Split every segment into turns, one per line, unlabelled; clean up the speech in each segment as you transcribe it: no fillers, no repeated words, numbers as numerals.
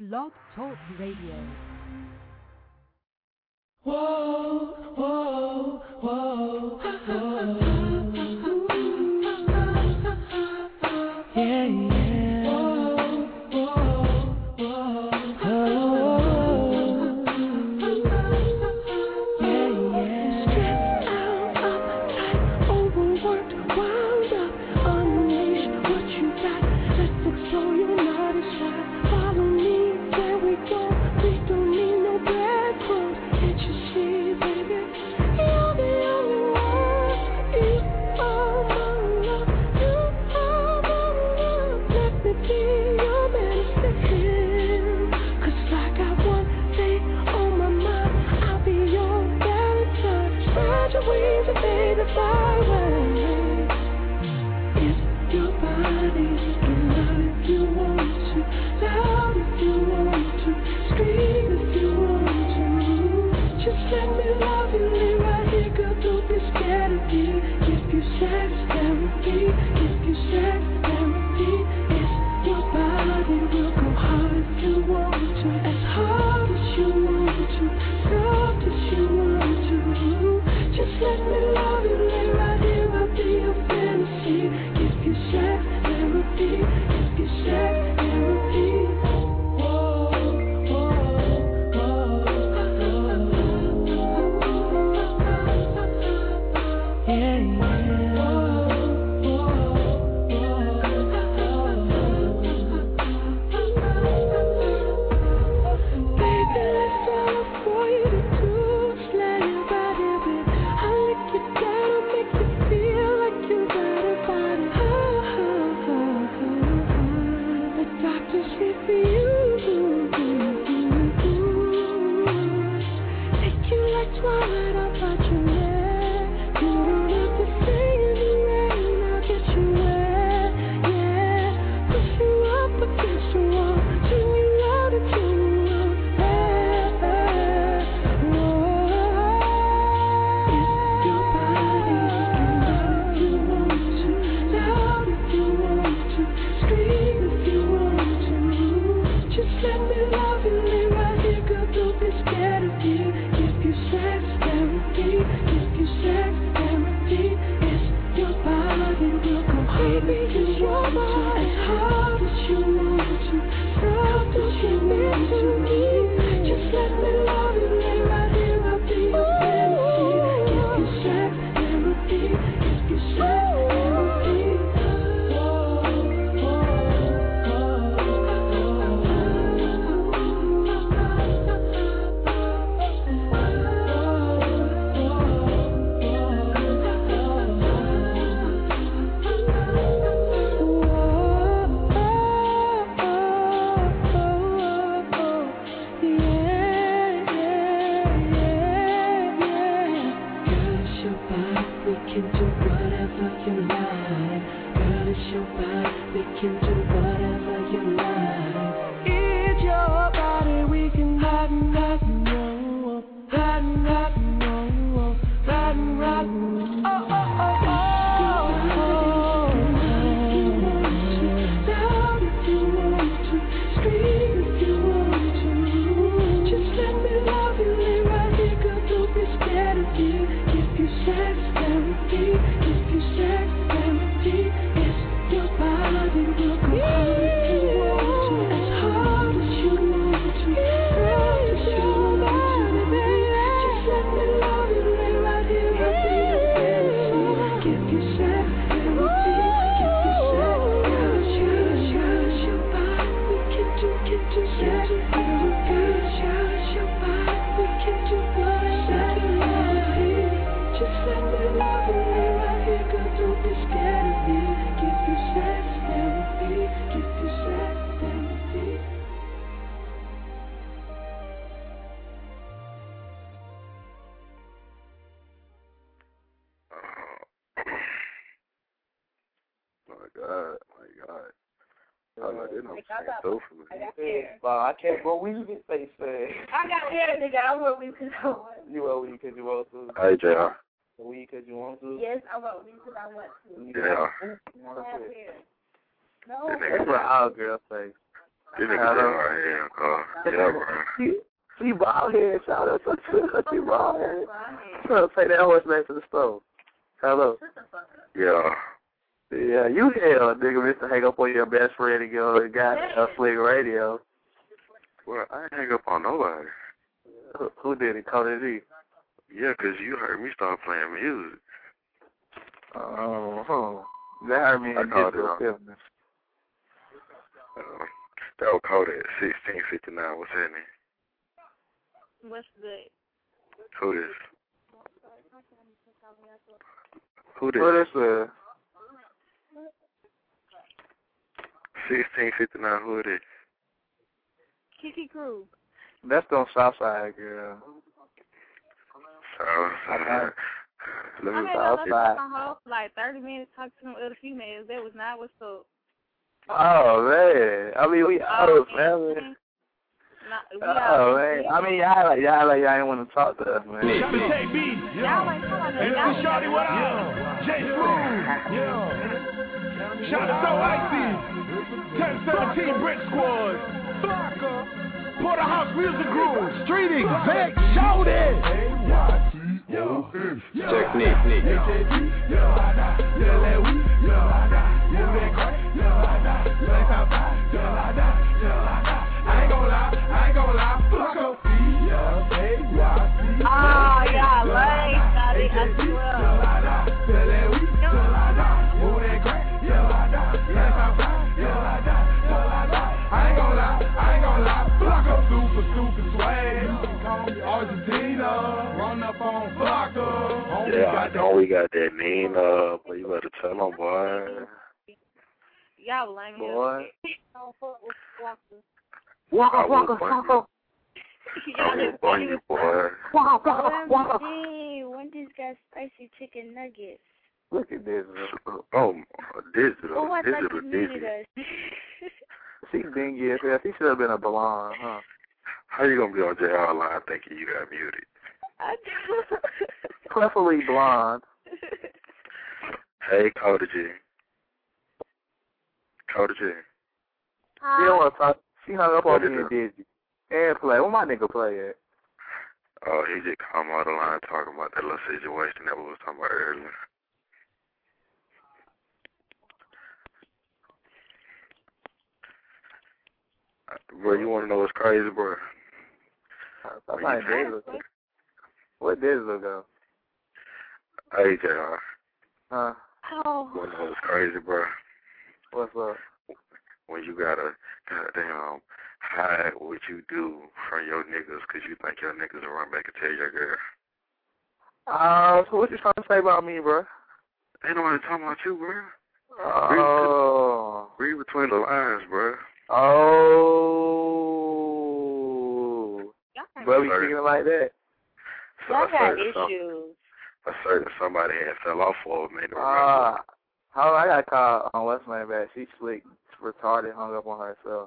Blog Talk Radio.
Whoa, whoa, whoa, whoa. Yeah, yeah. Whoa, whoa, whoa, whoa. Yeah, yeah. Stressed out, uptight, overworked, wound up. Unleash what you got. Let's explore your naughty side. Follow me, there we go. We don't need no breadcrumbs. Can't you see, baby? You're the only one. You are my love. You are my love. Let me be your medicine. 'Cause I got one thing on my mind. I'll be your Valentine. Spread your wings and baby fly away. It's your body. You can love if you want to. Loud if you want to. Scream if you want to. Just let me love you, lay right here, girl, don't be scared of me. Give you sex therapy, give you sex therapy. It's your body, we'll go hard if you want to. As hard as you want to, soft as you want to. Just let me love you, lay right here, I'll be your fantasy. Give you sex therapy, give you sex therapy.
I can't go weed it, say.
I got hair, nigga. I want weed because I want to.
You want weed because you want to?
Hey, JR.
Weed because you want to?
Yes, I want weed because I want to.
Yeah.
I have hair. No.
That's what all girls say.
This nigga doing right here, yeah, bro.
She bald head, shout out to she bald head. Trying to take that horse back to the store. Hello.
Yeah.
Yeah, you hell, nigga, Mr. Hang up on your best friend and go and got a Slick Radio.
Well, I ain't hang up on nobody.
Who did it? Cody D?
Yeah, 'cause you heard me start playing music.
Oh, that hurt me in digital feelings.
That was Cody at 1659. What's happening?
What's good?
Who this? Who this?
Who this is?
1659. Who it is?
Kiki Cruz.
That's on Southside, girl.
Southside. Let me
I
Southside.
on hold for like 30 minutes talking to them other females. That was not what's up.
Oh, man. I mean, we out, man. Oh, man. I mean, y'all ain't want to talk to us, man.
Y'all ain't talking to us.
Shorty, what up? J. Smooth. Shout out to Icy. 1017 Brick Squad. Porterhouse Music Group. Street Exec. Shout it.
Technique.
Oh, yeah, late, Scotty. I swear.
I ain't gonna lie. Flocko, super swag. You can call me Argentina. Run up on Flocko.
Yeah, I know we got that Nina, but you better tell them, boy.
Y'all lame.
Boy.
Don't fuck with Walker.
Walker.
I will burn you, boy.
OMG, when these got spicy chicken nuggets?
Look at this.
Oh, digital.
Oh, I thought you
Digital.
needed us.
She dingy as hell. She should have been a blonde, huh?
How you gonna be on JR line thinking you got muted?
I do.
Preferably blonde.
Hey, Cody G.
She don't want to talk. She hung up on me and Dizzy. And play. Where my nigga play at?
Oh, he just come out of the line talking about that little situation that we was talking about earlier. Bro, you want to know what's crazy, bro?
Where Dizzle go?
Hey, JR.
Huh?
Oh.
You want to know what's crazy, bro?
What's up?
When you gotta goddamn hide what you do from your niggas because you think your niggas will run back and tell your girl.
So what you trying to say about me, bro?
Ain't nobody talking about you, bro.
Oh.
Read between the lines, bro.
Oh. Bro, we feeling like that?
So
Y'all got issues.
A certain somebody had fell off for me.
How I got called on what's my name back. She slick, retarded, hung up on herself.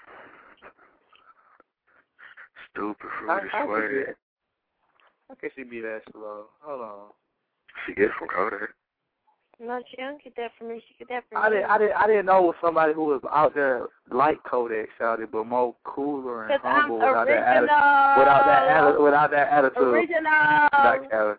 Stupid fruity swag.
How can she be that slow? Hold on.
She get it from Kodak.
No, she don't get that from me. She get that from
I
me.
didn't know it was somebody who was out there like Kodak shouted, but more cooler and humble without that attitude.
Original.
Not Kevin.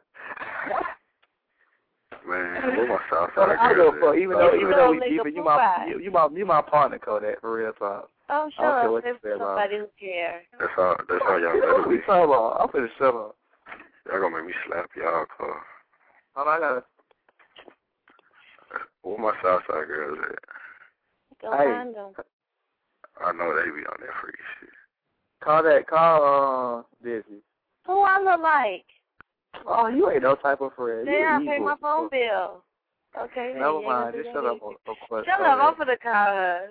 Man, what my Southside
So I go for even though we deep, you my partner Kodak for real talk.
Oh,
I don't care what you
sure.
say about
Somebody who cares.
That's all y'all
What
better
we
be.
talking about? I'm finna shut up.
Y'all gonna make me slap y'all, cause
Hold on, I gotta.
where my Southside girls at?
Go find them.
I know they be on that freaky shit.
Call Dizzy.
Who I look like?
Oh, you ain't no type of friend.
They don't pay my phone bill. Okay.
Never mind. Just shut up.
Shut up. I'm finna call her.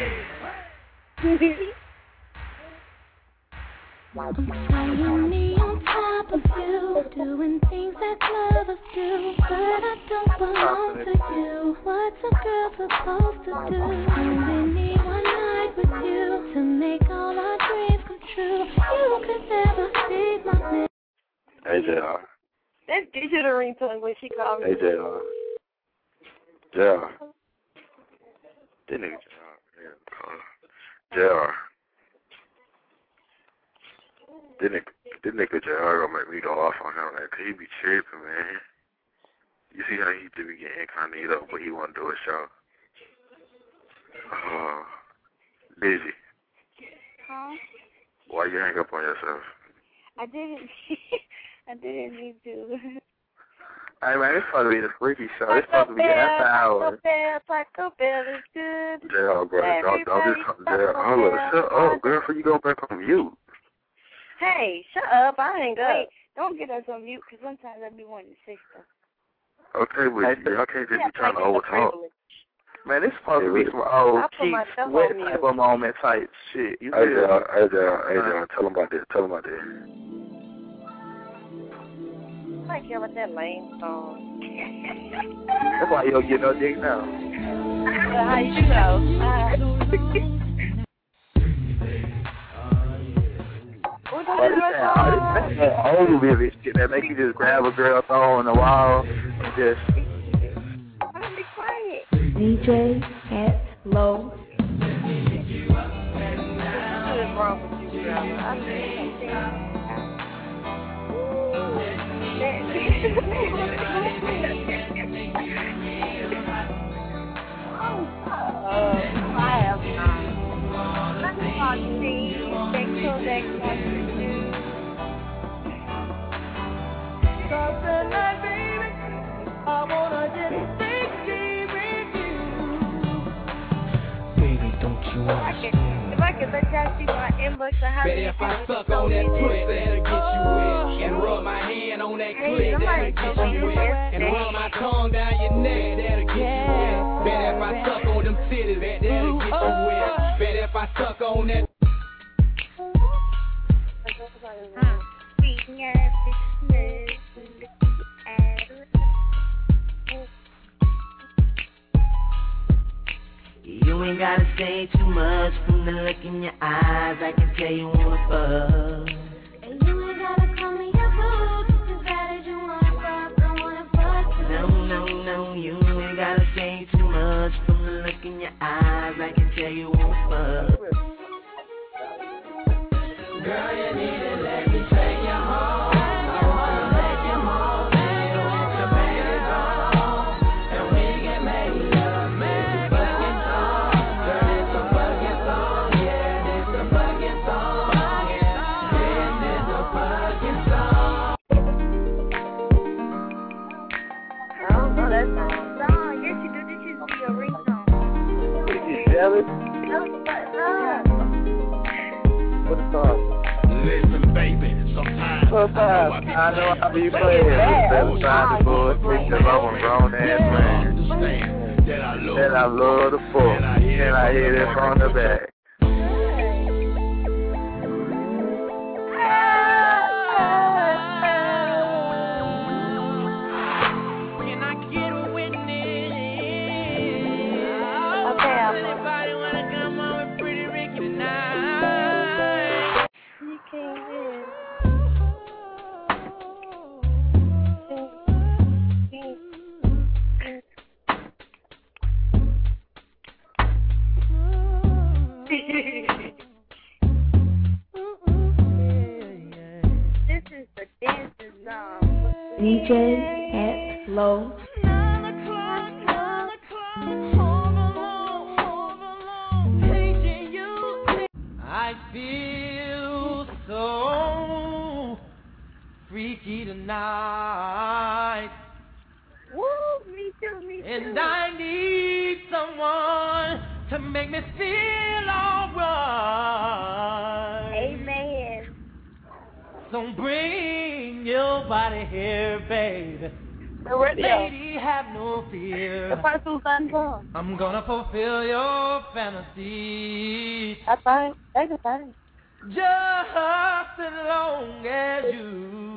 Playing me on top of you, doing things that lovers do, but I don't belong to you. What's a girl supposed to do? Only need one night with you to make all our dreams come true. You could never be my man.
Hey, JR.
That's digital ringtone when she called me.
Hey, JR. JR. That nigga JR. JR. This nigga JR gonna make me go off on him, like, 'cause he be tripping, man. You see how he just be getting incognito, but he wanna do a show. Dizzy.
Huh?
Why you hang up on yourself?
I didn't mean to.
Hey man, it's supposed to be the freaky show. It's supposed to be after hours.
Taco Bell is good.
JR, bro, don't just come JR. Hold up, shut up, girl, before you go back on mute.
Hey, shut up. I ain't good. Wait, don't get us on mute, because sometimes I be wanting to say stuff.
Okay, but y'all can't just be trying to overtalk.
Man, this supposed to be some old Keith Sweat type of moment type shit. You
hey, John, tell him about this.
I don't care about that lame song.
That's why you don't get no dick now.
How you know?
That old vivid shit that make you just grab a girl, throw her on the wall, and just...
Be quiet.
DJ at Low.
What is wrong with you, girl?
I have not. Let me talk to you.
Something like, baby, I wanna just stick with you.
Baby, don't you understand?
If I could let y'all see my inbox, I have
Better if I suck on that pussy, that'll get you wet. And rub my hand on that clit, that'll get you wet. And rub my tongue down your neck, that'll get you wet. Better if I suck on them titties, that'll get you wet. Better if I suck on that.
You ain't gotta say too much from the look in your eyes. I can tell you wanna fuck.
And you ain't gotta call me a boo, just as bad as you wanna fuck, I wanna fuck.
No, you ain't gotta say too much from the look in your eyes. I can tell you wanna fuck. Girl, you need to let me take you home.
What's the song?
Listen, baby, sometimes
I know how you play it. Better find the boy, because I'm a grown ass man.
that I love
the fuck, and I hit it from the back.
This is the dancing song.
DJ at Low.
I feel so freaky tonight.
Woo, me too.
And I need someone to make me feel alright.
Amen.
So bring your body here, baby.
The radio.
Lady, have no fear.
The first two sons on.
I'm gonna fulfill your fantasy.
That's fine. That's the fine.
Just as long as you.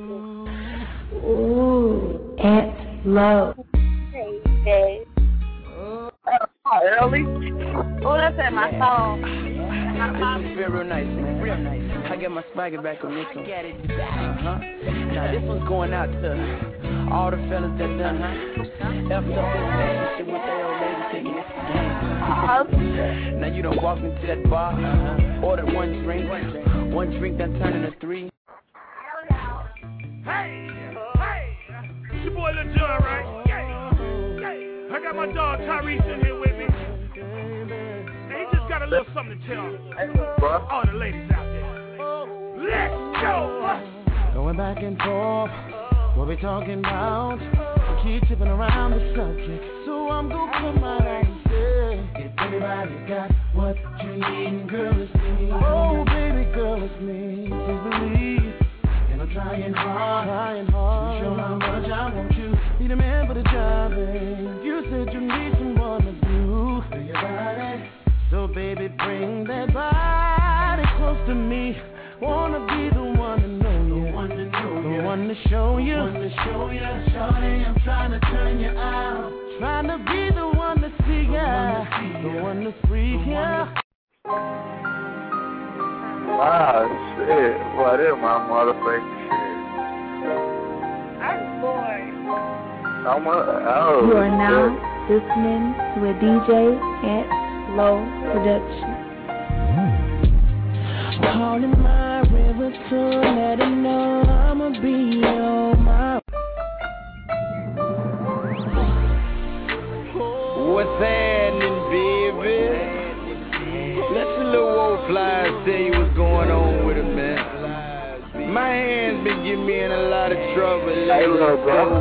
Ooh, at Low.
Hey,
Early. Oh, that's at my song.
This is real nice, man. Real nice. I get my swagger back on this one.
Get it back.
Now, this one's going out to all the fellas that done effed up in relationship with their old lady thinking it's a game. Now you done walked into that bar, ordered one drink done turned into three.
Hey, it's your boy Lil Jon, right? Yeah. I got my dog Tyrese in here with me. And he just got a little something to tell all the ladies out there. Let's go!
Going back and forth, what we talking about? Keep tipping around the subject, so I'm gonna come out and say, if anybody got what you need, girl, it's me. Oh, baby, girl, it's me. Please believe, and I'm trying hard to show how much I want you. Need a man for the job, and you said you need someone to do for your body. So, baby, bring that body close to me. Wanna be the one to know you, the one to show you, Shorty, I'm trying to turn you out, trying to be the one to see ya, the one to freak ya.
Wow, shit. Boy, this is my motherfucking shit.
I'm bored.
You are now listening to a DJ at Low Production.
Calling my river to let him know I'ma be on my.
What's happening, baby? Let the little old flies tell you what's going on with him, man. My hands been getting me in a lot of trouble.
Hey, little bro.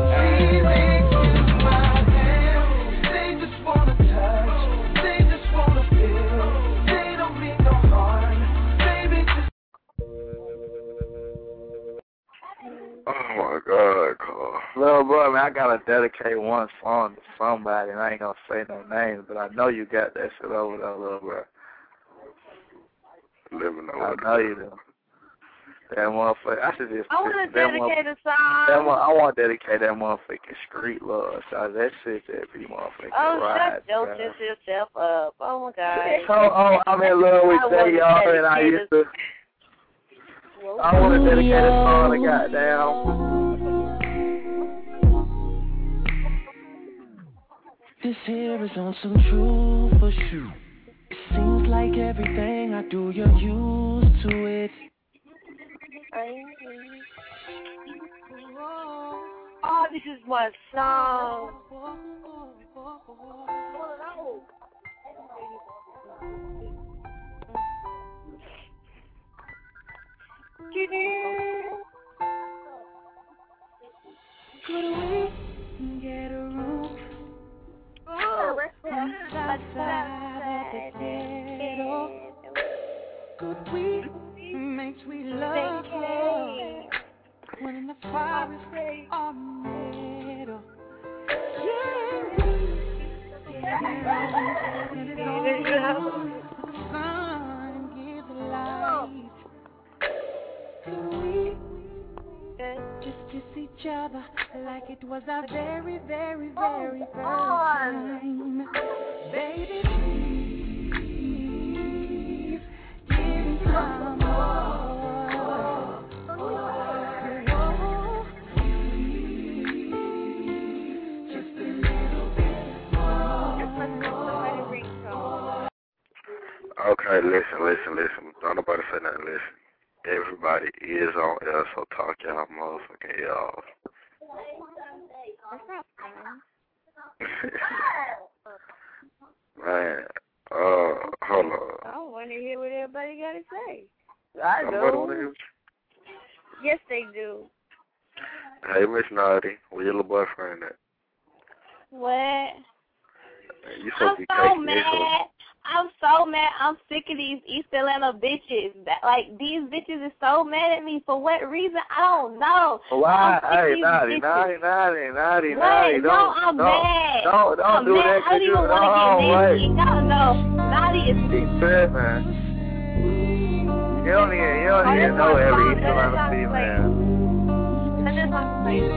Oh my God, Carl.
Little bro, man, I gotta dedicate one song to somebody, and I ain't gonna say no names, but I know you got that shit over there, little bro.
Living over
I know you do. That motherfucker, I should just.
I want to dedicate a song.
I want to dedicate that motherfucking Street Love. So that shit that be motherfucking right.
Don't shut yourself up. Oh my God.
Oh, I'm in love with J.R. and I used to. I want to dedicate a song to goddamn.
This here is on some true for sure. It seems like everything I do, you're used to it.
Oh, this is my song.
Could we get a room outside the ghetto? Could we make sweet love when in the forest or middle? Sun gives light. Could we just kiss each other like it was our very, very, very first time? Baby, please give me some more. Just a little bit more.
Okay, listen. Don't nobody say nothing, listen. Everybody is on air, so talk y'all motherfucking ear off. Man, hold on.
I want to hear what everybody got to say.
I
Somebody wanna
do.
hear?
Yes, they do.
Hey, Miss Naughty, where your little boyfriend at?
What?
You
I'm
supposed to be
so
taking
mad.
this.
I'm so mad. I'm sick of these East Atlanta bitches. These bitches is so mad at me. For what reason? I don't know.
Why? Hey, Naughty.
No,
I'm mad.
Don't
do
I'm
that.
mad. I don't even want to get nasty. No. Naughty is
Keep fair, man. You don't even know every East Atlanta female.
I just want to say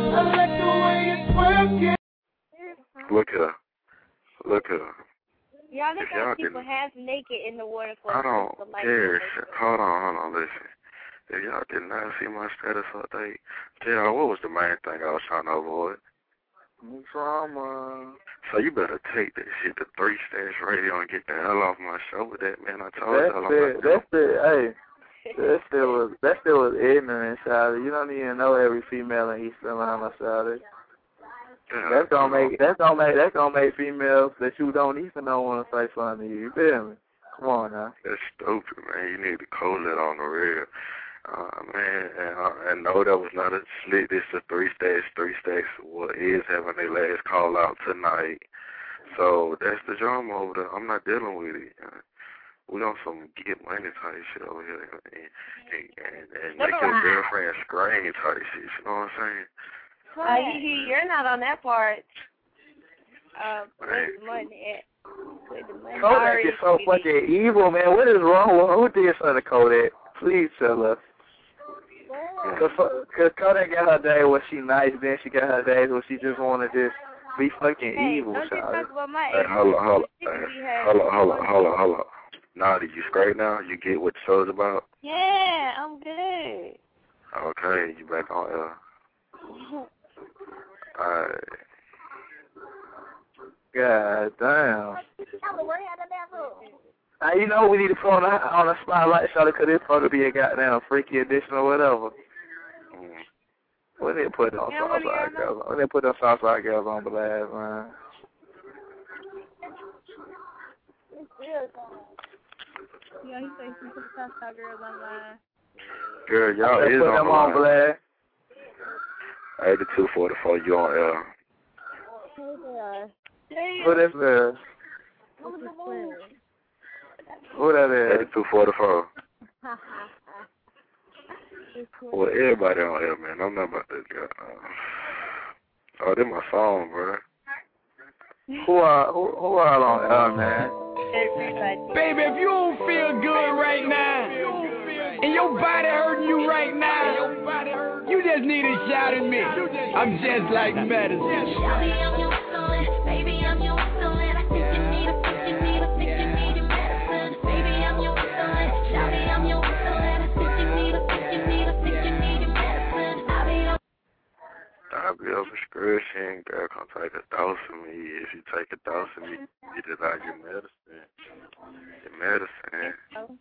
Look at her.
Y'all look at people half naked in the waterfall.
I don't care. Hold on, listen. If y'all did not see my status update, JR, what was the main thing I was trying to avoid?
Drama.
So you better take that shit to 3 Stash Radio and get the hell off my show with that, man. I told y'all.
That still was ignorant, Shawty. You don't even know every female in East Atlanta, Shawty. That's gonna make females that you don't even know want to say something to you. You feel me? Come on now.
That's stupid, man. You need to call it on the real. Man, and no, that was not a slick. This is 3 Stacks. 3 Stacks is having their last call out tonight. So that's the drama over there. I'm not dealing with it. We on some get money type shit over here and make your girlfriend scream type shit. You know what I'm saying?
You're not on that part. Where's the money at?
Kodak is so fucking evil, man. What is wrong with her? Who did something to Kodak? Please tell us. Because Kodak got her day where she nice, then she got her days where she just want to just be fucking evil.
Don't you talk about my
ex. Hold on. Naughty, you straight now? You get what the show's about?
Yeah, I'm good.
Okay, you back on air. Alright.
God damn. You know we need to put on a spotlight shot because it's supposed to be a goddamn freaky edition or whatever. We need to put on Southside Girls. We need to put on Southside Girls on blast, man.
Yeah, he said he put Southside Girls on line.
Girl, y'all is on blast. 8244, you on air.
Who this is? Who that is?
8244. Well, everybody on air, man. I'm not about that guy. Oh, that's my song, bro.
Who are on air, man?
Baby, if you don't feel good right now, and your body hurting you right now, you just need to shout at me. I'm just like medicine. Baby, I'm your excellent. I think you need a medicine. Baby, I'm your excellent. Shawty, I'm your excellent. I think you need a medicine.
I'll be on prescription. Girl, come take a dose of me. If you take a dose of me, you just like your medicine. Your medicine.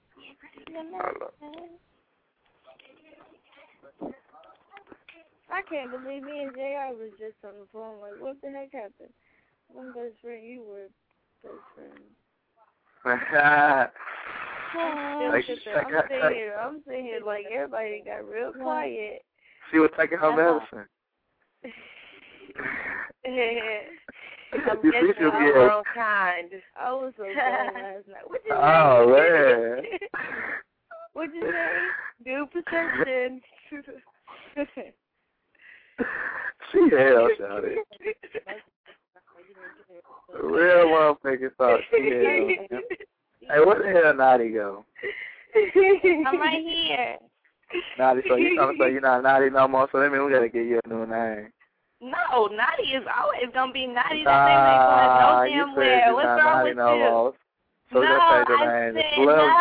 I can't believe me and JR was just on the phone. Like, what the heck happened? I'm best friend. You were best friend. I'm sitting here like everybody got real quiet.
She was taking her medicine.
I'm guessing her own kind.
I was so glad last night. What'd you say?
Oh, man.
What'd you say? Do perception.
She hell shouted. Real motherfucking thought she hell. Hey, where the hell Naughty go?
I'm right here.
Naughty, so you trying to say you're not Naughty no more, so that means we gotta get you a new name.
No, Naughty is always gonna be Naughty. That name ain't going no damn where. What's wrong with you?
More. So we're gonna say the name. It's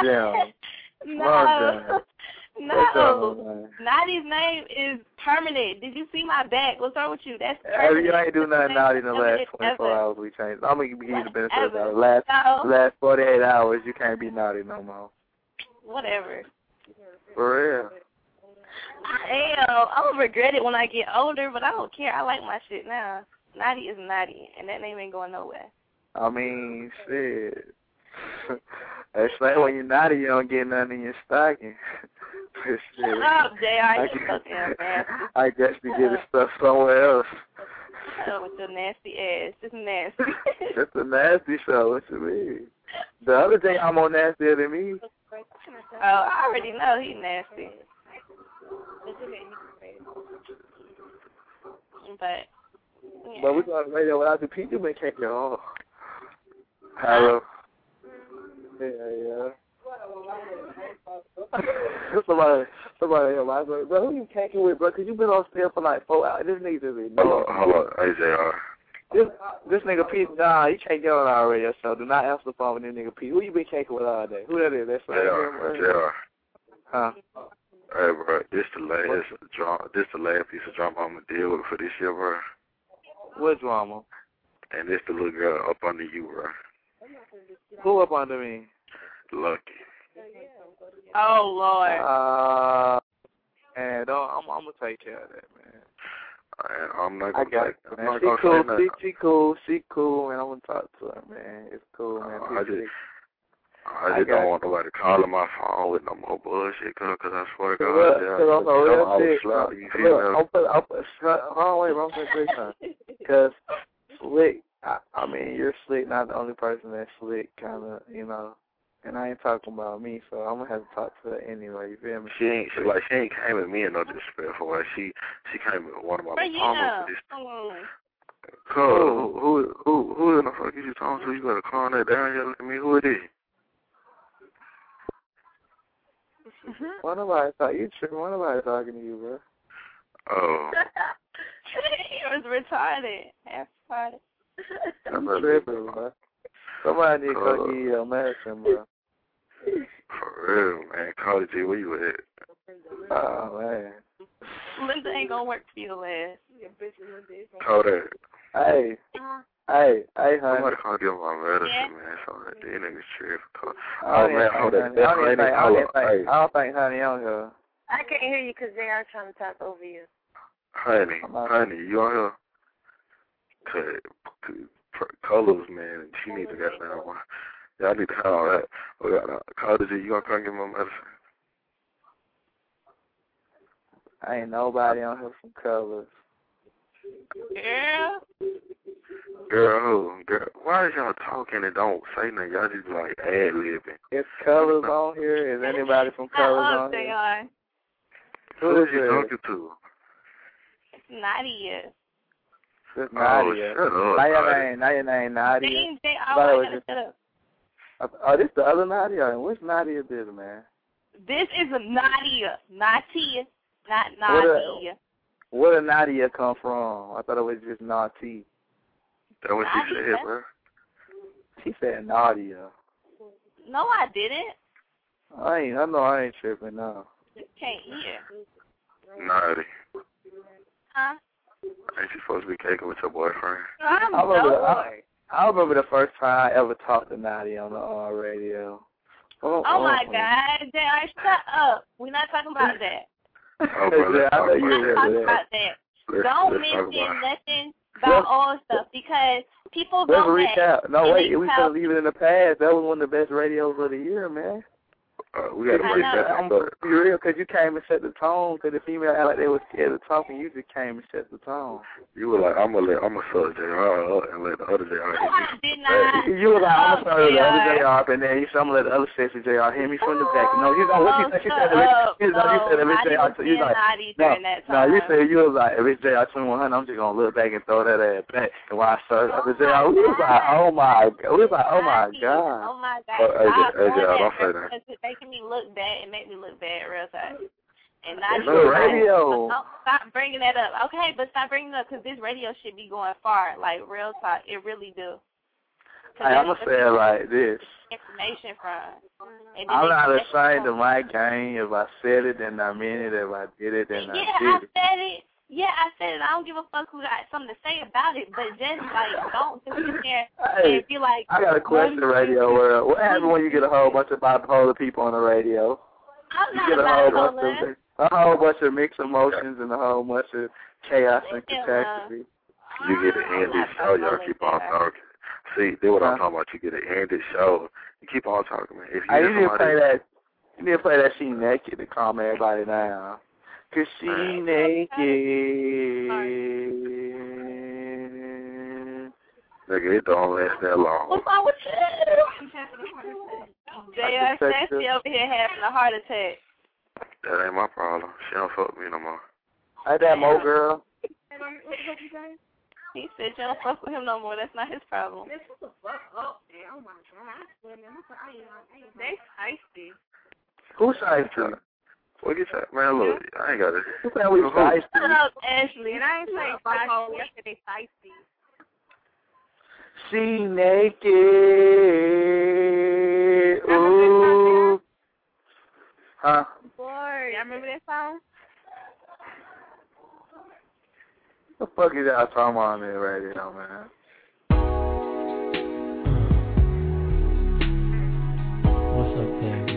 Love Jam.
No. Naughty's name is permanent. Did you see my back? What's wrong with you? That's permanent.
You ain't do nothing naughty in the last 24 hours we changed. I'm going to give you the benefit of the last 48 hours, you can't be naughty no more.
Whatever.
For real.
I am. I'm going to regret it when I get older, but I don't care. I like my shit now. Naughty is Naughty, and that name ain't going nowhere.
I mean, shit. It's like when you're naughty, you don't get nothing in your stocking.
Shut up, J.R. You fucking nasty.
I guess you get the stuff somewhere else.
Shut up with your nasty ass. It's nasty.
It's a nasty show. What you mean? The other day, I'm more nastier than me.
Oh, I already know he's nasty.
But we're going to radio without the people been kicking off. Hello. Yeah. Somebody else. I was like, bro, who you kicking with, bro? Because you've been on stage for like 4 hours. This nigga just be
Hold on, AJR.
This nigga Pete, nah, you can't get on our radio show. Do not answer the phone with this nigga Pete. Who you been caking with all day? Who that is? That's right.
Yeah.
Huh?
Hey, bro, this the last piece of drama I'm gonna deal with for this year, bro.
What drama?
And this the little girl up under you, bro.
Who up under me?
Lucky.
Oh Lord.
And I'm gonna take care of that, man.
I'm not gonna take it, man.
She cool, man. I'm gonna talk to her, man. It's cool, man.
I just don't want nobody calling my phone with no more bullshit, cause I swear to God,
because Slick, I mean, you're Slick, not the only person that's Slick, kind of, you know. And I ain't talking about me, so I'm gonna have to talk to her anyway. You feel me?
She ain't came at me in no disrespectful way. She came at one of my mamas. Who in the fuck is you talking to? You gotta calm that down. You let me who it is.
Why nobody talking? You tripping? Why nobody talking to you, bro?
Oh.
He was retarded. Half retarded.
I'm tripping, bro. Somebody need to go give you a medicine, bro.
For real, man. Carly G, where you at?
Oh, man.
Linda ain't gonna work for your ass.
Kodak.
Hey, honey.
Somebody can't give my medicine, man. So these niggas tripping. Oh, man, hold that.
I don't think Honey on here.
I can't hear you because they are trying to talk over you.
Honey, you on here? Colors, man, and she needs to get down. Y'all need to have all that. We got Carly G, you gonna come get my medicine?
Ain't nobody on here from Colors.
Yeah.
Girl, why is y'all talking and don't say nothing? Y'all just like ad-libbing.
Is Colors on here? Is anybody from Colors on here?
Who is you talking to?
Nadia.
It's Nadia.
Shut up.
Now your name Nadia. Oh, this the other Nadia? Which Nadia this, man?
This is a Nadia. Not Tia. Not Nadia.
Where did Nadia come from? I thought it was just Naughty.
That's what she said, bro.
She said Nadia.
No, I didn't.
I know I ain't tripping, no.
You can't hear.
Naughty.
Huh?
Ain't you supposed to be caking with your boyfriend?
I remember the first time I ever talked to Nadia on the radio.
Oh my God, JR, shut up. We're not talking about that.
We're not
talking about that. Don't mention nothing about all stuff because people go back.
No, wait, we could leave it in the past. That was one of the best radios of the year, man.
We got to break that.
I'm be real, because you came and set the tone. Because the female act like they were scared of talking. You just came and set the tone.
You were like, I'm gonna suck JR up and let the other JR hit me.
I did not.
You were like, I'm gonna suck the other JR up, and then I'm gonna let the other sexy JR hit me from the back. No, you know what you said? You said if it's JR, you like, no, you said you was like, if it's JR 2100, I'm just gonna look back and throw that ass back. And while I started up with JR, we was like, oh my God.
Oh my God.
Hey, JR, don't say that.
Making me look bad and make me look bad real time. And not
radio.
Stop bringing that up. Okay, but stop bringing it up because this radio should be going far. Like, real talk. It really do.
Hey, I'm going to say it like this.
Information from.
I'm not ashamed of my game. If I said it, then I mean it. If I did it, then I did it.
I said it. I don't give a fuck who got something to say about it, but just, like, don't just sit there and be like...
I got a question, Radio World. What happens when you get a whole bunch of bipolar people on the radio?
I'm not bipolar.
A whole bunch of mixed emotions and a whole bunch of chaos and catastrophe.
You get an ended show, y'all keep on talking. See, that's what I'm talking about. You get an ended show. You keep on talking, man. If you
need to play that She Naked to calm everybody down. Cause she naked.
Nigga, it don't last that long.
What's wrong with you? JR Sassy over here having a heart attack.
That ain't my problem. She don't fuck me no more.
Hey, that Mo girl.
He said you don't fuck with him no more. That's not his problem.
Oh my God. They feisty.
Who's feisty?
What you say? Man, look, I ain't got it.
Who said we feisty?
Shut up, Ashley.
And I ain't saying feisty. I said they feisty.
She naked. Ooh. Huh?
Bored. Y'all remember that song?
What the fuck is y'all talking about on there right now, man?
What's up, baby?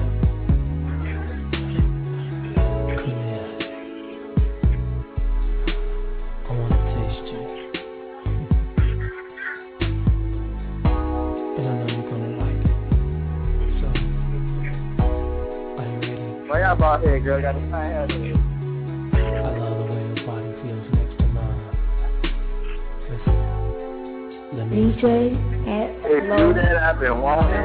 I want to taste you. And I know you're gonna like it. So, are you ready?
Why y'all about here, girl? Got the same hair there.
I love the way your body feels next to mine. Listen, let me
DJ at
Hey, do that, I've been wanting.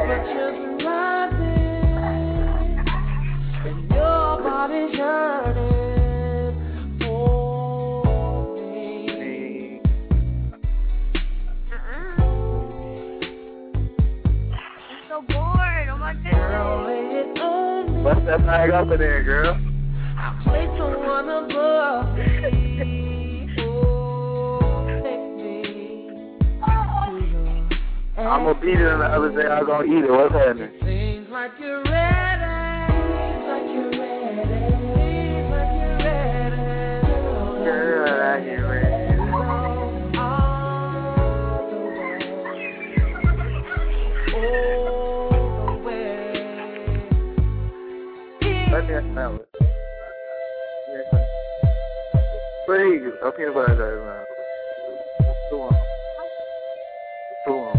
Your body's hurting for me.
I'm so bored. Oh my goodness.
What's that thing up in there, girl?
Place someone above me. Oh, take me
I'm gonna beat it and the other day I'm gonna eat it. What's happening?
Seems like you're ready. Seems like you're ready. Seems like you're ready.
Girl, I ain't ready. Let me smell it. Yeah. Please, I can't buy that now. Go on. Go on.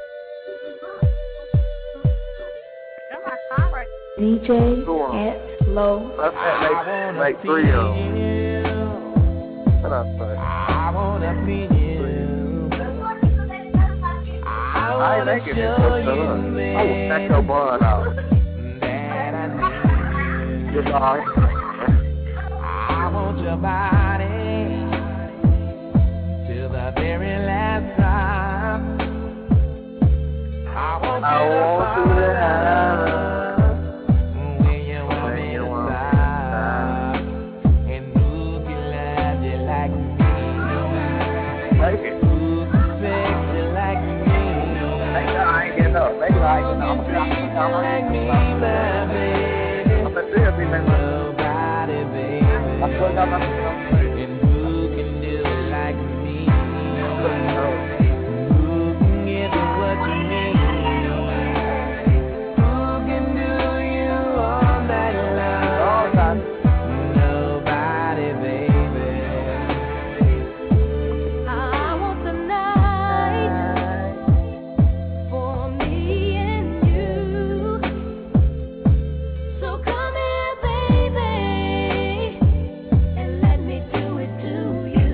DJ at Low.
That's like 3 of them. What up, son?
I wanna be you.
I ain't making it. I will snack your bun out. Just all right.
I want your body till the very last drop. I want you to have when you want me to stop. And who can love you like me?
Like it.
Who can fix you like me?
Make sure I ain't getting up. Make sure I ain't getting up.
Like me, baby.
Seriously, man.
Nobody, baby.
I still got my
And who can do it like me? Who can give you what you need? Who can do you all night long? Nobody, baby. I want the night for me and you. So come here, baby, and let me do it to you.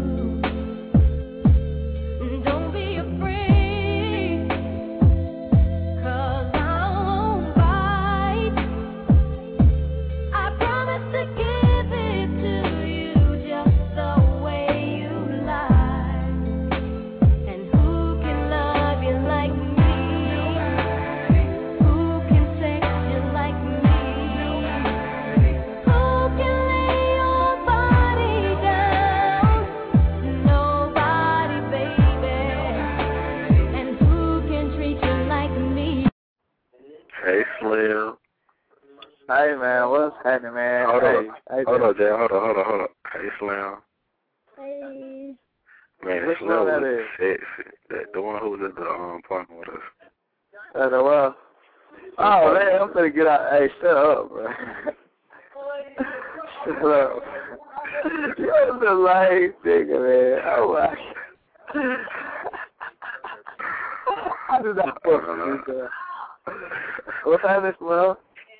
Don't be afraid, 'cause I won't bite. I promise to give it to you just the way you like. And who can love you like me? Who can sex you like me? Who can lay your body down? Nobody, baby. And who can treat you like me?
Hey, Slim.
Hey, man, what's happening, man?
Hold
Hey,
on, Jay. Hold on. Hey, Slim.
Hey.
Man,
Which
Slim
one that
was
is?
sexy. The one who was at the parking with us.
Well. Oh, man, I'm finna get out. Hey, shut up, bro. Shut up. You're the lame nigga, man. Oh, my God. I do not fuck with you, girl. What's happening, Slim?
What's up?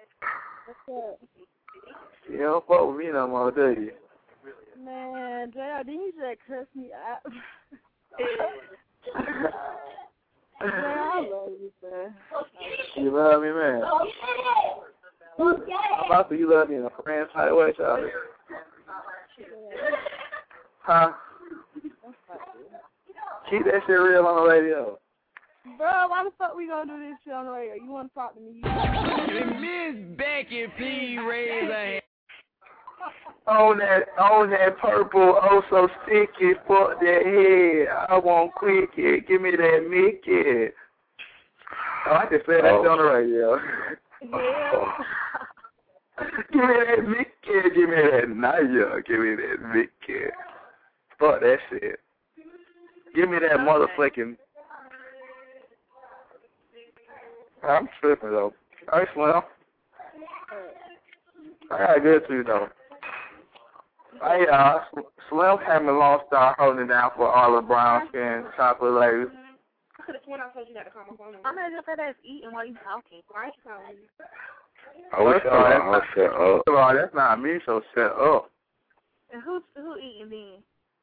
You don't fuck with me no more, do you?
Man, JR, didn't you just cuss me out? Man, I love you, sir.
You love me, man? How about you love me in a friend type way, Charlie? Huh? Keep that shit real on the radio.
Bro, why the fuck we gonna do this shit on the radio? You wanna talk to me?
Miss Becky, please raise her hand.
On that purple, oh so sticky, fuck that head. I want quickie, give me that Mickey. Oh, I can say that on the radio.
Yeah.
Give me that Mickey, give me that Naya, give me that Mickey. Fuck that shit. Give me that motherfucking. I'm tripping though. Alright, Slim. I got good to you though. Hey, Slim came along, started holding it down for all the brown skin chocolate ladies.
I'm not just that that's eating while you talking. Why are you calling me?
Shut up.
Oh, that's not me, so shut up.
And who eating then?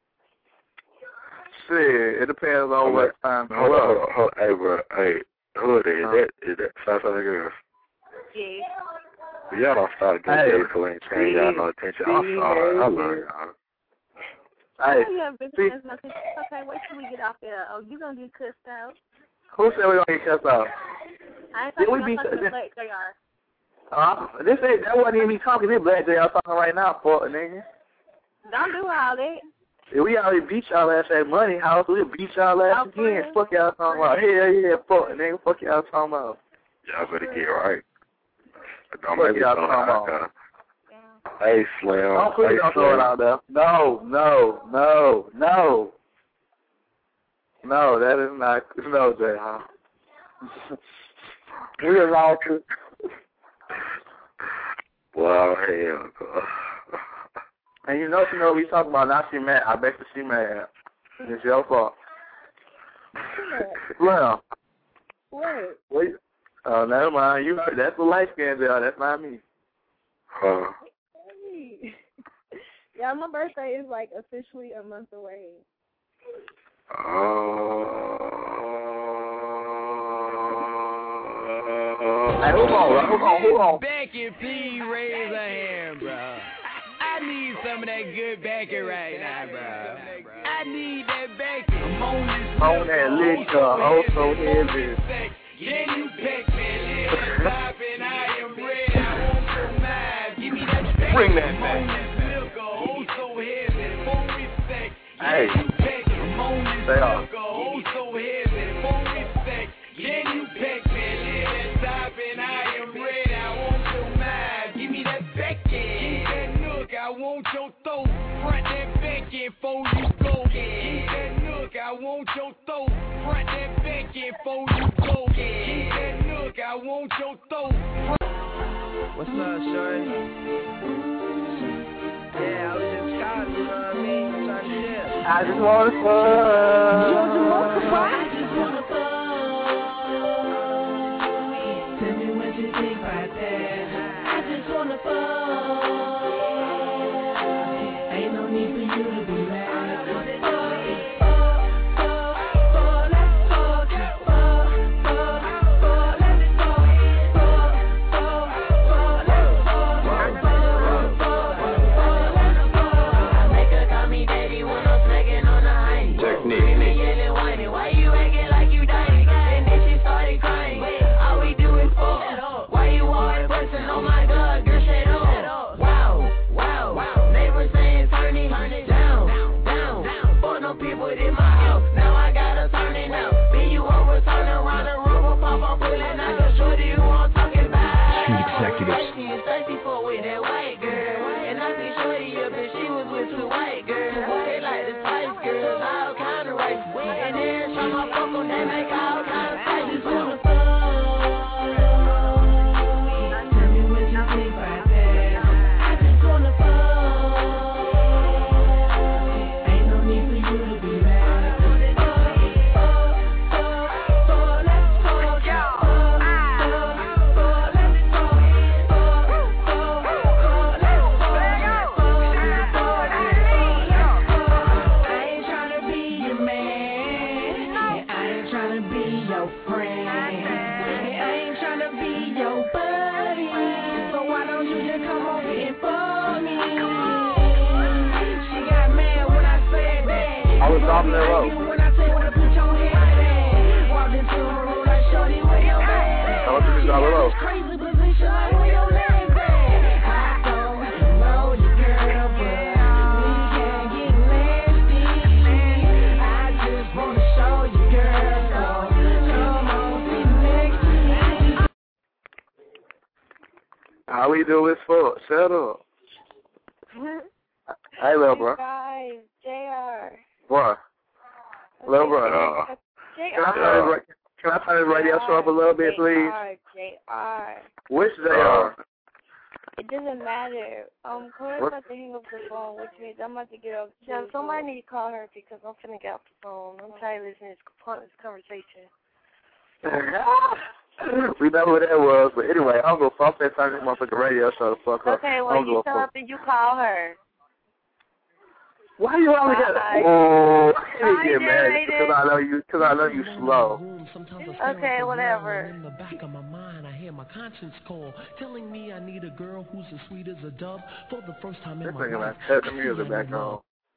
Shit, it depends on what time.
Hold on. Hey, bro. Hey, who it is? Is that Southside girls?
Yeah.
Y'all don't start getting political and paying y'all no attention. I'm sorry. I love y'all.
Hey,
yeah, okay, wait till we get off there. Oh, you gonna get cussed out.
Who said we gonna get cussed out?
I ain't talking about the Black JR.
That wasn't even me talking. This Black JR talking right now, fuck nigga.
Don't do all that.
If we already beat y'all ass at Money House, we'll beat y'all ass again. Fuck y'all talking about. Hell yeah, fuck nigga. Fuck y'all talking about.
Y'all better get right. Don't
fuck
make
y'all
it
talking about.
Hey, Slim.
Don't please don't throw it out there. No, that is not. No, Jay. We are allowed to.
Well, hell, God.
And you know we talking about now she mad. I bet she mad. It's your fault. Slim.
What?
Wait. Oh, never mind. You heard that's the light skin there. That's not me.
Yeah, my birthday is like officially a month away.
Hey, hold on.
Becky, please raise a hand, bro. I need some of that good Becky right now, bro. I need that Becky.
On that liquor, oh so heavy.
Can you pick me? Stop and I am ready. I want your mind. Give me that Becky.
Bring that back. Hey, stay off.
Can you pick me? Stop and I am ready. I want your mind. Give me that Becky. Keep that nook. I want your throat. Front that Becky before you go. Keep that nook. I want your throat. Front that Becky before you go. Keep that nook. I want your throat. What's up, shorty? Yeah, I was in college, you know what I mean?
I just wanna fuck.
I just wanna fuck. Tell me what you think about that. I just wanna fuck. Ain't no need for you to be mad.
Crazy position, where your legs at? I don't know you, girl. Shut up. Hey, little bro.
Guys, JR.
What? Little bro. Can I turn this radio show up a little bit, please?
JR.
Which JR?
It doesn't matter. Chloe's about to hang up the phone, which means I'm about to get off.
Yeah, somebody need to call her because I'm finna get off the phone. I'm tired of listening to this conversation.
We know who that was, but anyway, I'm gonna fuck that turn this motherfucking radio show the fuck up.
Okay, well, you shut up and you call her.
Why you always got oh, I can't get mad because I know you slow.
Okay, whatever.
In the back of my mind, I hear my conscience call, telling me I need a girl who's as sweet as a dove for the first time in my life.
Turn the music back on.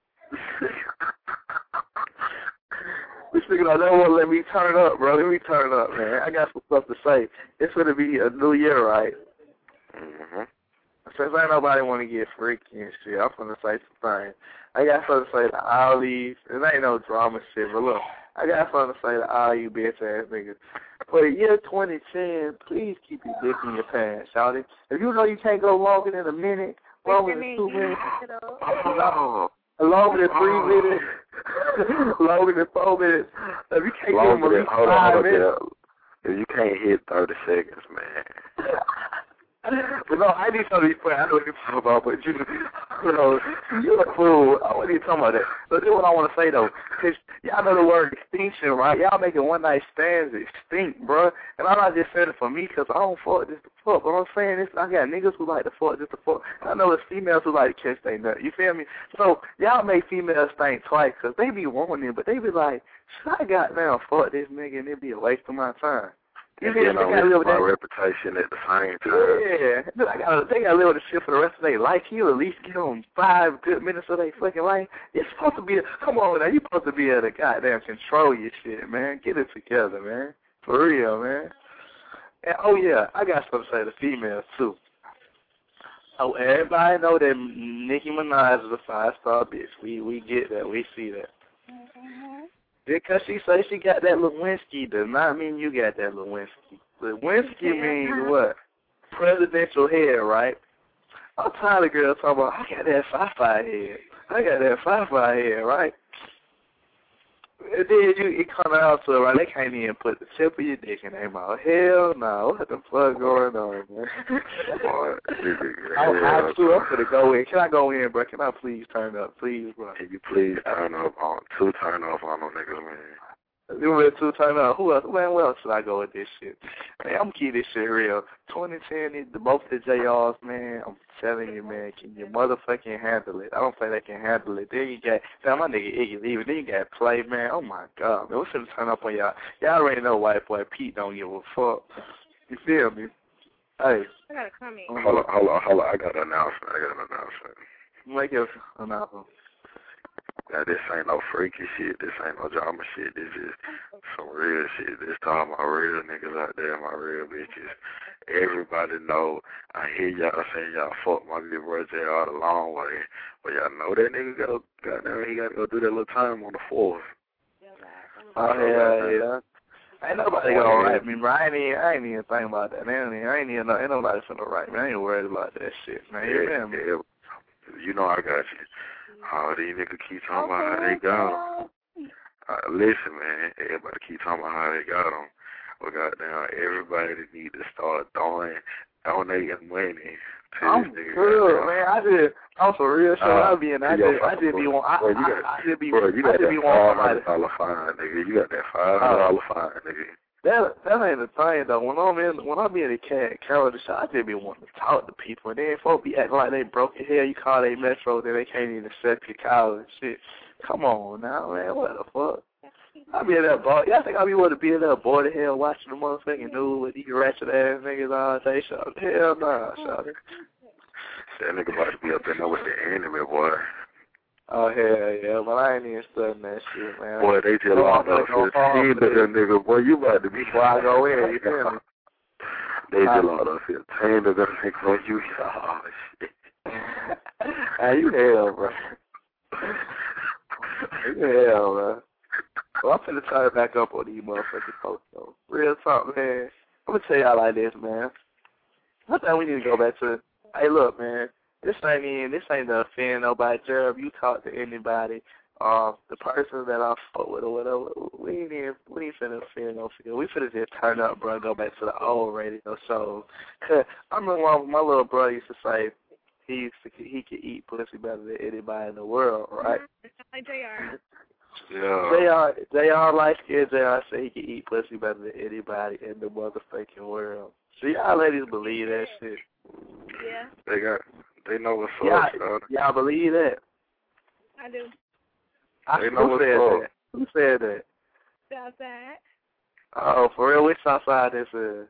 This nigga don't want to let me turn up, bro. Let me turn up, man. I got some stuff to say. It's going to be a new year, right?
Mm-hmm.
Since ain't nobody want to get freaky and shit, I'm going to say some things. I got something to say to all these. It ain't no drama shit, but look, I got something to say to all you bitch-ass niggas. For the year 2010, please keep your dick in your pants, shawty. If you know you can't go longer than a minute, longer than 2 minutes, longer than 3 minutes, longer than 4 minutes, if you can't give them at least 5 minutes.
If you can't hit 30 seconds, man.
But no, I need something to be funny. I know what you're talking about, but you're a fool. I wasn't even talking about that. So this is what I want to say, though. Because y'all know the word extinction, right? Y'all making one-night stands extinct, bro. And I'm not just saying it for me because I don't fuck just to fuck. But I'm saying this, I got niggas who like to fuck just to fuck. And I know there's females who like to catch their nut. You feel me? So y'all make females think twice because they be wanting it, but they be like, should I goddamn fuck this nigga and it be a waste of my time?
You know, my reputation at the same time.
Yeah, they gotta live with the shit for the rest of their life. You at least give them 5 good minutes of their fucking life. You're supposed to be, come on now, you're supposed to be able to goddamn control your shit, man. Get it together, man. For real, man. And oh yeah, I got something to say to females too. Oh, everybody know that Nicki Minaj is a 5-star bitch. We get that, we see that.
Mm-hmm.
Because she say she got that Lewinsky does not mean you got that Lewinsky. Lewinsky means what? Presidential hair, right? I'm tired of girls talking about, I got that Fi-Fi head. I got that Fi-Fi head, right? And then it come out to it, right? They can't even put the tip of your dick in their mouth. Hell no. What the fuck going on, man? I'm going to go in. Can I go in, bro? Can I please turn up? Please, bro.
Can you please turn up on 2 turn off on them niggas, man?
You ready to turn up? Who else? Man, where else should I go with this shit? Man, I'm going to keep this shit real. 2010, both the JRs, man, I'm telling you, man, can you motherfucking handle it? I don't think they can handle it. Then you got, my nigga Iggy leaving. Then you got Play, man. Oh, my God, man. We should turn up on y'all. Y'all already know white boy Pete don't give a fuck. You feel me? Hey.
I got a comment.
Hold on. I got an announcement.
Make it an announcement.
Now, this ain't no freaky shit. This ain't no drama shit. This is some real shit. This time my real niggas out there, my real bitches. Everybody know I hear y'all saying y'all fuck my big brother JR the long way. But y'all know that nigga he gotta go do that little time on the 4th.
Oh, yeah. Ain't nobody gonna write me, bro. I ain't even thinking about that. Ain't nobody finna write me. I ain't worried about that shit, man.
Yeah. You know I got you. All these niggas keep talking about how they got them. Listen, man, everybody keep talking about how they got them. Well, goddamn, everybody need to start donating money to
I'm
this nigga.
Good, man. I'm for real shit. I just be one
$500 fine, nigga. You got that $500 fine, nigga.
That ain't the thing though. When I be in the calendar shop, I just be wanting to talk to people. And then folks be acting like they broke your hair. You call they Metro, then they can't even accept your call and shit. Come on now, man. What the fuck? I be in that bar. Y'all think I be wanting to be in that bored of hell watching the motherfucking news with these ratchet ass niggas all day? Hell nah, shawty.
That nigga about to be up in there with the enemy, boy.
Oh, hell yeah, but I ain't even studying that shit, man.
Boy, they just locked up 15 of them niggas. Boy, you about to be...
Boy, I go in, you feel me?
They just locked up 15 of them niggas. Boy, you... Oh, shit.
Hey, you hell, bro. You hell, bro. Well, I'm finna turn back up on these motherfucking folks, though. Real talk, man. I'm gonna tell y'all like this, man. I think we need to go back to... Hey, look, man. This ain't to offend nobody. Gerald, you talk to anybody. The person that I fought with or whatever, we ain't finna offend no feel. We finna just turn up, bro, and go back to the old radio shows. Cause I remember my little brother used to say he could eat pussy better than anybody in the world, right?
Like JR.
Yeah.
JR like it. JR said he could eat pussy better than anybody in the motherfucking world. So y'all ladies believe that shit.
Yeah.
They know what's up.
Y'all believe that?
I do.
They know what's up.
Who said that?
Southside.
Oh, for real? Which Southside this is?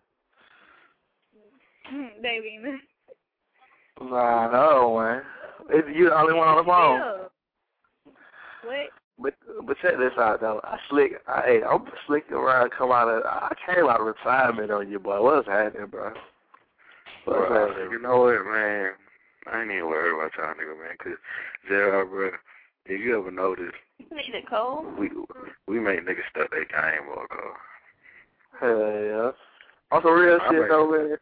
Baby.
Nah, no, man. Is you the only one on the phone?
What?
But check this out though. I'm slick around. I came out of retirement on you, boy. What's happening, bro? What's happening?
You know what, man? I ain't even worried about y'all nigga, man. Cause Gerald, bro, if you ever notice, we make niggas step their game up, Cole.
Hell yeah. On some real shit though, man.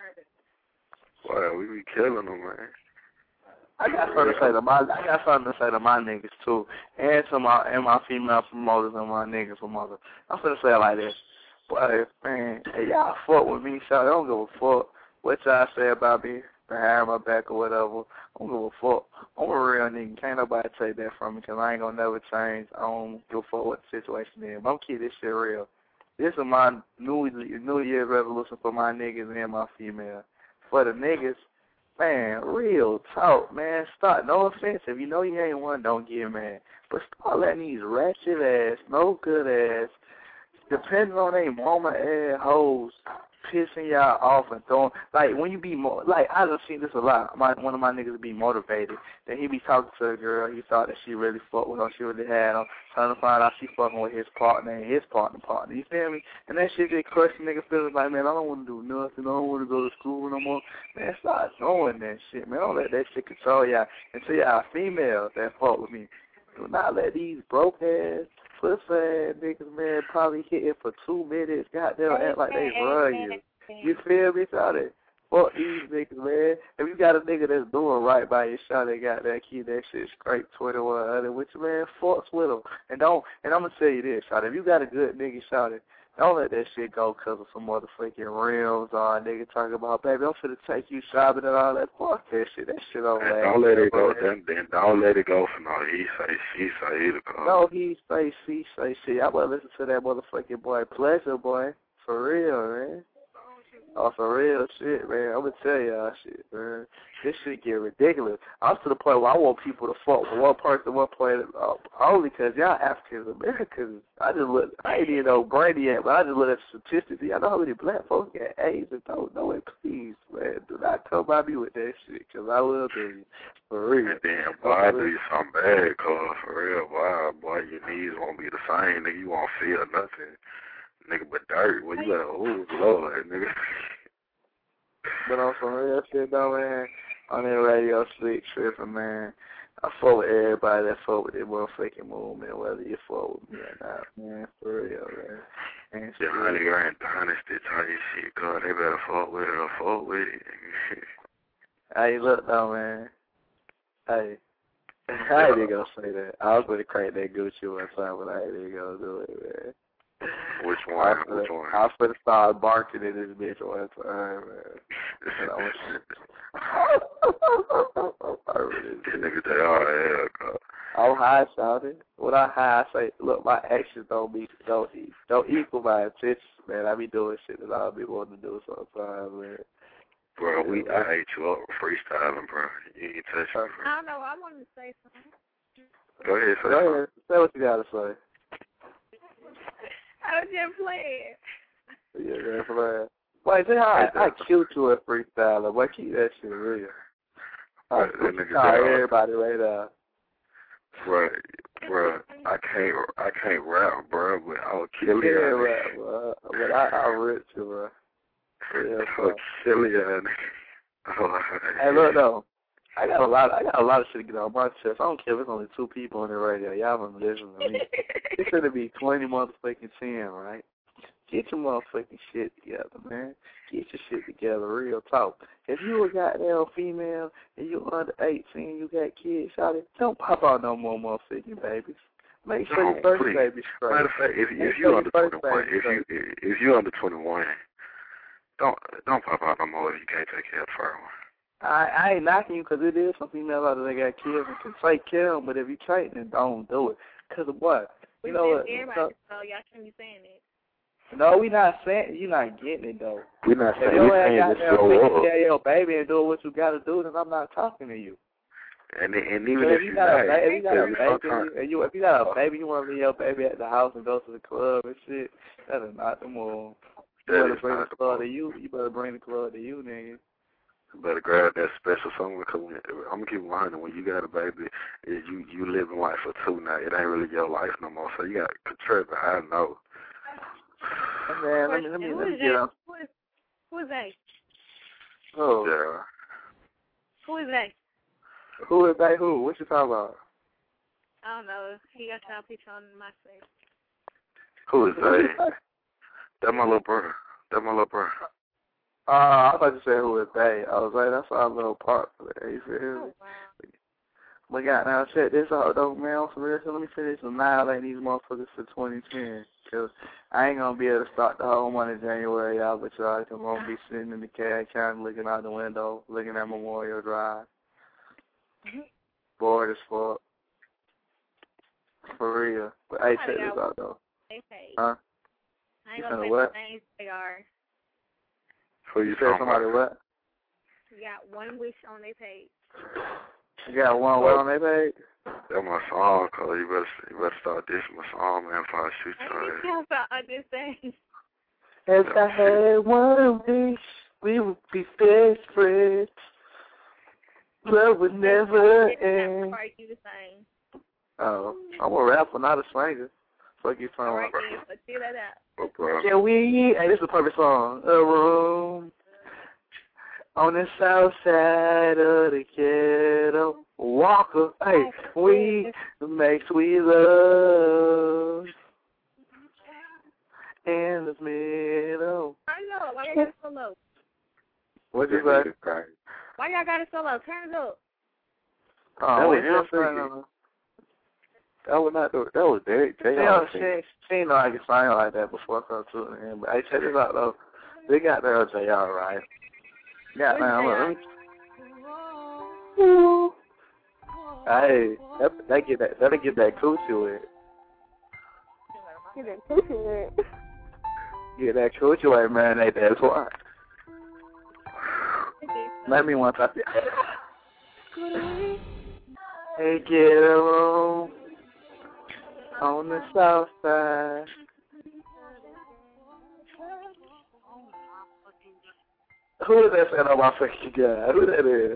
Well, we be killing them, man.
I got something to say to my niggas too, and to my female promoters and my niggas promoters. I'm finna say it like this. But man, hey, y'all fuck with me, so I don't give a fuck what y'all say about me, behind my back or whatever. I don't give a fuck. I'm a real nigga. Can't nobody take that from me, cause I ain't gonna never change. I don't give a fuck what the situation is. But I'm keep this shit real. This is my New Year's resolution for my niggas and my female. For the niggas, man, real talk, man. Stop. No offense. If you know you ain't one, don't get mad. But start letting these ratchet ass, no good ass, depending on they mama ass hoes, pissing y'all off and throwing. Like, when you be I done seen this a lot. One of my niggas be motivated. Then he be talking to a girl. He thought that she really fucked with him. She really had him. Trying to find out she fucking with his partner and his partner. You feel me? And that shit get crushed. Nigga feeling like, man, I don't want to do nothing. I don't want to go to school no more. Man, start doing that shit, man. Don't let that shit control y'all. And to y'all females that fuck with me, do not let these broke ass, pussy ass niggas, man, probably hit it for 2 minutes. Goddamn, act like they run you. You feel me, shawty? Fuck these niggas, man. If you got a nigga that's doing right by your shawty, got that key, that shit straight 2100 with you, man, fucks with them. And I'm gonna tell you this, shawty. If you got a good nigga, shawty, don't let that shit go because of some motherfucking rims or a nigga talking about, baby, I'm finna take you shopping and all that. Fuck that shit. That shit don't last.
Don't let it go. Then don't let it go for no he say, she say either.
No, he say, she say, shit. I wanna listen to that motherfucking boy Pleasure, boy. For real, man. Oh, for real shit, man. I'm gonna tell y'all shit, man. This shit get ridiculous. I'm to the point where I want people to fuck with one person, one planet, only because y'all African Americans. I ain't even know Brandy yet, but I just look at the statistics. Y'all know how many black folks get AIDS and don't know it. Please, man, do not come by me with that shit, because I will do you. For real.
Damn, boy, I do you something bad, cuz, for real, boy, your knees won't be the same, nigga. You won't feel nothing. Nigga, but dirt. Well, you like, oh, Lord, nigga.
But on some real shit, though, man, on that radio slick tripping, man, I fuck with everybody that fuck with this motherfucking movement, whether you fuck with me or not, man, for real, man. And
yeah, nigga ain't dynasty type shit, cuz they better fuck with it or fuck with it.
Hey, look, though, man. Hey. I ain't even gonna say that. I was gonna crank that Gucci one time, but I ain't even gonna do it, man.
Which one?
I was finna start barking at this bitch one time, man.
Nigga, they all hell, God.
I'm high, shouted. When I high, I say, look, my actions don't equal my intentions, man. I be doing shit that I be wanting to do sometimes, man.
Bro, I ate you up freestyling, bro. You ain't touch me, bro.
I don't know. I wanted to say something.
Go ahead,
say what you gotta say.
I was just playing.
Yeah, that's playing. Wait, say how I killed you at freestyling. Boy, keep that shit real. Everybody right now.
Bro, I can't rap, bro, but I'll kill you.
Yeah, rap, bro. But I ripped you, bro. Yeah,
I'll kill you.
Hey, look though. I got a lot of shit to get on my chest. I don't care if it's only 2 people on the radio. Y'all been listening to me. It's gonna be 20 motherfucking 10, right? Get your motherfucking shit together, man. Get your shit together, real talk. If you a goddamn female and you under 18, you got kids, shawty, don't pop out no more motherfucking babies. Make sure your first baby's straight.
Matter of fact, if you under 21, if you under 21, don't pop out no more if you can't take care of the first one.
I ain't knocking you because it is some females out there that got kids and can take care of them, but if you can't, then don't do it. Because of what? You know what?
Everybody, so y'all shouldn't be saying it.
No, we not saying, you're not getting it, though.
We're not saying, we're saying this slow up.
If your baby and doing what you got to do, then I'm not talking to you.
And even if you got a baby,
if you got a baby, you want to leave your baby at the house and go to the club and shit, that is not the move. You better bring the club to you. You better bring the club to you, nigga.
You better grab that special something because I'm going to keep lying. When you got a baby, you living life for two now. It ain't really your life no more, so you got to contribute. I know.
Man, let me get up.
Who is that?
Oh.
Yeah.
Who is that?
Who is they? Who? What you talking about?
I don't know. He got y'all picture on my face.
Who is they? That's my little brother.
I thought you said who is they. I was like, that's our little part for that. You feel me?
Oh, wow.
But goddamn, check this out, though, man. For real, so let me finish annihilating these motherfuckers for 2010. Because I ain't going to be able to start the whole month of January out, but y'all, I'm going to be sitting in the cab county looking out the window, looking at Memorial Drive. Bored as fuck. For real. But hey, check this out, though. Huh?
I ain't going to say what names they are.
Who you
said somebody what?
You got one wish on their page.
You got one what on their page?
That's my song, cuz you better start dissing my song, man, before I shoot you.
I understand.
If I had one wish, we would be best friends. Love would never end. Oh, I'm a rapper, not a singer. Fuck you, talking about. Can we? Hey, this is a perfect song. A room on the south side of the ghetto. Walker, hey, we make sweet love in the middle.
I know. Why y'all got it so low?
What'd you say?
Why y'all got it so low? Turn it up.
Oh, that was him singing. That was not. That was Derek. She ain't know I could sing like that before I come to him. But hey, check this out though. They got their JR right. Yeah, man. Look. Hey, that'll get that coochie wet.
Get that coochie wet.
Get that coochie wet, man. That's why. Let me one time. Hey, get a room on the south side. Who is that saying on my fucking guy? Who that is?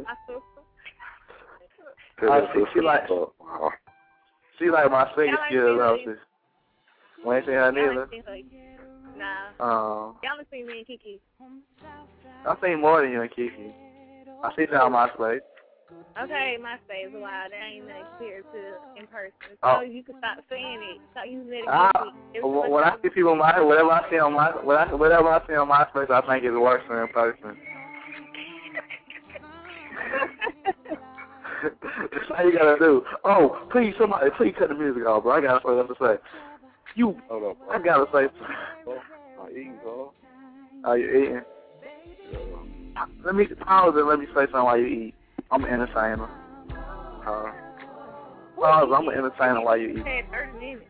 She like my singing skills, also. We ain't seen her neither.
Nah. Y'all have seen me and Kiki.
I've seen more than you and Kiki. I see her on MySpace.
Okay, MySpace a while. That ain't nothing clear to in person. So you can stop saying it. Stop using it against me.
When I see people whatever I see on MySpace, I think it's worse than in person. That's how you gotta do. Oh, please cut the music off, bro. I got something to say. I gotta say something.
I'm eating, bro.
Are you eating? Let me pause and let me say something while you eat. I'm an entertainer. Pause, I'm an entertainer while you eat.
30 minutes.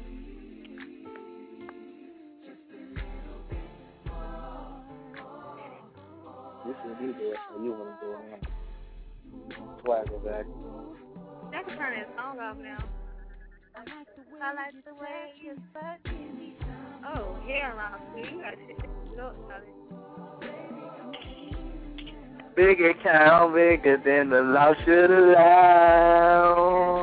This is you do it, so you want to do it now. Swagger back.
I can turn that song off now. I like the way you fuck me. Oh, hair around me. You got shit. Look,
big account, bigger than the law should allow.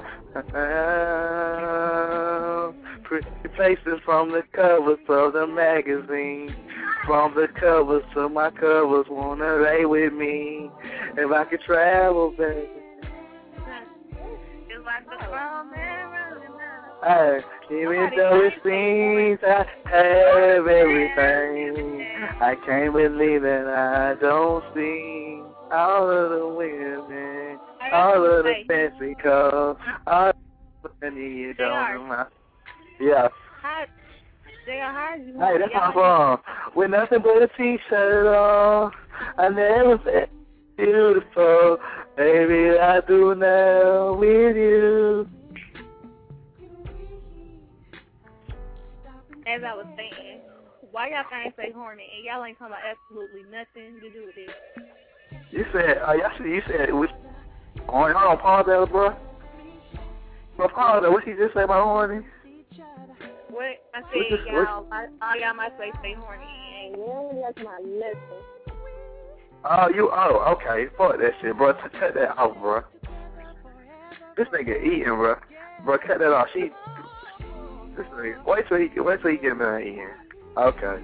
Pretty faces from the covers of the magazine. From the covers to my covers, wanna lay with me. If I could travel, baby. Hey, even though it seems I have everything, I can't believe that I don't see all of the women, all of the fancy cars, all of the money you don't know. Yeah. Hey, that's my song. With nothing but a t-shirt on, I never felt beautiful. Baby, I do now with you.
As I was saying, why y'all things say horny and y'all ain't talking about absolutely nothing to do with it?
You said, you said, hold on, pause that, bro. Bro, pause that. What you just say about horny?
What? I said, y'all might say horny and really that's my lesson.
Okay. Fuck that shit, bro. Cut that off, bro. This nigga eating, bro. Bro, cut that off. This nigga. Wait till he get done eating. Okay.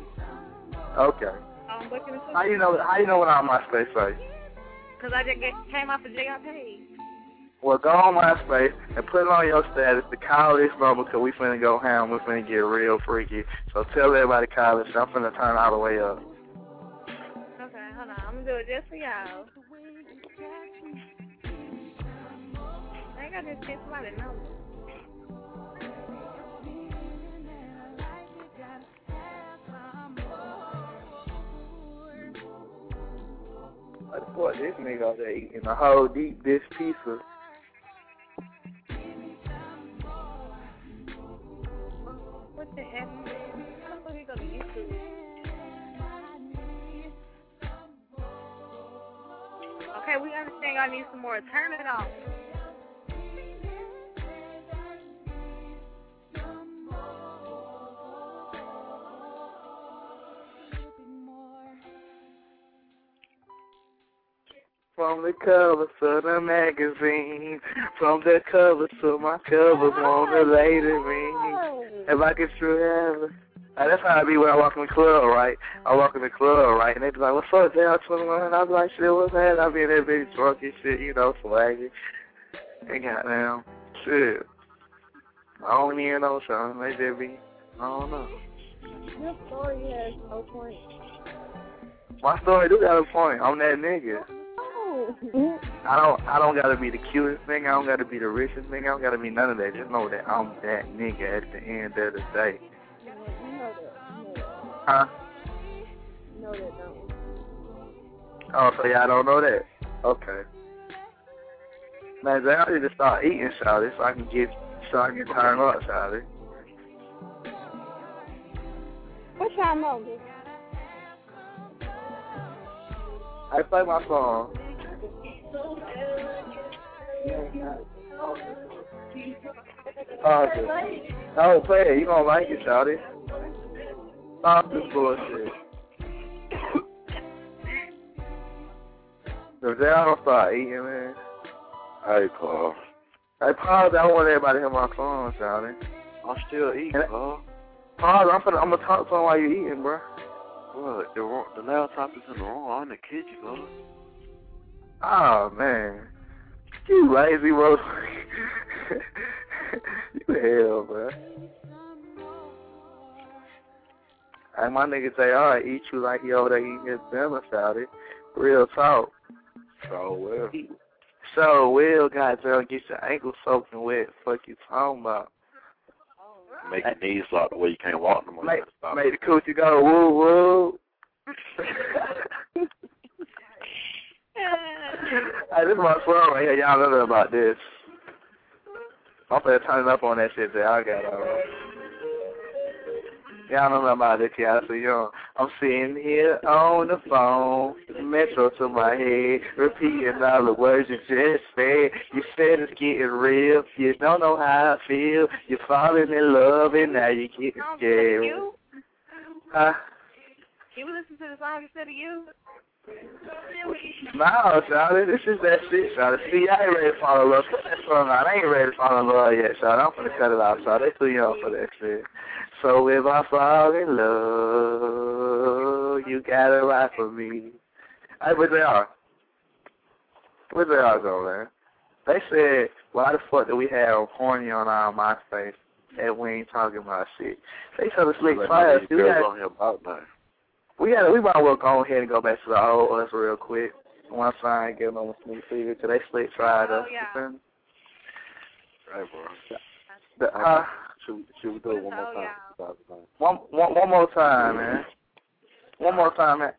How you know what on MySpace say?
Cause I just came off of JRP.
Well, go on MySpace and put it on your status to call this number because we finna go ham. We finna get real freaky. So tell everybody to call this. I'm finna turn all the way up.
Okay, hold on. I'm gonna do it just for y'all. I ain't got this shit somebody number.
Boy, this nigga out there eating a whole deep dish pizza.
What the heck? How the fuck he gonna get to it? Okay, we understand y'all need some more. Turn it off.
From the cover to the magazine, from the cover to my covers, wanna lay to me. If I could forever. That's how I be when I walk in the club, right? I walk in the club, right? And they be like, what's up, JR21? And I be like, shit, what's that? I be in that bitch drunk and shit, you know, swaggy. And goddamn, shit. I don't even know something. They just be, I don't know.
Your story has no point.
My story do got a point. I'm that nigga. I don't gotta be the cutest thing. I don't gotta be the richest thing. I don't gotta be none of that. Just know that I'm that nigga at the end of the day.
You know that.
Huh?
You know that, don't you?
Oh, so y'all don't know that? Okay. Man, I need to start eating, shawty, so I can turn up, shawty.
What's y'all number?
I play my song. Oh, play it. You gonna like it, shawty. Stop this bullshit. If they don't start eating, man.
Hey, Paul.
Hey, pause. I want everybody to hear my song, shawty.
I'm still eating, Paul.
Pause. I'm gonna talk to him while you eating, bro.
What? The laptop is in the room. I'm in the kitchen, bro.
Oh, man. You lazy motherfucker. You hell, bro. Hey, my nigga say, alright, eat you like you over there eating his dinner, shawty. Real talk. So will, goddamn, get your ankles soaking wet. Fuck you talking about?
Make your knees lock the way you can't walk no more.
Make the coochie go woo woo. Hey, this is my song right here. Y'all know about this. I'm finna turn it up on that shit that I got alright. Y'all know about this, y'all. So young. I'm sitting here on the phone, metro to my head, repeating all the words you just said. You said it's getting real. You don't know how I feel. You're falling in love and now you're getting scared. Huh?
Can we listen to the song instead of you?
No, Shawty, this is that shit, Shawty. See, I ain't ready to fall in love. Put that song on. I ain't ready to fall in love yet, Shawty. I'm finna cut it off, Shawty. They too young for that shit. So if I fall in love, you gotta ride for me. Hey, where they are? Where they are, though, man? They said, why the fuck do we have horny on our MySpace and we ain't talking about shit. They tell us slick fire. We might well go ahead and go back to the old us real quick. One sign, give them a sneak peek because they slick fried us.
Right,
Should
bro. Should we do it one more time?
One more time, man. One more time, man.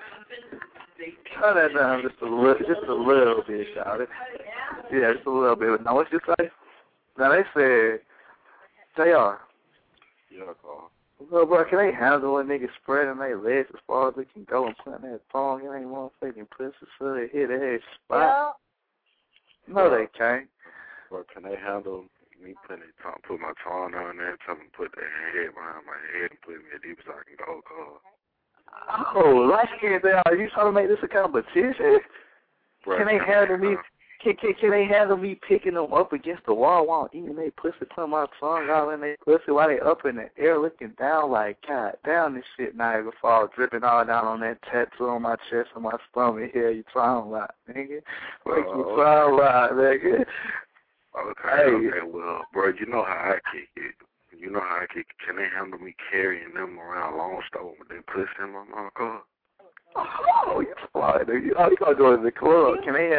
Turn that down just a little bit, shout it. Yeah, just a little bit. Now, what you say? Now, they said, JR.
Yeah, Carl.
Well, bro, can they handle a nigga spreading their legs as far as they can go and putting that thong in their motherfucking pussy so they hit their head spot? Yeah. No, they can't.
Bro, can they handle me put my tongue on there and tell them to put their head behind my head and put me as deep as I can go, Carl?
Oh, light skin, are you trying to make this a competition?
Bro,
can they handle me? Can they handle me picking them up against the wall while I'm eating their pussy, putting my tongue out in their pussy while they up in the air looking down like, God damn, this shit Niagara Falls dripping all down on that tattoo on my chest and my stomach here. You talking about, nigga? What you talking about, nigga?
Okay, well, bro, you know how I kick it. You know how I kick it. Can they handle me carrying them around long stove with their pussy in my mouth, Carl?
Oh, you're fly, nigga. You gonna go to the club. Can they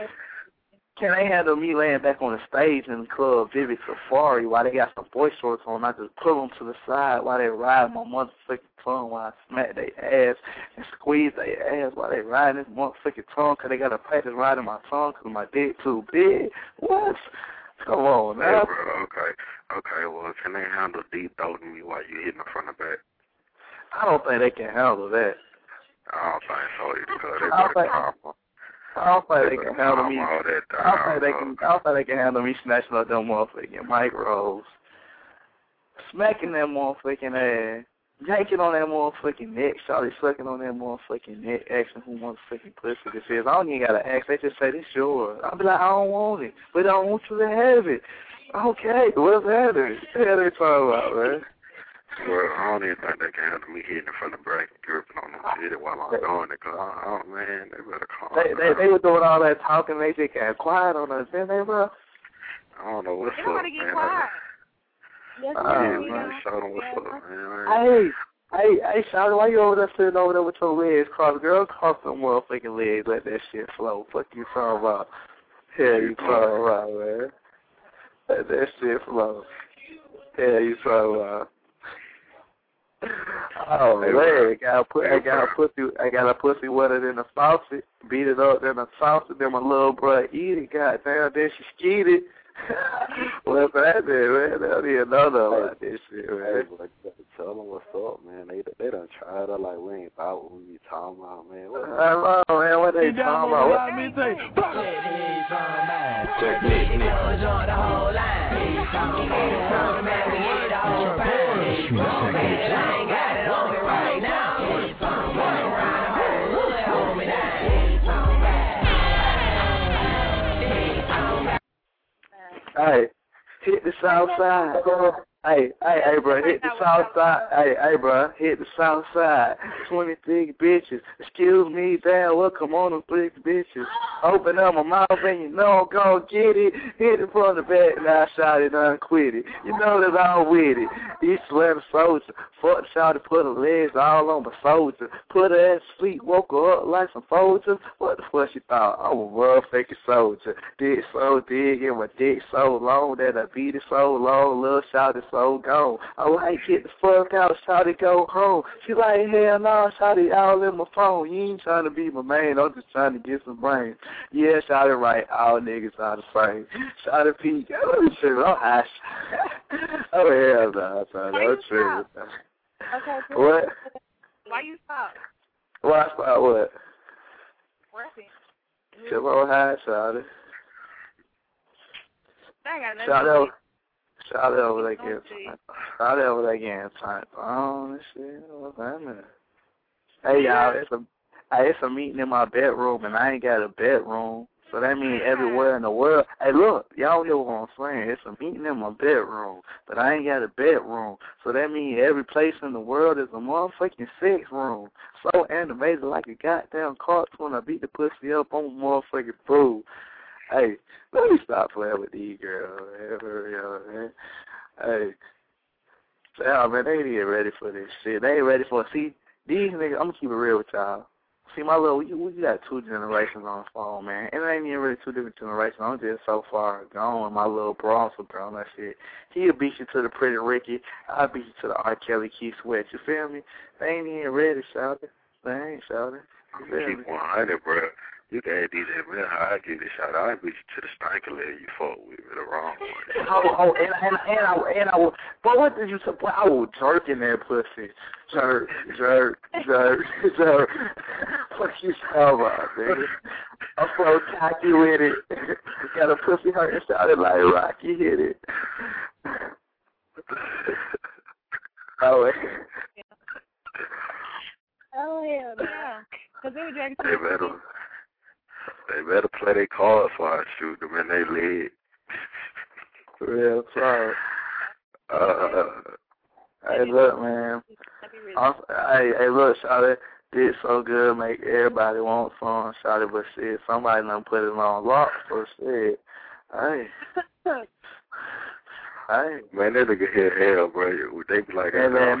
handle me laying back on the stage in the club, Vivid Safari, while they got some boy shorts on? I just pull them to the side while they ride my motherfucking tongue while I smack their ass and squeeze their ass while they ride this motherfucking tongue because they got to practice riding my tongue because my dick too big. What? Come on, man.
Hey, bro, okay, well, can they handle deep throating me while you hitting me from the back?
I don't think they can handle that.
I don't think so either, because they
I don't think they can handle me. I don't think they can handle me snatching up them motherfucking micros, smacking that motherfucking ass, yanking on that motherfucking neck, shawty sucking on that motherfucking neck, asking who motherfucking pussy this is. I don't even gotta ask. They just say this yours. I'll be like, I don't want it, but I don't want you to have it. Okay, what's happening? What the hell they talking about, man?
Well, I don't even think they can handle me hitting in front of the bracket, gripping on them shit while I'm doing it, because, oh, man, they better calm down.
They were doing all that talking, they just got quiet on us, didn't they, bro?
I don't know what's up, man. Show them what's up, man.
Hey, Shawty, why you over there sitting over there with your legs crossed? Girl, cross them motherfucking legs, let that shit flow. Fuck you talking about? Yeah, you talking about, man. Let that shit flow. Yeah, you talking about. Oh man, I got a pussy wetter than a faucet, beat it up than a saucer, then my little bro eat it, goddamn, then she skeeted. What's that, man? They don't even know about this shit, man.
Tell them what's up, man. They done tried it like we ain't about what we talking about, man.
Hello, man, what they talking about? What me say? Hey, hit the south side. Hey, bro, hit the south side. Hey, bro, hit the south side. 23 bitches. Excuse me, damn, welcome on them 3 bitches. Open up my mouth and you know I'm gonna get it. Hit it from the back, now shot it, quit it. You know that I'm with it. You swear the soldier. Fuck shot it, put her legs all on my soldier. Put her ass sleep, woke her up like some Folgers. What the fuck she thought? I'm a motherfucking soldier. Dick so big and my dick so long that I beat it so long. Little shot it so gone. I like get the fuck out, shot it go home. She like, hell no, shot it all in my phone. You ain't trying to be my man, I'm just trying to get some brains. Yeah, shot it right, all niggas are the same. Shot it peak, I'm high. Oh hell no, I'm true.
Okay, so
what?
Why you stop?
Why I stop what?
Rapping.
Chill on high, shot it. Shout out over there again. Shout out over there again. Oh, this shit. What's happening? Hey, y'all, it's a meeting in my bedroom, and I ain't got a bedroom. So that means everywhere in the world. Hey, look, y'all hear what I'm saying. It's a meeting in my bedroom, but I ain't got a bedroom. So that means every place in the world is a motherfucking sex room. So animated like a goddamn cartoon. I beat the pussy up on a motherfucking food. Hey, let me stop playing with these girls, man. Hey. Yeah, man, they ain't even ready for this shit. They ain't ready for it. See, these niggas, I'm going to keep it real with y'all. See, my little, we got 2 generations on the phone, man. And it ain't even really 2 different generations. I'm just so far gone with my little Bronson girl and that shit. He'll beat you to the Pretty Ricky. I'll beat you to the R. Kelly Keith Sweat. You feel me? They ain't even ready, shout it. They ain't, shout it.
Keep 100, bro. You can DJ Miller, I give this shot. I beat you to the stanker leg you fought with me the wrong way.
And I will, but what did you say? Boy, I will jerk in that pussy. Jerk. Fuck you so about, nigga. I'm so cocky with it. Got a pussy hurt and sounded like Rocky hit it. Oh,
hell no. Because they were dragging to
They better play their cards before I shoot them in their leg.
Real talk. Hey, look, man. Hey, look, Shawty, did so good, make everybody want some, Shawty, but shit, somebody done put it on lock for shit. Hey. Hey.
Man, that nigga hit hell, bro. They be like,
hey, man,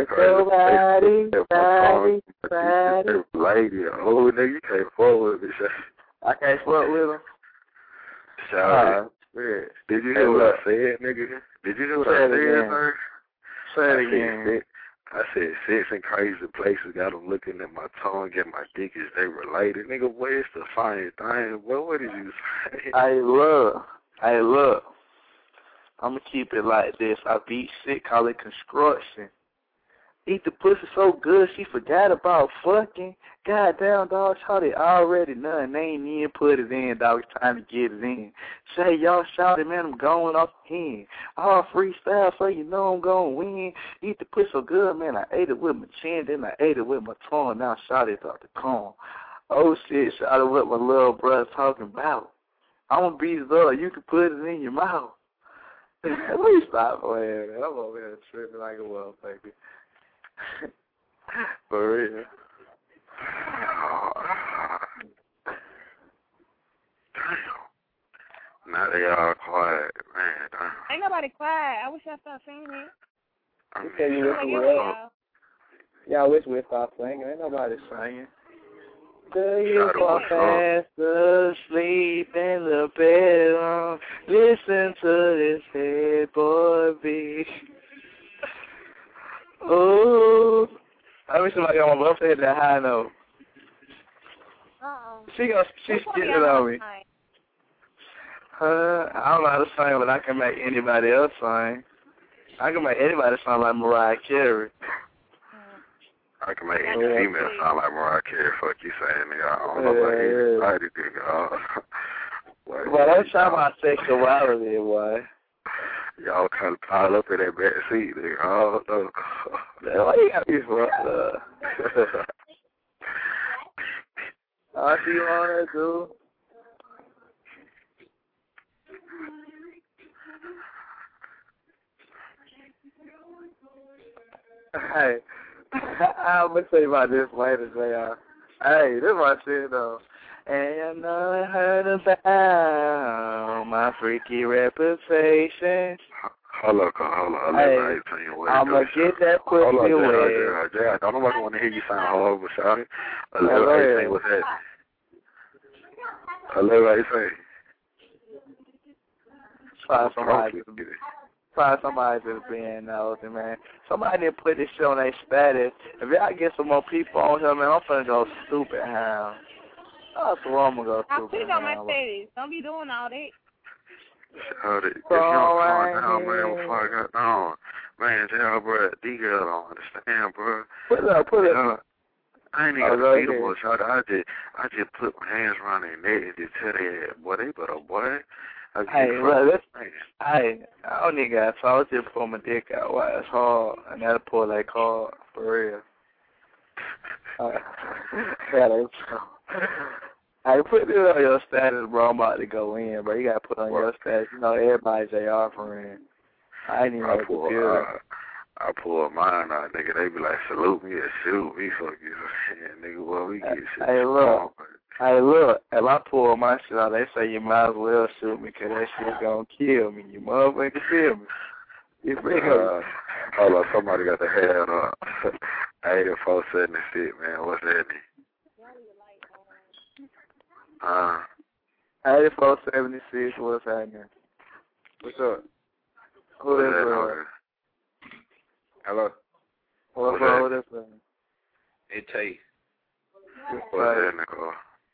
lady, oh, nigga, you can't fuck with me, shit.
I can't fuck with him.
Shawty. Did you hear what I said, nigga? Did you hear what I said, sir?
Say it again.
I said sex in crazy places got them looking at my tongue and my dick as they related. Nigga, boy, it's the same thing. Boy, what did you say?
Hey, look. I'm going to keep it like this. I beat shit, call it construction. Eat the pussy so good she forgot about fucking. Goddamn, dog, Shawty already done. They ain't even put it in, dog. It's time to get it in. Say, y'all, Shawty, man, I'm going off the hand. All freestyle, so you know I'm going to win. Eat the pussy so good, man. I ate it with my chin, then I ate it with my tongue. Now Shawty's off the corn. Oh, shit, Shawty, what my little brother talking about. I'm going to beat it up. You can put it in your mouth. Let me stop playing, man. I'm over here tripping like a motherfucker. For real.
Damn. Now they all quiet, man. Damn.
Ain't nobody quiet. I wish I stopped singing it.
Y'all wish we'd stop singing. Ain't nobody singing. Do you fall fast asleep in the bedroom? Listen to this head boy beat. Oh, I wish somebody on my birthday that high note. She's getting it on me. I don't know how to sing, but I can make anybody else sing. I can make anybody sound like Mariah Carey.
I can make any female sound like Mariah Carey. Fuck you saying, nigga. I don't know about anybody, nigga.
Well, that's how my sexuality, boy.
Y'all kind of pile up in that back seat, nigga. Oh, no.
Why you gotta be fucked up? I see you on that, dude. Hey, I'm going to tell you about this later, JR. Hey, this is my shit, though. And I heard about my freaky reputation.
Hold on.
Hey, I'm going to get that pussy away.
Jay, don't nobody want to hear you sound horrible, shawty. Hello, what's that? Hello, what you say?
Find somebody just being nosy, man. Somebody didn't put this shit on their status. If y'all get some more people on here, man, I'm finna go stupid hound. That's what I'm gonna go stupid.
I'll put it on my status. Don't be doing all that.
Shawty, if you don't calm down, man, before I got down. Man, tell bro, these girls don't understand, bro.
Put it up.
I ain't even gonna beat them, boy, Shawty. I just put my hands around their neck and just tell their ass, boy, they better, boy.
Hey, look, I don't even got to. I was just pull my dick out while it's hard, and that'll pull that card, for real. Hey, put it on your status, bro. I'm about to go in, bro. You got to put on your status. You know, everybody's JR friend. I ain't even know what to do.
I pull mine out, nigga. They be like, salute me or shoot me, fuck you. Nigga, well, we get shit.
Hey, look, if I pull my shit out, they say you might as well shoot me because that shit gonna kill me. You motherfucker feel me? You feel
hold on, somebody got the hand up. 8476, man. What's that?
8476, what's happening?
What's up?
Who is it?
Hello?
What's up? Who is it?
It's Tay.
What's that, Nicole?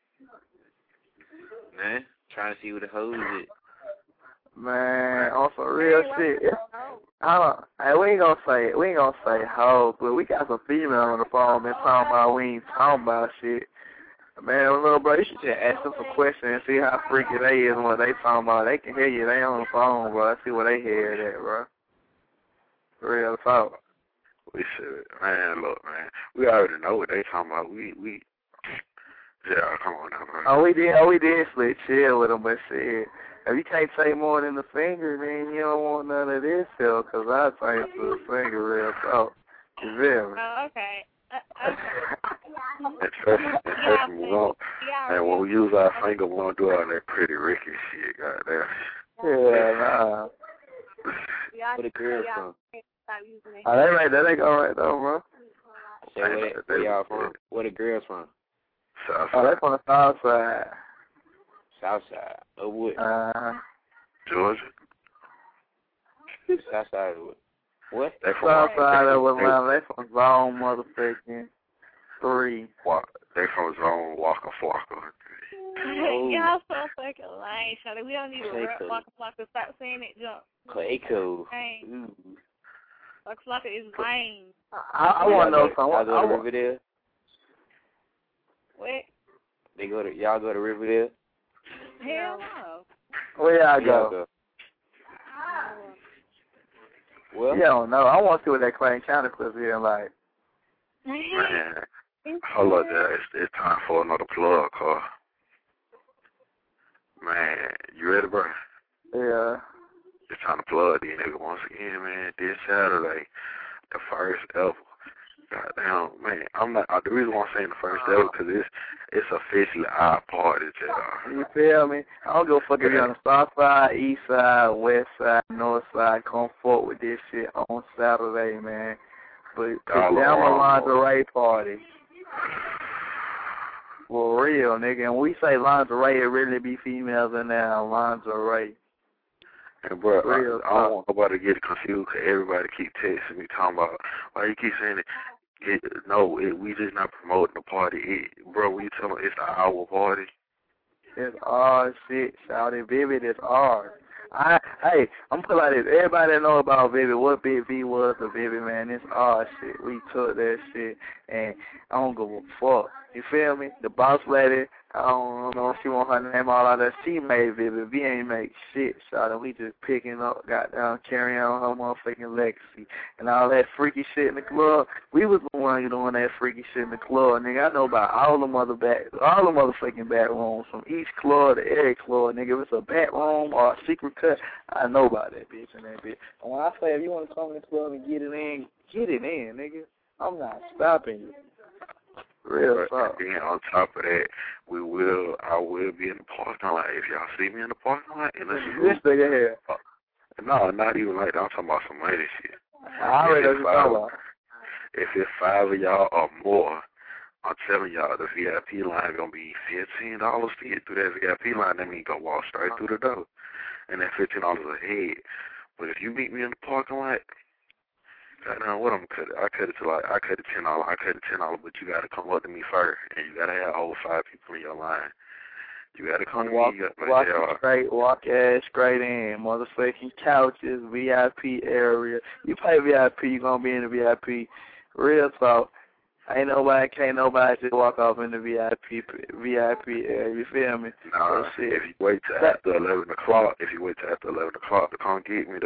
Man, trying to see who the hoes is.
Man, on some real shit. We ain't gonna say hoe, but we got some female on the phone been talking about we ain't talking about shit. Man, little bro, you should just ask them some questions and see how freaky they is and what they talking about. They can hear you, they on the phone, bro. See what they hear at, bro. Real talk.
We should, man, look, man. We already know what they talking about. Yeah, come on now, man.
Oh, we did split chill with them, but shit. If you can't take more than the finger, then you don't want none of this hell, because I take to the finger real talk. You feel me?
Oh, okay.
And when we use our finger, we don't do all that pretty Ricky shit, goddamn.
Yeah, nah.
Where the girls from?
Oh, they right there. They go right there, bro.
Where y'all from? Where the girls from?
South
Oh, they from the south side.
South side. Oh, what?
Georgia.
South side of what? What?
South side of Atlanta. They from Zone motherfucking 3.
They from Zone Walker Flocka.
Y'all so fucking lame, Charlie. We don't need to Walker Flocka. Stop saying it, jump.
Clayco.
Walker Flocka is lame.
I want to know something.
Y'all go to Riverdale?
What?
Y'all go to Riverdale?
Hell no.
Where y'all go?
Well,
you don't know. I want to see what that Clayton County clip here like.
Man, hold up there. It's time for another plug call. Man, you ready, bro?
Yeah.
It's time to plug these niggas once again, man. This Saturday, the first ever. Goddamn, man. The reason why I'm saying the first ever because it's officially our party, Jedi.
You feel me? I don't give a fuck if you're on the south side, east side, west side, north side. Come forward with this shit on Saturday, man. But down the lingerie party. For real, nigga. And when we say lingerie, it really be females in there, lingerie.
And, bro, I don't want nobody to get confused because everybody keep texting me talking about, why you keep saying it? We just not promoting the party. Bro, when you tell me it's our party.
It's our shit, shouty. Vivid is ours. Hey, I'm put like this. Everybody that know about Vivid, what Big V was to Vivid, man, it's our shit. We took that shit, and I don't give a fuck. You feel me? The boss lady, I don't know if she want her name all out there. She made Vivid. V ain't make shit, shawty. We just picking up, goddamn, carrying on her motherfucking legacy. And all that freaky shit in the club, we was the one doing that freaky shit in the club, nigga. I know about all the motherfucking back rooms, from each club to every club, nigga. If it's a back room or a secret cut, I know about that bitch and that bitch. And when I say if you want to come in the club and get it in, nigga. I'm not stopping you. Real talk.
And on top of that, I will be in the parking lot. If y'all see me in the parking lot, and
this nigga here.
No, not even like that. I'm talking about some money shit.
I already know what you're talking about.
If it's 5 of y'all or more, I'm telling y'all, the VIP line gonna be $15 to get through that VIP line. That means you gonna walk straight through the door, and that's $15 a head. But if you meet me in the parking lot, goddamn, what I'm cut it? I cut it $10. I cut it $10, but you gotta come up to me first, and you gotta have over 5 people in your line. You gotta come to me.
Walk ass straight in. Motherfucking couches, VIP area. You pay VIP, you gonna be in the VIP. Real talk. Can't nobody just walk off in the VIP area. You feel me?
No, if you wait till after 11 o'clock, to come get me to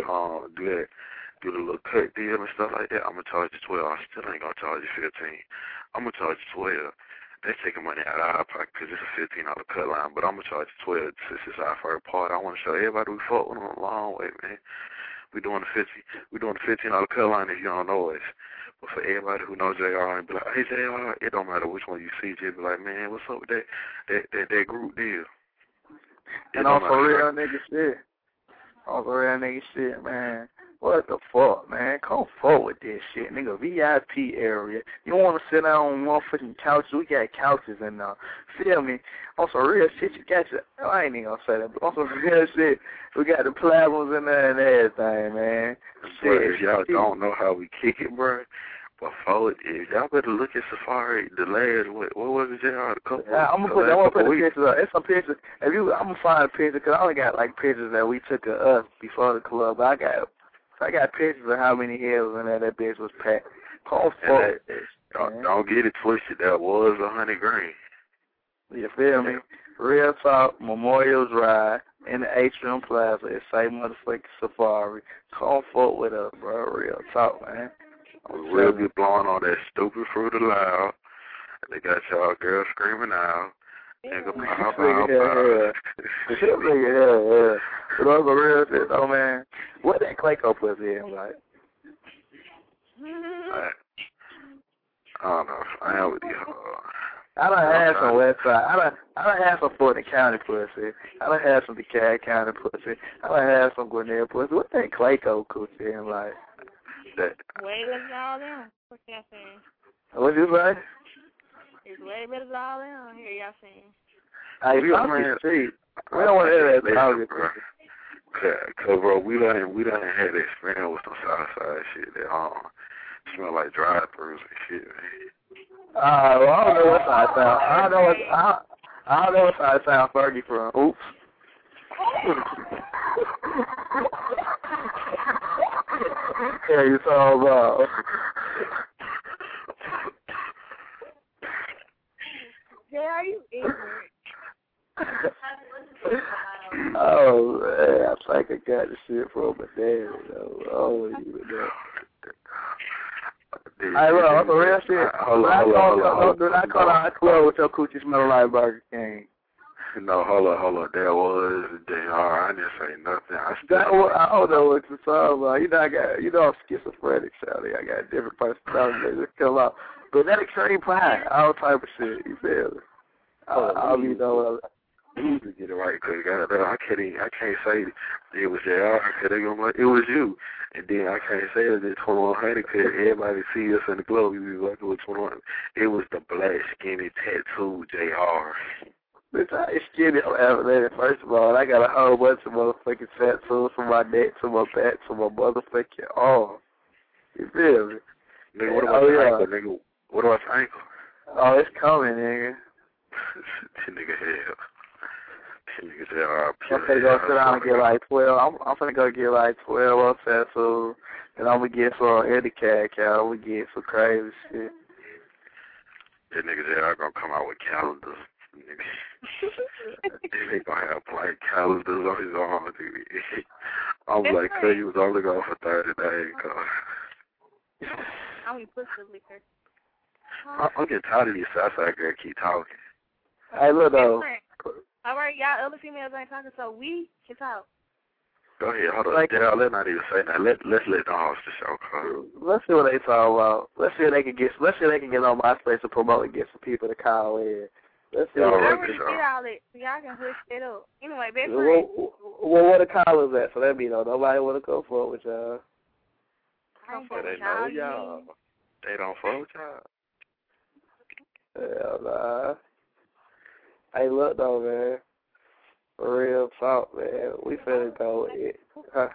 do the little cut deal and stuff like that, I'm going to charge you $12. I still ain't going to charge you $15. I'm going to charge you $12. They're taking money out of our pocket because it's a $15 cut line, but I'm going to charge you $12 since it's our first part. I want to show everybody we fought with them a long way, man. We're doing the $15 cut line if you don't know us. But for everybody who knows JR and be like, hey, JR, it don't matter which one you see, just be like, man, what's up with that group deal?
And on for real nigga shit. Man. What the fuck, man? Come forward with this shit, nigga. VIP area. You want to sit down on motherfucking couches? We got couches in there. Feel me? On some real shit, you got your... I ain't even gonna say that, but on some real shit, we got the plasmas in there and everything, man.
Bro, if y'all don't know how we kick it, bro, before if y'all better look at Safari, the last, what was it, y'all?
I'm gonna put the pictures up. It's some pictures. I'm gonna find a picture, because I only got, like, pictures that we took of us before the club. But I got pictures of how many hills in there that bitch was packed. Come forward.
Don't get it twisted. That was $100 grand.
You feel me? Real talk, Memorial Drive in the Atrium Plaza. It's same motherfucking Safari. Come forward with us, bro. Real talk, man.
We'll be blowing all that stupid Fruit Loud. They got y'all girls screaming out. Nigga, pow, pow, pow.
Yeah. But that's a real shit, though, man. What that Clayco pussy in, like?
I don't know. I am with you.
I done had some West Side. I done had some Fulton County pussy. I done had some DeKalb County pussy. I done had some Gwinnett pussy. What that Clayco pussy in, like?
Way better than all them. What y'all saying?
What you say?
It's way better than all them. Here y'all saying.
Hey, we don't want to hear that talking.
Cause bro, we done had experience with some Southside shit that smell like drive-thrus and shit, man.
Well, I don't know what side sound. I don't know what side sound Fergie from. Oops. Yeah, you talking about?
Yeah, are you ignorant?
Oh man, I think I got the shit from my dad. I don't even know. Hey, look, for real shit. Do not call out a club with your coochie smelling like Burger King.
No, hold on. There was JR. I didn't say nothing. I
don't know what you're talking about. I'm schizophrenic, Sally. I got different personalities that come out. But that extreme pie, all type of shit. You feel me? I'll be knowing.
You to get it right, cause I can't say it was JR, cause they gonna like it was you, and then I can't say it was 2100, cause everybody see us in the club, we be like it was 2100. It was the black skinny tattoo JR.
Bitch, I ain't skinny on Avenue. First of all, I got a whole bunch of motherfucking tattoos from my neck to my back to my motherfucking arm. You feel me?
Nigga, what about your ankle, nigga? What about your ankle?
Oh, it's coming, nigga.
That nigga hell. Niggas are
I'm finna go sit down and get like 12. I'm finna go get like 12 on tattoos, and I'm gonna get some Eddie-Cat. I'm gonna get some crazy shit.
The niggas are gonna come out with calendars. They gonna have blank calendars on his arm. I'm like, cause you was only going for 30 days.
I'm gonna put the liquor.
I'm getting tired of these Southside girls keep talking.
Hey, look though.
All right, y'all other females ain't talking, so we can talk.
Go ahead, hold on. Let's not even say that. Let's let the host the show come.
Let's see what they talk about. Let's see if they can get on MySpace to promote and get some people to call in. Let's see.
I already did all that, so y'all can push it up. Anyway, best friend.
Well, what the call is at? So that means nobody want to go for it with y'all.
They know y'all. They don't fuck with y'all.
Hell nah. Hey, look though, man. Real talk, man. We finna go with it.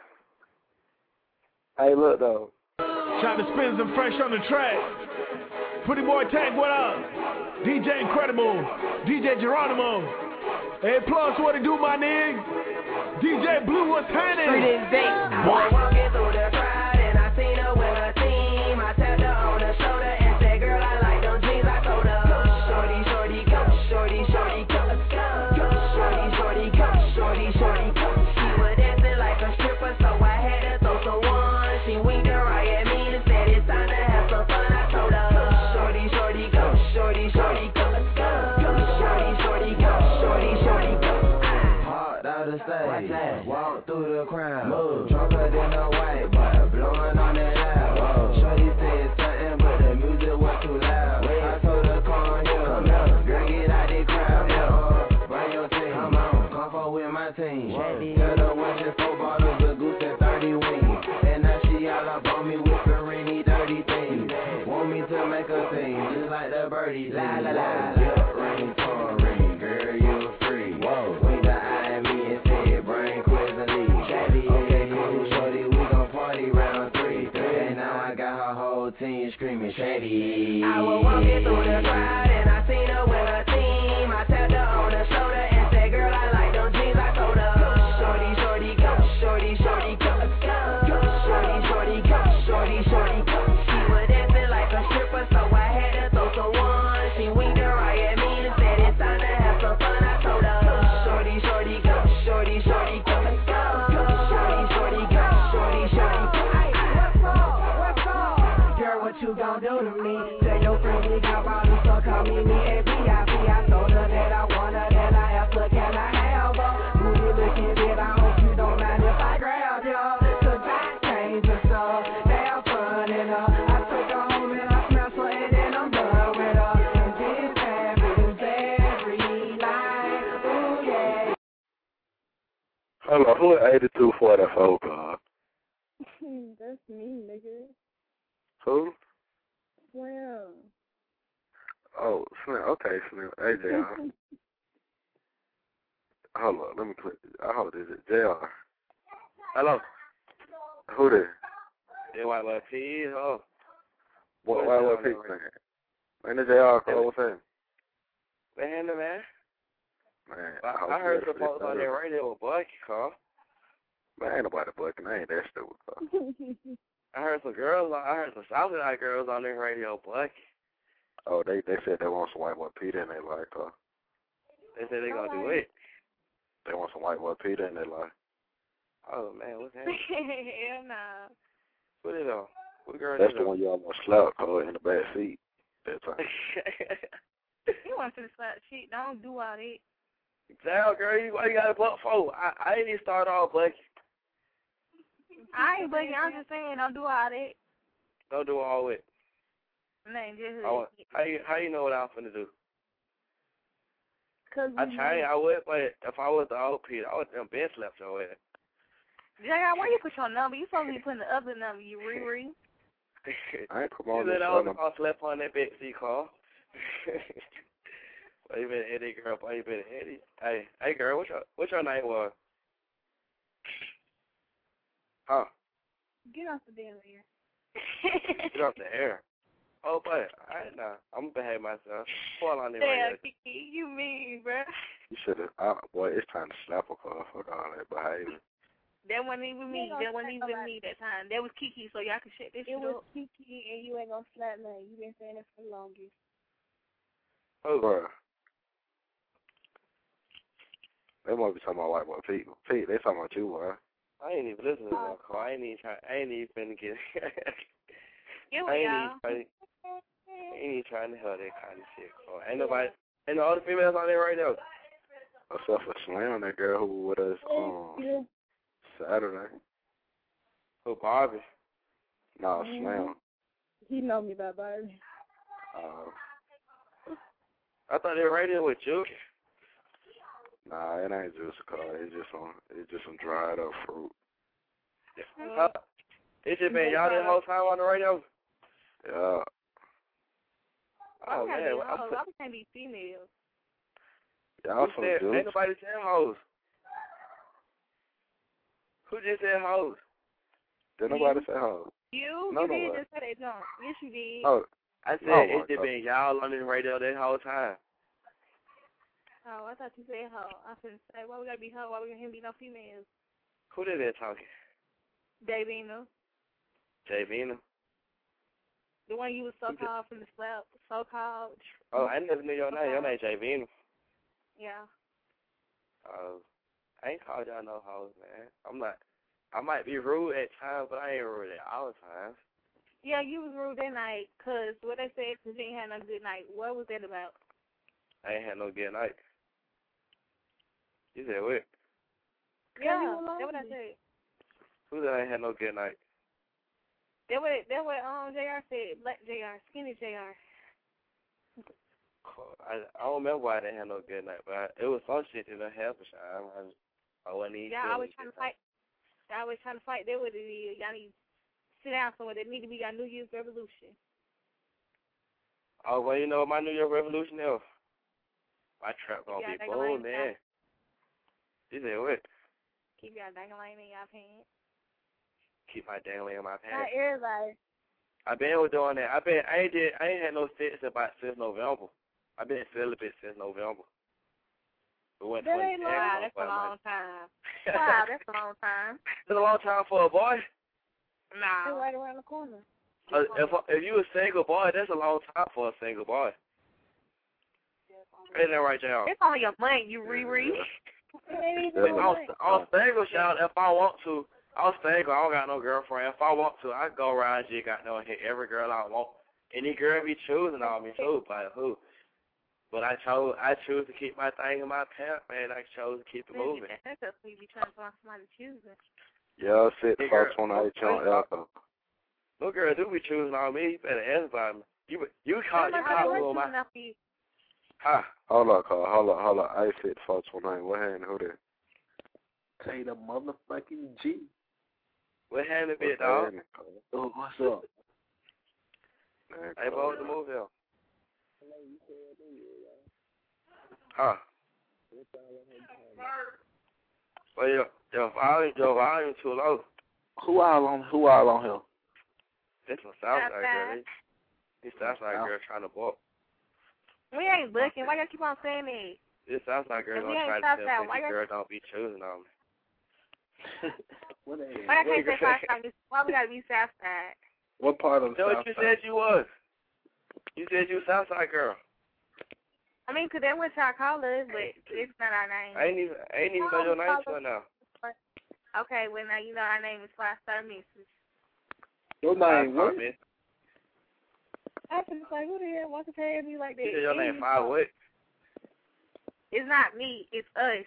Hey, look though.
Trying to spin some fresh on the track. Pretty boy Tank, what up? DJ Incredible, DJ Geronimo. Hey, plus what it do, my nigga? DJ Blue, what's happening?
Boy, walking through the crowd and I seen her with her team. I tapped her on the shoulder and said, girl, I like those jeans. I told her, shorty, shorty, go, shorty, shorty, go. Shorty, go. She was dancing like a stripper, so I had to throw some one. She winked her right at me and said it's time to have some fun. I told her, shorty, go, shorty, go. Shorty, go. Hard out the stage, walk through the crowd, drunker than a white boy, blowing on that loud. Shorty said something, but the music was too loud. I told her, come here, girl, get out the crowd. Bring your team, come on, come forward with my team. Tell her what your 4 bottles of goose and 30 wings. And I shorty, la la la. Guilt ring, phone ring, girl, you free. Whoa. Wink the eye at me and said, bring quiz and leave. Daddy, okay, cool, shorty, we gon' party round 3. And now I got her whole team screaming, shady. I was walking through the crowd and I seen her with her team. I tapped her on the shoulder and said, girl, I like them jeans. I told her, shorty, shorty, go, shorty, shorty, go, go, shorty, shorty, go, shorty, shorty, go. She was dancing like a stripper, so I had to throw some one. She winked her eye at me and said, it's time to have some fun. I told her, shorty, shorty, go, shorty, shorty, go, go, shorty, shorty, go, shorty, shorty, go. Girl, what you gon' do to me? Tell your friends we got bottles, so call me VIP. I told her that I want her, then I asked her, can I have her? Who you looking at? I hope you don't mind if I grab you. Cause I came to some damn fun in her. I took her home and I smashed her and then I'm done with her. And this happens every night. Ooh, yeah.
Hello, who is 8244, God?
That's me, nigga.
Who?
Slim.
Oh, Slim. Okay, Slim. Hey, JR. Hold on, let me click. I hope this is JR.
Hello.
Who this?
Yeah, white P. Oh.
What people saying? Man, this JR, call. What's that?
Man, man.
Man,
I heard some folks on there radio with Bucky, Carl.
Man, ain't nobody bucking. I ain't that stupid, Carl.
I heard some Southside girls on their radio, Bucky.
Oh, they said they want some white boy Peter and they like,
They said they gonna do it.
They want some white boy Peter and they like.
Oh man, what's happening?
Hell no.
Put it on. What girl?
That's the one you almost slapped, Carl, in the back seat that time.
You want to slap shit? Don't do all that.
Damn, girl, why you got a buck for? I ain't even start off, Bucky.
I ain't bugging. I'm just saying, don't do all that.
Don't do all it.
Man, just
how you know what I'm finna do?
Cause
I would, but if I was the old Peter, I would have been slapped your ass.
Yeah, why you put your number? You supposed to be putting the other number, you Riri.
I ain't promoting
you
this.
I was slap on that backseat car. Why you been Eddie, girl? Why you been Eddie? Hey, girl, what's your name was? Huh?
Get off the damn air.
Get off the air. Oh, but I'm gonna behave myself. Fall on the
radio.
Kiki,
you mean, bruh.
You should have. Boy, it's time to slap a car for all that behavior.
That wasn't even me. That wasn't even me that time. That was Kiki, so y'all can shut this shit up. It was Kiki, and you ain't gonna slap nothing. You been saying it for the longest.
Oh, bro. They must be talking about white boy Pete. Pete, they talking about you, boy.
I ain't even listening to my call. I ain't even finna get
Here
I
we are.
ain't even trying to help that kind of shit, Cole. Ain't no other females on there right now.
Except for Slam, that girl who was with us Saturday.
Who, Barbie?
No, Slam.
He know me by Barbie.
I thought they were right there with you.
Nah, it ain't juice, Cole. It's just some dried up fruit.
It's just been y'all that whole time on the radio?
Yeah.
Oh, man.
I can't be females.
Y'all some dudes.
Ain't nobody saying hoes. Who just said hoes?
Did nobody say hoes?
You?
No,
you did just say they don't. Yes, you did.
Oh.
I said it's just been y'all on the radio that whole time.
Oh, I thought you said hoe. I was going to say, why we got to be hoe? Why we can't be no females?
Who did that talking?
Davina.
Davina?
The one you was so-called from the slap. So-called.
Oh, I never knew your name. Your name Davina.
Yeah.
I ain't called y'all no hoes, man. I might be rude at times, but I ain't rude at all times.
Yeah, you was rude that night, because what they said, because you ain't had no good night. What was that about?
I ain't had no good night. You said what?
Yeah, that's what I said.
Who said I ain't had no good night?
That what JR said. Black JR, skinny JR.
I don't remember why I didn't have no good night, but it was some shit that I had for sure. I wasn't even.
Yeah, I was trying to fight. That what it is. Y'all need to sit down somewhere. That need to be our New Year's resolution.
Oh, well, you know what my New Year's resolution is? My trap gonna be bold, man. You said what?
Keep your dangling in your pants.
Keep my dangling in my pants.
Not everybody.
I been doing that. I ain't had no sex since November. I've been celibate since November.
That ain't long. That's a long time. Wow, that's a long time.
That's a long time for a boy.
Nah. It's right around the corner.
If you a single boy, that's a long time for a single boy. Ain't that right, y'all?
It's on your money, you Riri.
I'm single, y'all. If I want to, I'm single. I don't got no girlfriend. If I want to, I go around and got no hit every girl I want. Any girl be choosing on me too, but who? But I choose to keep my thing in my pants, man. I chose to keep it moving.
That's just you be trying to find somebody choosing.
Yeah, sit folks on alcohol.
No girl do be choosing on me. You better ask about me. You caught on my. Huh?
Hold on. I said folks on what happened? Who there?
Say the motherfucking G.
What happened, big dog?
Oh, what's up?
Hey, what was the move here? Huh? Well, your volume too low.
Who all on here?
This one Southside girl. This Southside girl trying to book.
We ain't looking. Why y'all keep on saying that?
This Southside girl gonna try to tell me the girl don't be choosing on me.
Why
I can't say Southside? Why we gotta be Southside?
What part of
Southside? What you said you was? You said you Southside girl.
I mean, 'cause that's what y'all call us, but it's not our name.
I ain't even know your name till now.
Okay, well now you know our name is 5-Star Missus.
Your name what?
I was like, who the hell wants to tell me like that?
You said your name 5 what?
It's not me, it's us.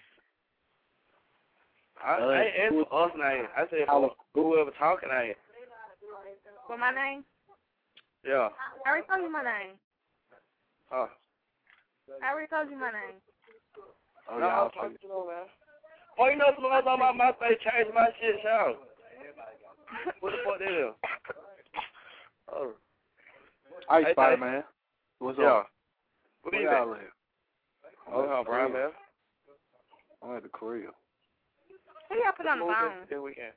I ain't asked for us name. I said for whoever talking name.
For my name?
Yeah.
I already told you my name.
Huh?
I already told you my name.
Oh, no, I'm talking to you, man. Oh, you know somebody on my MySpace changed my shit, Sean. What the fuck that is? Oh.
Ice Spider, man. What's up?
Where you at? Oh, Brian, man.
I'm at the crib.
Who y'all put on the phone?
This weekend.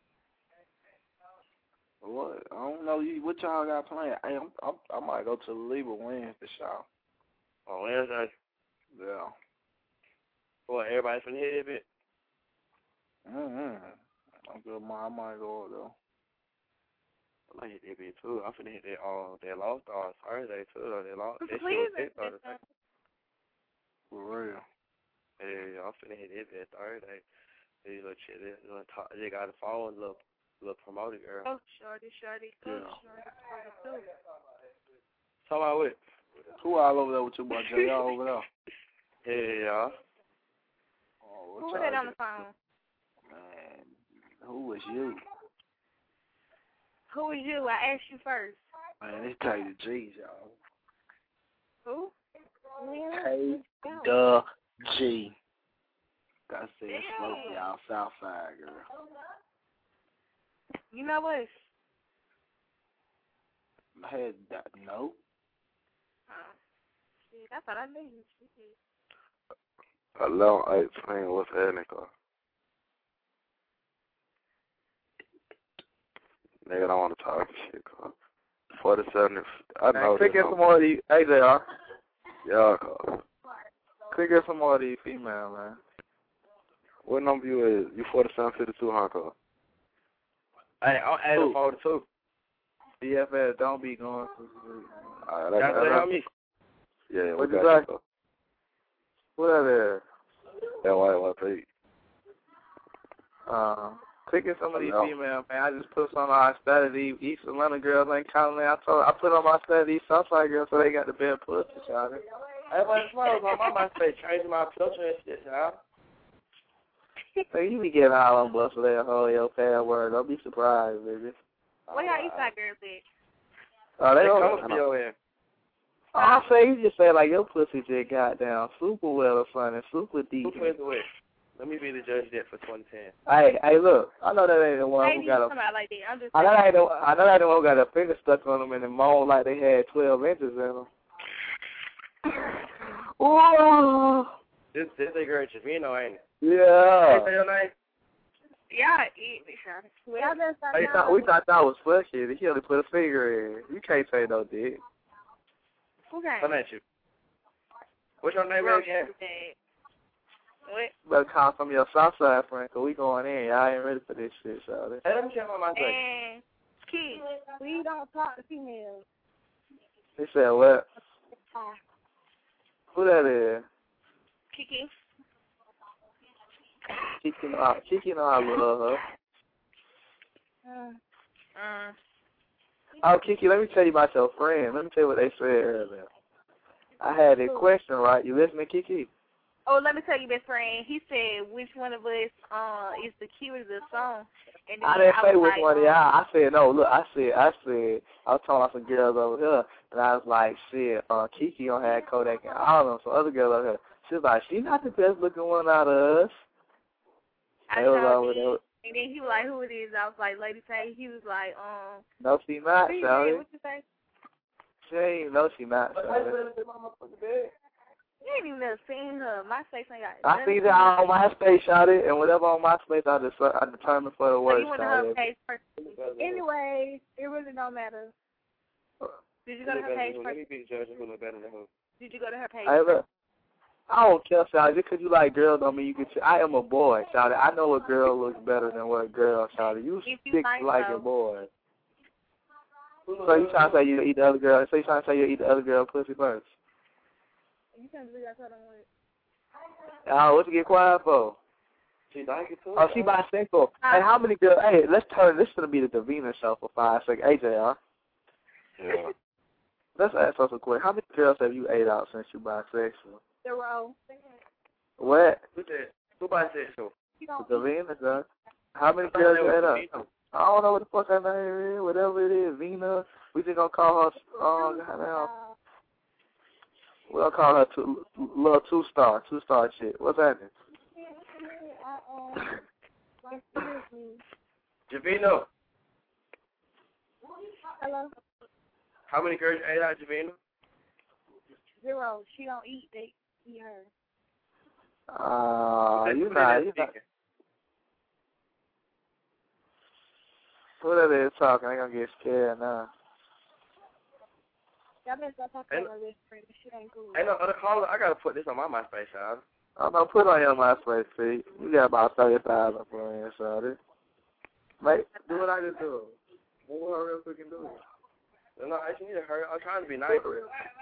What? I don't know. What y'all got planned? I might go to the Libra Wednesday show.
On Wednesday?
Yeah.
Boy, everybody's finna hit it, bit.
I'm good, I might go up, though.
I might hit that bit, too. I'm finna hit that Lost Stars Thursday, too, though. That
Please.
For real.
Yeah, I'm finna hit that bit Thursday. These little shit, they got a phone, little promoted girl.
Oh, shorty.
Yeah.
Shorty.
Talk about what?
Who all over there with you, boy? JR over there?
Yeah.
Oh,
who was that on the phone?
Man, who was you?
Who was you? I asked you first.
Man, it's Taylor G's, y'all.
Who?
Taylor G. I said smoke, y'all. Southside girl.
You know what?
I had that. No.
Shit, I thought I knew you.
11-18, what's happening, car? Nigga don't want to talk shit, car. 47, I know
click get some more of these, hey, JR.
Yeah, car.
Click get some more of these female, man.
What number you is? You 4752, huh, car?
Hey, I'm 42.
DFS, don't be going.
Alright,
that's me.
Yeah,
what
we
you
got
say?
you.
What that is?
LYYP.
Click at some of these females, man. I just put some on our status. East Atlanta girls ain't calling me. I put on my status these Southside girls so they got the best pussy, y'all.
Everybody smiles on my MySpace, changing my filter and shit, y'all.
So you be getting all on bustle that whole your password. Don't be surprised, baby.
What y'all Eastside girls at?
They
come to your end.
I say you just say like your pussy just got down super well or something, super deep.
Who plays the way? Let me be the judge there for 2010.
Hey, look, I know that ain't the one who got a.
Like that. I'm just
I know that ain't the one who got a finger stuck on them and the moan like they had 12 inches in them. Oh.
This the girl Javino, ain't it?
Yeah.
Say your name?
Y'all eat me, son.
We thought that was flushy. He only put a finger in. You can't say no dick.
Okay.
Come at you. What's your name again?
What?
Better call from your south side friend, cause we going in. Y'all ain't ready for this shit, so.
Hey, let me check my mic.
And kids, we don't talk to females.
He said what? Who that is?
Kiki.
Kiki know I love her. Oh, Kiki, let me tell you about your friend. Let me tell you what they said earlier. I had a question, right? You listening, Kiki?
Oh, let me tell you, best friend. He said which one of us is the cutest of the song. And then
I didn't say which
like,
one of y'all. I said no. Look, I was talking about some girls over here, and I was like, shit, Kiki don't have Kodak and all of them. So other girls over here, she was like, she's not the best looking one out of us.
I told him, and then he was like, who it is? I was like, Lady Tay. He was like,
No, she not, Shawty.
What you say?
She ain't, no, she not, Shawty.
You ain't even never seen her. MySpace ain't got.
I seen her on MySpace, Shawty, and whatever on MySpace, I determined for the worst,
you went to her page first. Anyway, it really don't matter. Did you go to her page first?
Let me be the judge of who look better than who.
Did you go to her page
I
first?
don't care, Shawty. Just because you like girls don't mean you get. I am a boy, Shawty. I know a girl looks better than what a girl, Shawty. You stick like a boy. So you trying to say you eat the other girl? So you trying to say you eat the other girl pussy first?
You can't believe I told him what.
Oh, what you get quiet for?
She like it too.
Oh, she bisexual. Hey, how many girls? Hey, let's turn this to be the Davina show for 5 seconds. AJ,
Yeah.
Let's ask us a question. How many girls have you ate out since you bisexual?
0.
What?
Who that? Who bisexual?
Davina, son. How many girls you ate out? I don't know what the fuck her name is. Whatever it is, Vina. We just gonna call her. Goddamn. We'll call her little 2-star shit. What's happening?
Javino.
Hello.
How many girls ate out, Javino?
0. She don't eat. They eat her.
You not. Who that is talking? They gonna get scared now.
Y'all better stop talking about this friend. She ain't cool.
Ain't no other caller. I gotta put this on my MySpace, y'all.
I'm gonna put on your MySpace feed. You got about 30,000 friends, so mate, do what I just do. Move her real quick and do it.
No, I just need to hurry. I'm trying to be nice. Come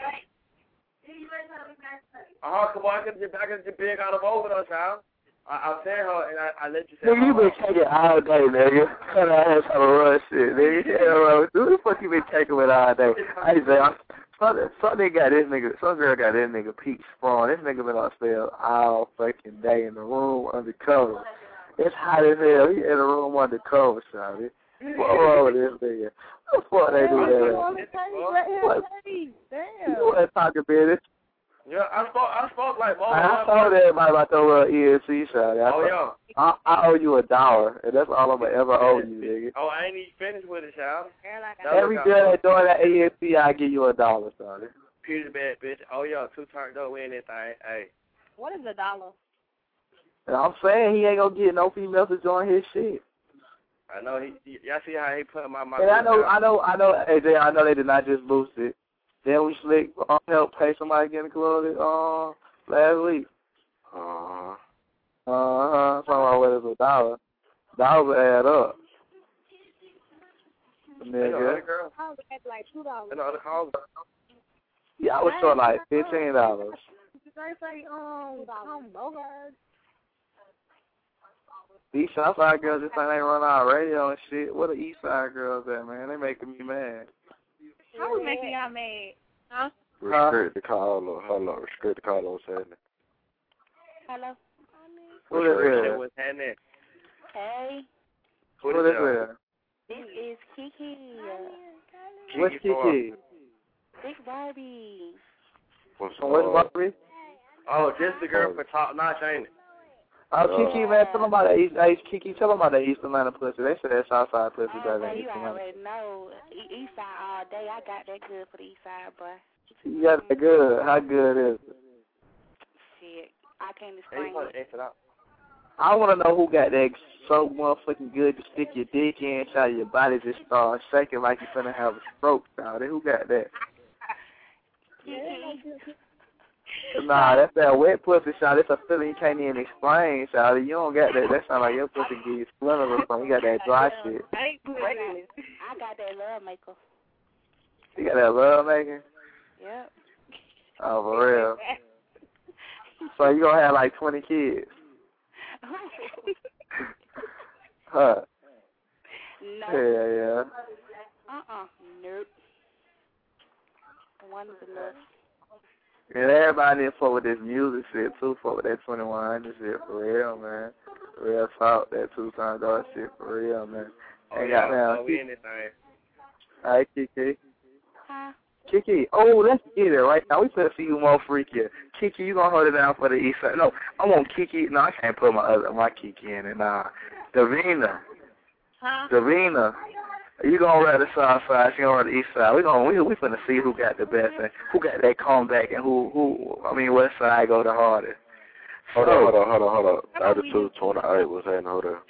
on, I can just big out of overdose, y'all. I'll tell her and I let you say.
Nigga, you been taking all day, nigga. Cut out here trying to run shit, nigga. Yeah, who the fuck you been taking with all day? I say, some girl got this nigga peach sprung. This nigga been upstairs all fucking day in the room undercover. It's hot as hell. He in the room undercover, shawty. What wrong with this nigga? What the fuck they do that?
Damn.
You wasn't talking business.
Yeah, I spoke like more.
I told everybody about the ESC shot. I owe you $1, and that's all I'm gonna ever owe you, nigga.
Oh, I ain't even finished with it, child.
Every girl that doing that ESC, I give you $1, son.
Peter bad bitch. Oh, y'all 2 turned up with anything. Hey.
What is $1?
And I'm saying he ain't gonna get no females to join his shit.
I know y'all see how he put my.
And I know, AJ. I know they did not just boost it. Then we slick help pay somebody getting clothes last week. Something like what is $1. $1 will add up. Nigga.
I was at like $2.
And the other calls.
Yeah, I was short like $15. These Southside girls just think they run our radio and shit. What the East Side girls at, man? They making me mad.
How we making y'all mad? Huh?
Restrict the call or restrict the call on Saturday.
Hello?
Who is it?
What's happening?
Hey.
Who is it?
This is Kiki.
What's Kiki?
Big Barbie.
What's Barbie?
Oh, just the girl for Top Notch, ain't it?
Oh, Kiki, man, tell them about that East. Hey, Kiki, tell them about that East Atlanta pussy. They say that Southside pussy better than East Atlanta.
You already know. East Side all day. I got that good for the East Side, boy.
You got that good. How good is it?
Shit, I can't explain it.
I want to know who got that so motherfucking good to stick your dick in, so your body just starts shaking like you're finna have a stroke, Shawty. Who got that? Nah, that's that wet pussy, Shawty. It's a feeling you can't even explain, Shawty. You don't got that. That sound like your pussy gets splinters or something. You got that dry shit.
I got that love maker.
You got that love making?
Yep.
Oh, for real. So you gonna have like 20 kids? Huh?
No.
Yeah.
Nope. One is enough.
And everybody need to fuck with this music shit too. Fuck with that 2100 shit for real, man. Real talk, that 2 times dollar shit for real, man. Ain't got now.
We in this thing.
Alright, Kiki.
Huh?
Kiki, let's get it right now. We finna see you more freakier. Kiki, you gonna hold it down for the east side? No, I want Kiki. No, I can't put my Kiki in it. Nah, Davina.
Huh?
Davina. You gonna ride the south side? She gonna ride the east side? We finna see who got the best and who got that comeback and who. I mean, what side go the hardest?
Hold on. Attitude 28 was saying, hold on.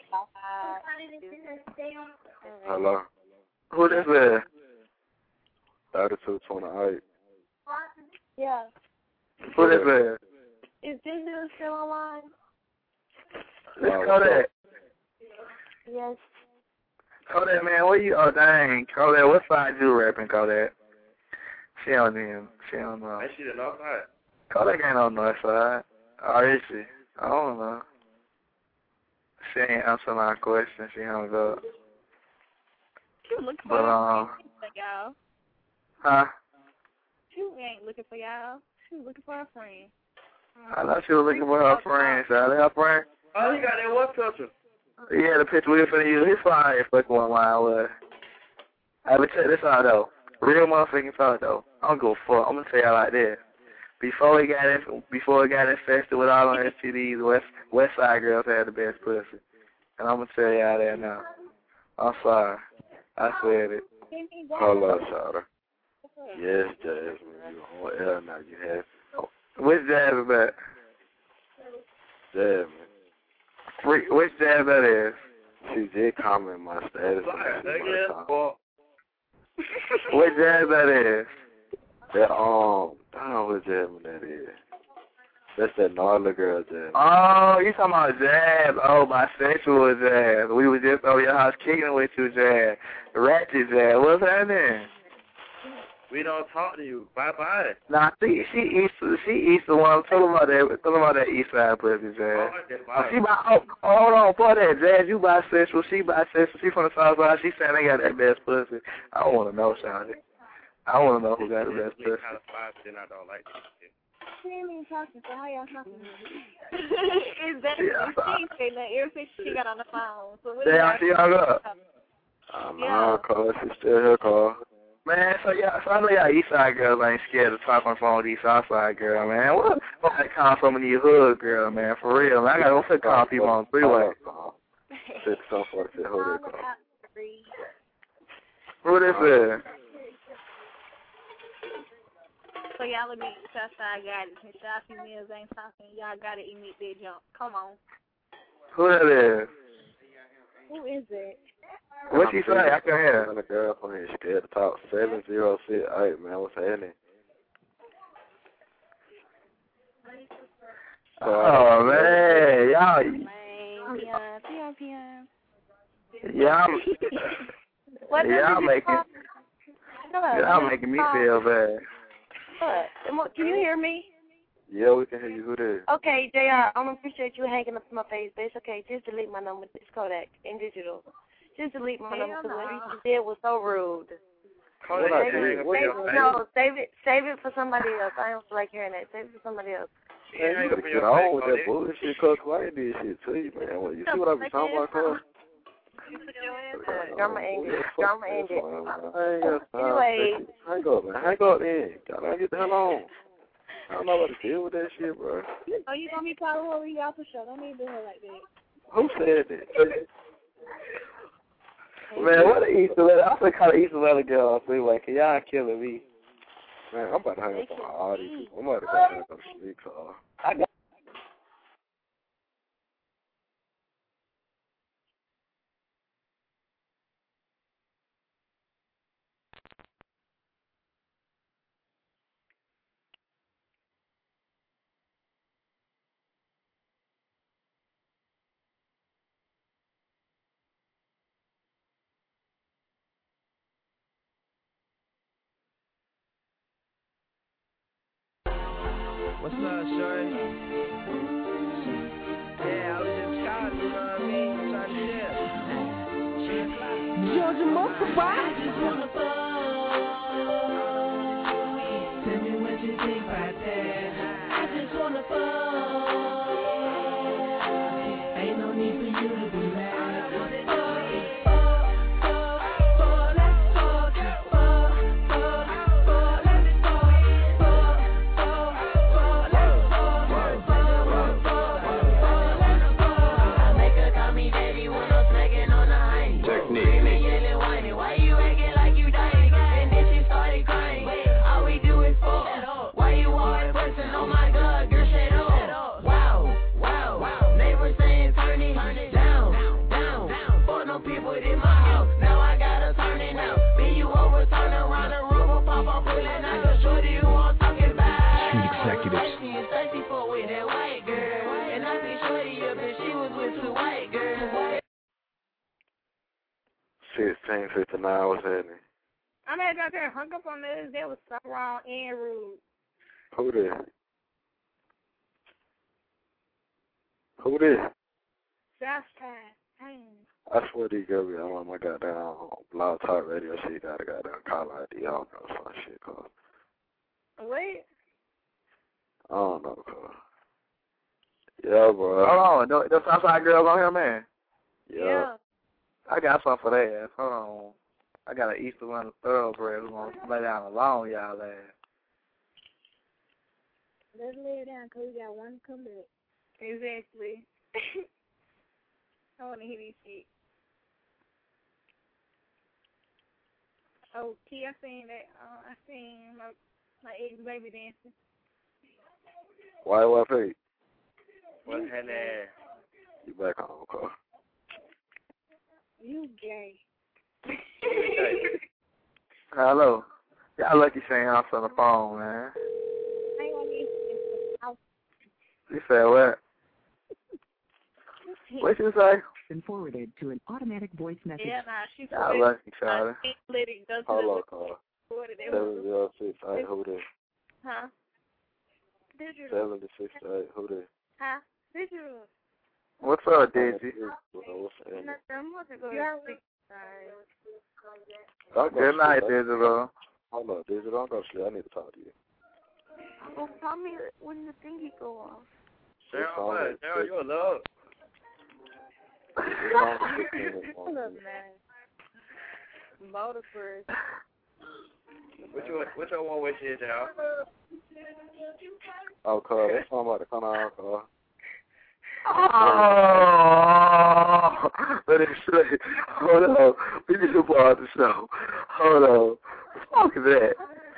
Hello.
Who this is?
Attitude 28.
Yeah.
Who this is?
Is this dude still online?
Let's Kodak.
Yes.
Kodak, man, where you? Oh, dang. Kodak, what side you rapping, Kodak? She don't know.
Ain't she the north side?
Kodak ain't on the north side. Or is she? I don't know. She ain't answering my question. She hung up.
She was looking for y'all.
Huh?
She ain't looking for y'all. She was looking for her friend.
I know she was looking for her friend, Sally. Her friend?
Oh, you got that what picture?
Yeah, the picture we were finna use. His fine ain't fucking with mine was. Hey, but check this out, though. Real motherfucking talk, though. I don't give a fuck. I'm gonna tell y'all like this. Before it got infested with all the STDs, West Side girls had the best pussy. And I'm gonna tell y'all that now. I'm sorry. I said it.
Hold on, Shawty. Yes, Jasmine. You on air now. You have.
Which Jasmine that?
Jasmine.
Which Jasmine that is?
She did comment my status.
Which Jasmine that is?
That I don't know what Jasmine that is. That's that Narla girl, Jasmine.
Oh, you talking about Jab? Oh, bisexual Jab. We was just over your house kicking with you, Jab. Ratchet Jab. What's her name?
We don't talk to you. Bye.
Nah, she east the one. Tell them about that east side pussy, Jab. Hold on, for that, Jab. You bisexual. She bisexual. She from the south side. She saying they got that best pussy. I don't want to know, Shawty. I want to know who got the best pussy.
I don't like this shit.
She ain't even talking, so how y'all talking? Exactly. She said that ever since she got on the phone. So
She hung up.
No, call. She's still here, call.
Man, so I know y'all east side girls ain't scared to talk on the phone with these south side girl, man. What I call some of these hood girl, man, for real, man. I gotta go call people on 3-way.
646, hold it, call.
Who this is?
So y'all will be Southside got it. Since y'all females ain't talking, y'all gotta emit their jump. Come on.
Who that is?
Who is it?
What she say? I can hear.
The girl from here scared to talk. 7068, man. What's happening?
Oh man, y'all. Y'all making me feel bad.
What? Can you hear me?
Yeah, we can hear you. Who this?
Okay, JR, I don't appreciate you hanging up to my face, but it's okay. Just delete my number. It's Kodak in digital. Just delete my number because what you did was so rude. No, save it for somebody else. I don't feel like hearing that. Save it for somebody else.
Man, you gotta get on with that bullshit, cuz I did shit to you, man. You see what I be talking about, cuz?
Drama ended.
Anyway. Hang up, man. Hang up then. Gotta get the hell on. I don't know what to deal with that shit, bro.
Oh, you gonna be calling her y'all for sure. Don't need to do her like that.
Who said that?
Man, what an Easter letter. I'm gonna call an Easter letter girl on 3-way, cause y'all killing me.
Man, I'm about to hang up on all these people. I'm about to go hang up to sleep, so.
I got
What's up, shorty? Yeah, I was just calling, you know what I mean? I'm trying to chill.
Georgia Muscle,
I just wanna fuck. Tell me what you think about that. I just wanna fuck. Ain't no need for you to be mad.
$16.59 was happening.
I'm at out there hung up on this. That was so wrong and rude.
Who this? Who this?
Southside.
I swear these girls be on my goddamn Blog Talk Radio shit. Got a goddamn call ID. I don't know some shit, cuz.
Wait.
I don't know, cuz. Yeah, bro.
Hold on. Those Southside girls on here, man?
Yeah.
I got something for that ass. Hold on. I got an Easter Run thoroughbred who's going to lay down alone, y'all ass.
Let's lay it down because we got one to come back. Exactly. I want to hear this shit. Oh, T, I seen that. I seen my ex-baby dancing.
YYP.
What's happening?
You back home, cuz.
You gay.
Hello. Y'all lucky saying house on the phone, man.
I ain't want to
You said what? What you say?
And forwarded to an automatic voice message.
Yeah, nah, she
Y'all lucky, Charlie.
let it go to
Hello,
the
cuz.
706.
Who this?
Huh? Digital.
768. Who this?
Huh? Digital.
What's up, Digi?
What's that?
Nothing. What's it going on?
Good night, Digital.
Hold on, Digital. Don't go to sleep. I need to talk to you.
Oh, tell me when the thingy go off.
Cheryl, what? Cheryl, you in love?
Look, man. Motor first.
Which one with you, Cheryl?
Oh, cuz. That's something about to come on, cuz.
Oh, let it say, hold on, we need to pause the show. Hold on, what the fuck is that?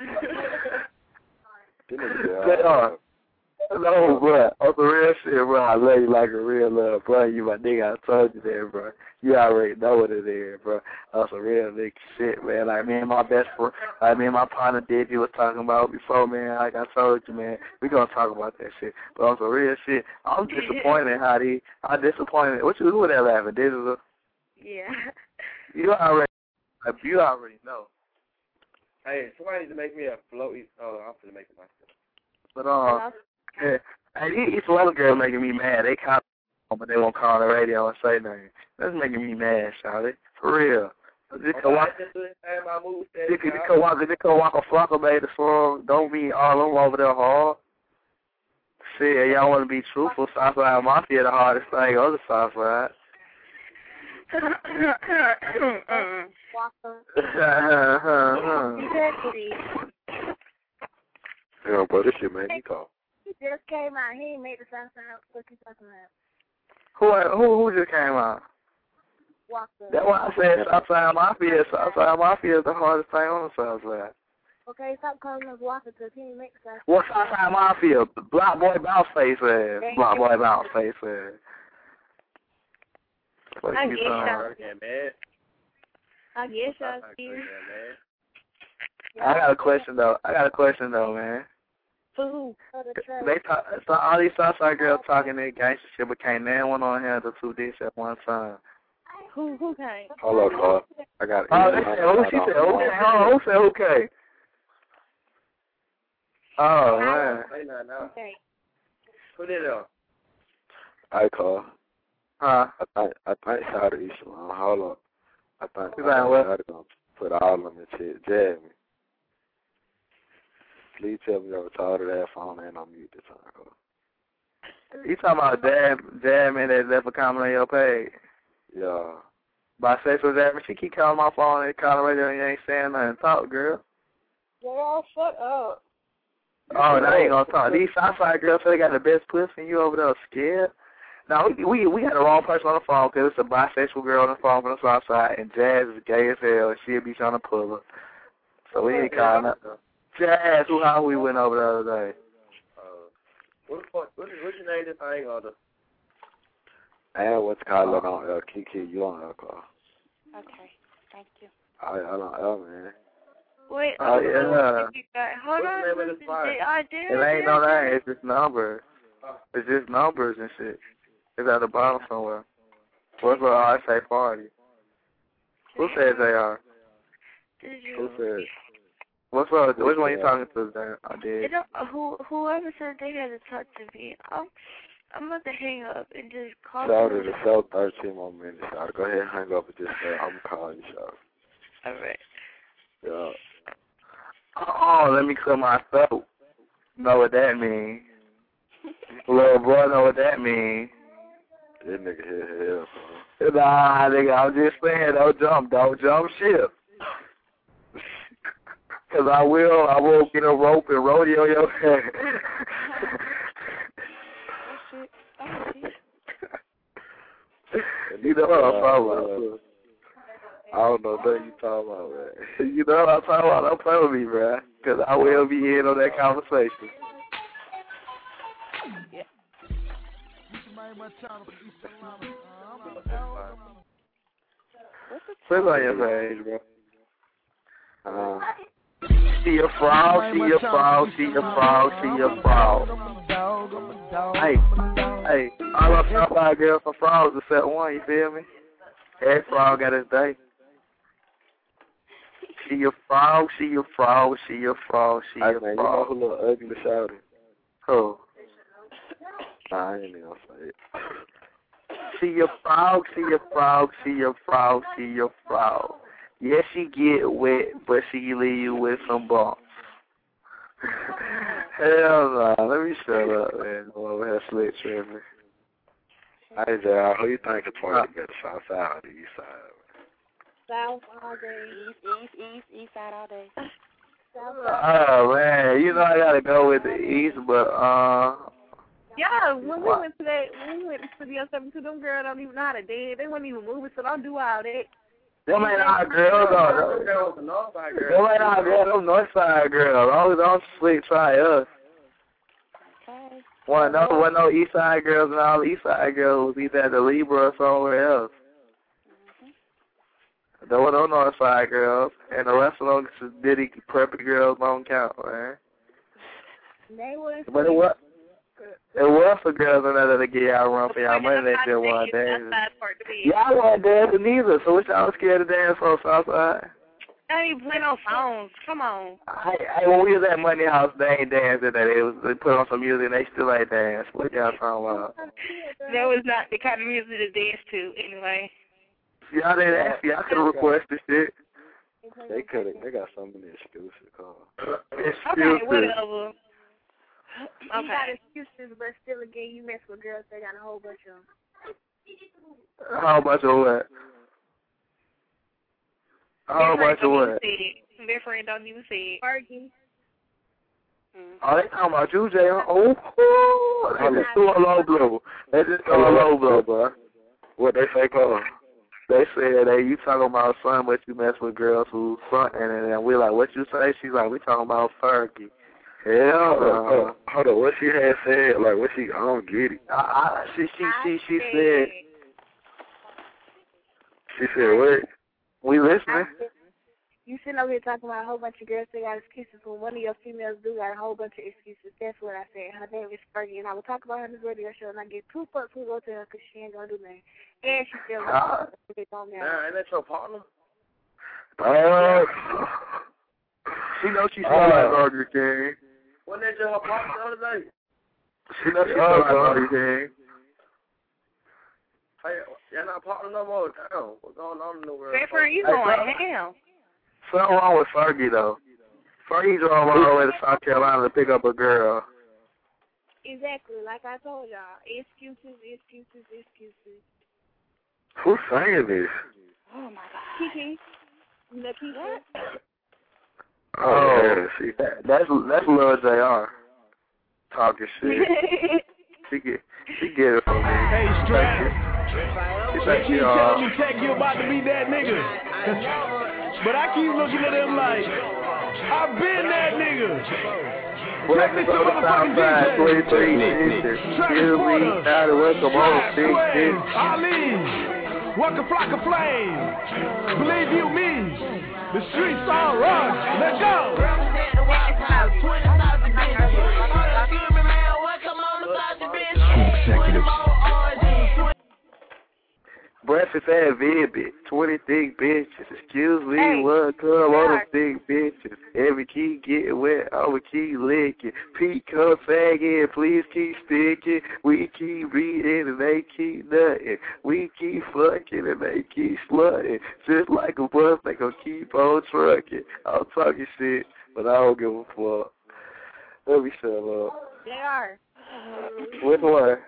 They are. No, bro, on the real shit, bro, I love you like a real love, bro. You my nigga, I told you that, bro. You already know what it is, bro. That's a real nigga shit, man. Like me and my best friend, like me and my partner Digi was talking about before, man. Like I told you, man, we gonna talk about that shit. But on some real shit, I'm disappointed I'm disappointed. Who was that laughing? Digital?
Yeah.
You already know.
Hey, somebody needs to make me a floaty. Oh, I'm gonna make it myself.
But yeah, hey, these little girls making me mad. They call, but they won't call on the radio and say nothing. That's making me mad, Charlie. For real. They could walk a flock of babies for them. Don't be all them over there hard. See, y'all want to be truthful. Southside Mafia the hardest thing on the Southside.
Exactly.
Yeah, bro, this shit made me talk.
He just came out. He ain't made the Southside. What you talking about?
Who just came out?
Walker.
That's why I said Southside Mafia. Southside Mafia is the hardest thing on the Southside.
Okay, stop calling us waffle because he ain't make sense.
What's Southside Mafia? Block boy bounce face ass. Block boy bounce face ass. What you talking?
I guess y'all see.
I got a question though, man.
Who?
So all these Southside girls talking that gangster shit, but can't name one on handle two dicks at one time.
Who can't?
Hold up, Carl. I got it.
Oh, they said who? She said okay. Oh, who said okay? Oh man.
Okay.
Put it up.
I call.
Huh?
I think Saudi Islam. Hold up. I think
Saudi
gonna put all of them in shit. Jamie. Please tell me you told her that phone ain't on mute this time, Carl.
You talking about Jamie that left a comment on your page?
Yeah.
Bisexual Jamie, she keep calling my phone and calling radio and you ain't saying nothing. Talk, girl.
Girl, shut up.
Oh, now you gonna talk. These Southside girls say they got the best pussy and you over there scared. Now, we had the wrong person on the phone because it's a bisexual girl on the phone from the Southside and Jazz is gay as hell and she'll be trying to pull her. So we ain't calling her. Jazz, how we went over the other day.
What's your name this thing on the?
And what's calling on Kiki, you on call.
Okay, thank you.
I don't know, man.
Wait,
oh, yeah.
Hold on.
It ain't no name, it's just numbers. It's just numbers and shit. It's at the bottom somewhere. What's what I say party? Who says they are?
Who said?
Which one you talking to, Dan? I did.
Whoever said they had to talk to me, I'm about to hang up and just call
Shout it, it's so 13 more minutes. Shout. Go ahead and hang up and just say, I'm calling you, Shout.
All right.
Yeah.
Oh, let me clear my throat. Know what that means. Little boy know what that means.
That nigga hell, bro.
Nah, nigga, I'm just saying, don't jump ship. Cause I will get a rope and rodeo your head. You know what I'm talking about.
I don't know what you talking about, man.
You know what I'm talking about. Don't play with me, bro. Cause I will be in on that conversation.
Yeah.
Click on your page, bro. See your frog, see your frog, see your frog, see your frog. Hey, all I'm talking about, girl, for frogs except one, you feel me? Every frog got his day. See your frog, see your frog, see your frog, see your frog.
You know who little ugly shouted?
Who?
Nah, I ain't even gonna say it.
See your frog, see your frog, see your frog, see your frog. Yes, she get wet, but she leave you with some bumps. Hell no, let me shut up, man. I'm over here slick tripping.
Hey, J.R., who you think is part better, south side or the east side?
South all day.
East side all day.
Oh, man, you know I gotta go with the east, but,
yeah, when we went to the 72, them girls don't even know how to dance. They wouldn't even move it, so don't do all that.
Them ain't our girls, though. Them ain't our girls, them north side girls. Always on slick try us.
Okay.
One no east side girls, and all the east side girls was either at the Libra or somewhere else. There were no north side girls, and the rest of them Diddy preppy girls don't count, man. But it was for girls in there to get y'all run for y'all money. They still want to dance. Y'all want to dance neither, so what y'all scared to dance for Southside?
I ain't even play no songs. Come on.
Hey, when we was at Money House, they ain't dancing. They put on some music and they still ain't dance. What y'all talking about?
That was not the kind of music to dance to, anyway.
Y'all didn't ask. Y'all could have requested shit.
They could have. They got something exclusive called.
Okay, whatever.
You got excuses, but still, again, you mess with girls. They got a whole bunch of them.
A whole bunch of what? A whole bunch of what?
Their friend don't even say it.
Fergie.
Oh, they talking about you, Jay. Oh, they just threw a low blow. They just threw a low blow, bro.
What they say, call?
They said, hey, you talking about son, but you mess with girls who frontin', and we're like, what you say? She's like, we talking about Fergie. Hell,
hold on, what she had said, like, what she, I don't get it.
She said.
She said what?
We listening.
You sitting over here talking about a whole bunch of girls that got excuses when one of your females do got a whole bunch of excuses. That's what I said. Her name is Fergie, and I will talk about her in this radio show, and I get 2 fucks to go to her because she ain't going to do nothing. And she still on there.
Ain't that your partner?
She knows she's like Burger King.
Wasn't that just her partner the other day?
She knows she's like Burger King.
Hey, you're not partner no more. Damn, what's going on in the world?
Girlfriend, you going ham.
Something wrong with Fergie, though. Fergie drove all the way to South Carolina to pick up a girl.
Exactly, like I told y'all. Excuses.
Who's saying this?
Oh, my God.
Kiki. Nikki.
Oh, yeah, see, that's Lil JR talking shit. She get it from me.
Hey, Strap. They keep telling me, Tech, you about to be that nigga. But I keep looking at him like, I've been that nigga. Check this motherfucking DJ.
Transporter.
Ali. Walk a flock of flames. Believe you me. The streets all run. Let's go.
Breakfast at Vivid, 20 thick bitches. Excuse me, one come on them thick bitches. Every key get wet, our key licking. Pete come sagging, please keep sticking. We keep reading and they keep nutting. We keep fucking and they keep slutting. Just like a bus, they gon' keep on trucking. I'm talking shit, but I don't give a fuck. Let me shut up.
They are.
Which one?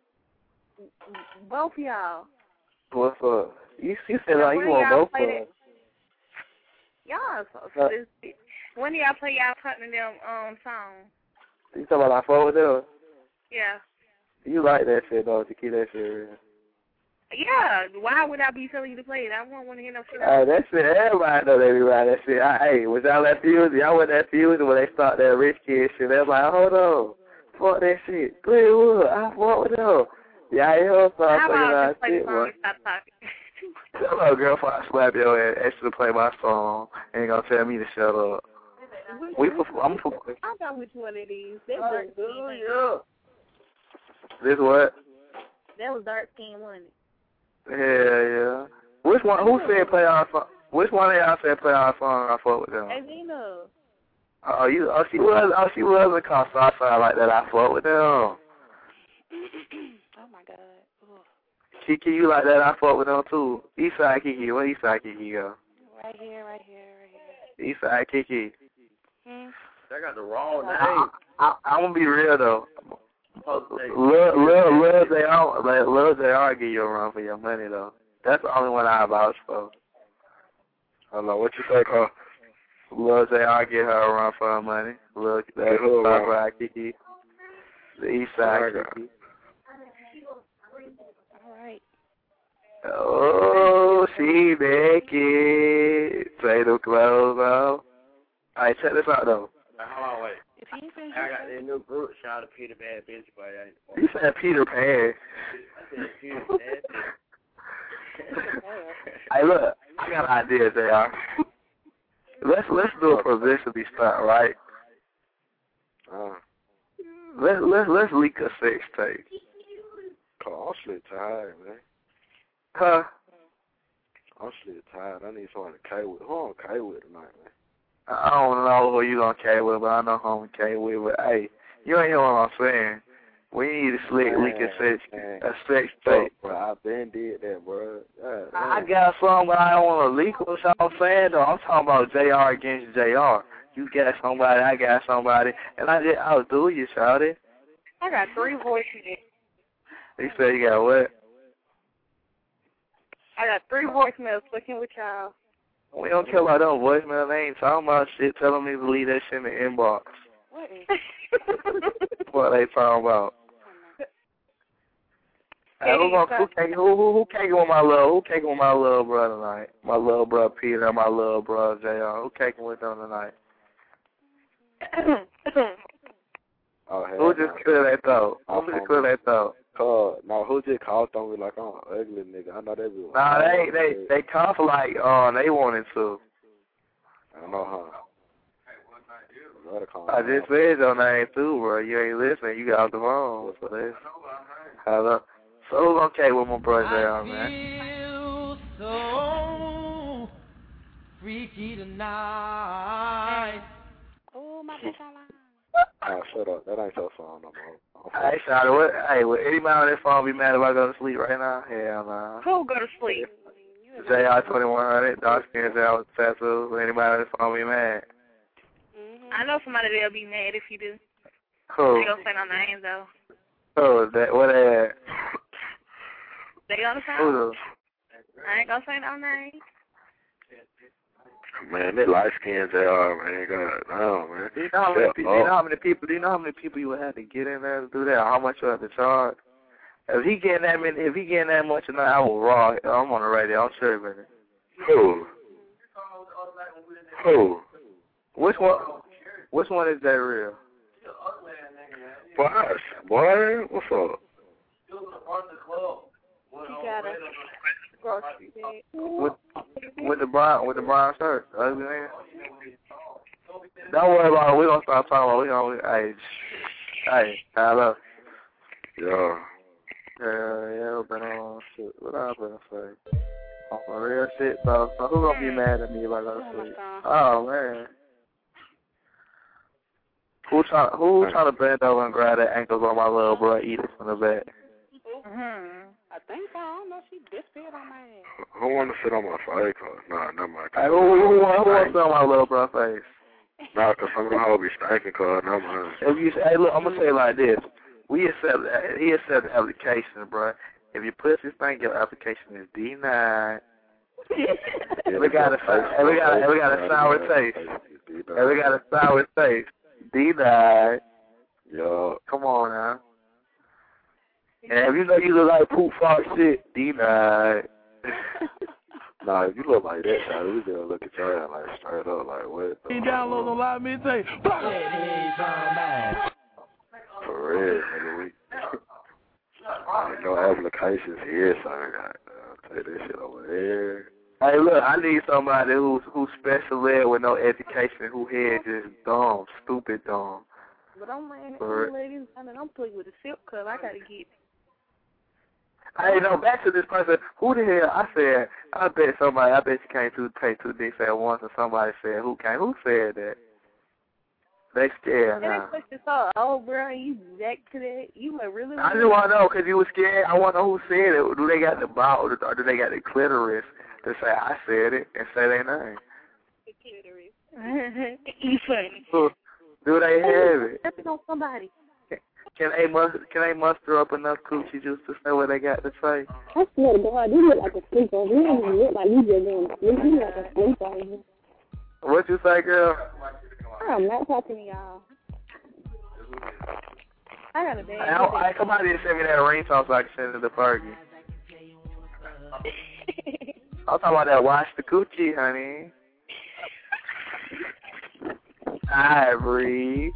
Both y'all.
What's up? You said like you want both of them.
Y'all so stupid. When do y'all play y'all platinum song?
You talking about I fuck with them?
Yeah.
You like that shit though, to keep that shit real.
Yeah. Why would I be telling you to play it? I won't want to hear no shit.
That shit, everybody know they be riding that shit. Hey, was y'all that Fusion? Y'all went that Fusion when they start that rich kid shit. They're like, hold on. Fuck that shit. Glenwood, I fuck with them. Yeah, I hear her start playing that shit, boy. Tell her girl before I slap your ass, ask you to play my song. Ain't gonna tell me to shut up.
I know which one it is.
This what?
That was dark skin, wasn't it?
Yeah. Which one? Who said play our song? Which one of y'all said play our song? I fuck with them.
Azina.
She was a call Southside like that. I fuck with them.
Oh my God. Ugh.
Kiki, you like that? I fuck with them too. Eastside Kiki, where Eastside Kiki go?
Right here.
Eastside Kiki.
They got the wrong name.
I'm gonna be real though. Lil JR give you a run for your money though. That's the only one I vouch for.
I don't know what you say, Carl.
Lil JR give her a run for her money. Lil Kiki. The Eastside Kiki.
Alright.
Oh, she naked. Take the clothes off. Alright, check this out though.
Hold on, wait. I got that new group shot of Peter Bad Bitch, but
you said Peter Pan.
I said Peter Bad Bitch.
Hey, look, I got an idea, JR. Let's do a publicity stunt, right? Let's leak a sex tape.
Oh, I'm shit tired, man.
Huh?
I'm shit tired. I need someone to K with. Who I'm K with tonight, man?
I don't know who you gonna K with, but I know who I'm K with. But hey, you ain't hear what I'm saying. We need to leak a sex tape.
Bro, I been did that, bro.
I got some, but I don't want to leak what I'm saying, though. I'm talking about JR against JR. You got somebody, I got somebody, and I'll do you, shawty.
I got 3 voicemails.
You said you got what?
I got 3 voicemails looking with y'all.
We don't care about them voicemails. They ain't talking about shit, telling me to leave that shit in the inbox.
What is
what they talking about? Hey, who caking with my little brother tonight? My little brother Peter and my little brother JR. Who caking with them tonight? Who just clear that throat?
No, who just called on me like I'm an ugly nigga? I know they be.
Nah, they cough like they wanted to.
I know, huh?
I just said your name too, bro. You ain't listening. You got off the phone. So this. Hello. So who's okay with my brother JR, man?
I feel so freaky tonight.
Oh, my bitch online.
Shut up. That ain't your song no more.
Hey, Shawty, would anybody on that phone be mad if I go to sleep right now? Hell no.
Who go to sleep?
JR 2100, dark skin JR with tattoos. Would anybody on that phone be mad?
I know somebody that'll be mad if you do.
Who?
They gonna say no names though.
Who? What they at?
They gonna say.
Who?
I ain't gonna say no names.
Man, they light skinned they are, man. God, no, man.
Do you know how many people you would have to get in there to do that? How much you have to charge? If he getting that much tonight, I will raw. I'm on the radio. I'm sure of it.
Who?
Which one is that real?
Boy, what's up?
He got a grocery bag.
With the brown shirt. Ugly man. Don't worry about it. We gonna start talking about hey, hello.
Yeah.
Yeah, but shit. What I better say? On my real shit, so who gonna be mad at me if I go to sleep? Oh man. Who trying to bend over and grab that ankles on my little bro, eat it from the back?
I think so. I don't know. She disappeared on my ass.
Who want to sit on my face? Nah, not my.
Hey, who want to sit on my little bro face?
Nah, cause some of them be stinking, cause not mine.
Hey, look, I'm gonna say it like this. He accept the application, bro. If your pussy stink, your application is denied. We got a sour taste. We got a sour taste. Denied.
Yo.
Come on now. And if you know you look like poop fart shit, denied.
Nah, if you look like that, Shawty, we gonna look at your ass like straight up, like what?
He downloads on Live Midday.
For real, nigga. No applications here, so I gotta take this shit over there.
Hey, look, I need somebody who's special ed with no education, who head just dumb, stupid dumb.
But I'm laying ladies and I'm playing with a silk cup. I gotta get.
Hey, no, back to this person. Who the hell? I bet you came to take two dicks at once, and somebody said, who said that? They scared now.
Oh, bro, you back to that? You were really.
I just want to know because you were scared. I want to know who said it. Do they got the ball or do they got the clitoris to say I said it and say their name?
The clitoris. You funny.
Do they have it?
That's on somebody.
Can they muster up enough coochie juice to say what they got to say?
I swear to God, you look like a sleeper. You don't even look like you just doing sleep. You look like a sleeper.
What you say, girl?
I'm not talking to y'all.
I got a bad.
Hey, come out here and send me that ringtone so I can send it to Fergie. I'm talking about that wash the coochie, honey. Ivory.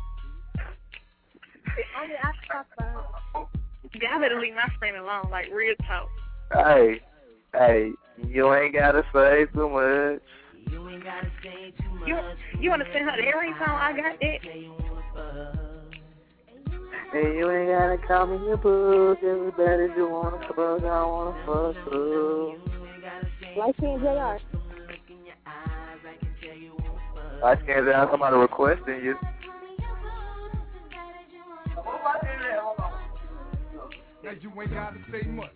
I talk about.
Y'all better leave my friend alone, like real talk.
Hey, you ain't gotta say too much.
You ain't gotta say too much.
You wanna send her the ringtone? I got that.
And you ain't gotta call me your book. Everybody you wanna fuck, I wanna fuck too.
Like saying JR.
Like saying JR, somebody requesting you.
You ain't gotta say much.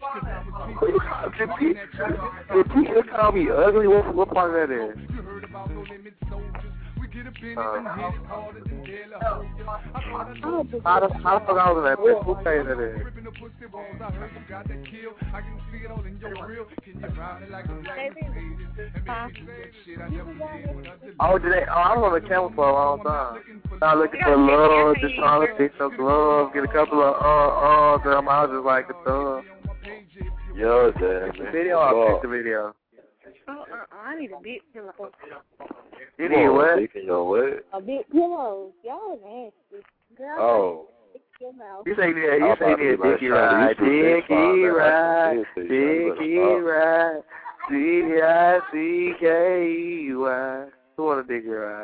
Did people call me ugly? What part of that is?
You heard about No Limit Soldiers. We get up in it and hit it harder than hell.
How the fuck I was in that bitch? Who paid that is?
I heard you got that kill. I can see it all in your reel. Can you ride it like a black
Oh, I was on the camera for a long time. I was looking for love, just trying to pick up love, get a couple of I was just like a thug.
Yo, damn.
Video or picture video?
I need a big pillow.
You need what?
A big pillow. Y'all nasty. Girl,
oh.
You say you need a dicky ride. Dicky ride. Dicky ride. D-I-C-K-E-Y. Who want a dicky ride?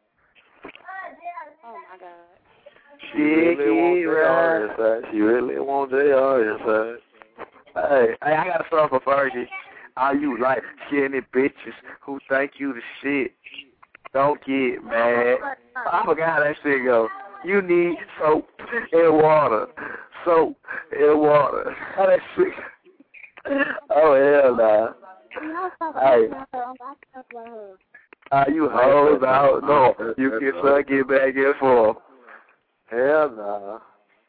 Oh, my God.
She really wants JR inside.
Hey, I got a song for Fergie. All you like skinny bitches who think you the shit, don't get mad. I forgot how that shit go. You need soap and water. Soap and water. How that shit? Oh, hell nah. Hey. You hoes out. No, you can suck it back and forth. Hell nah.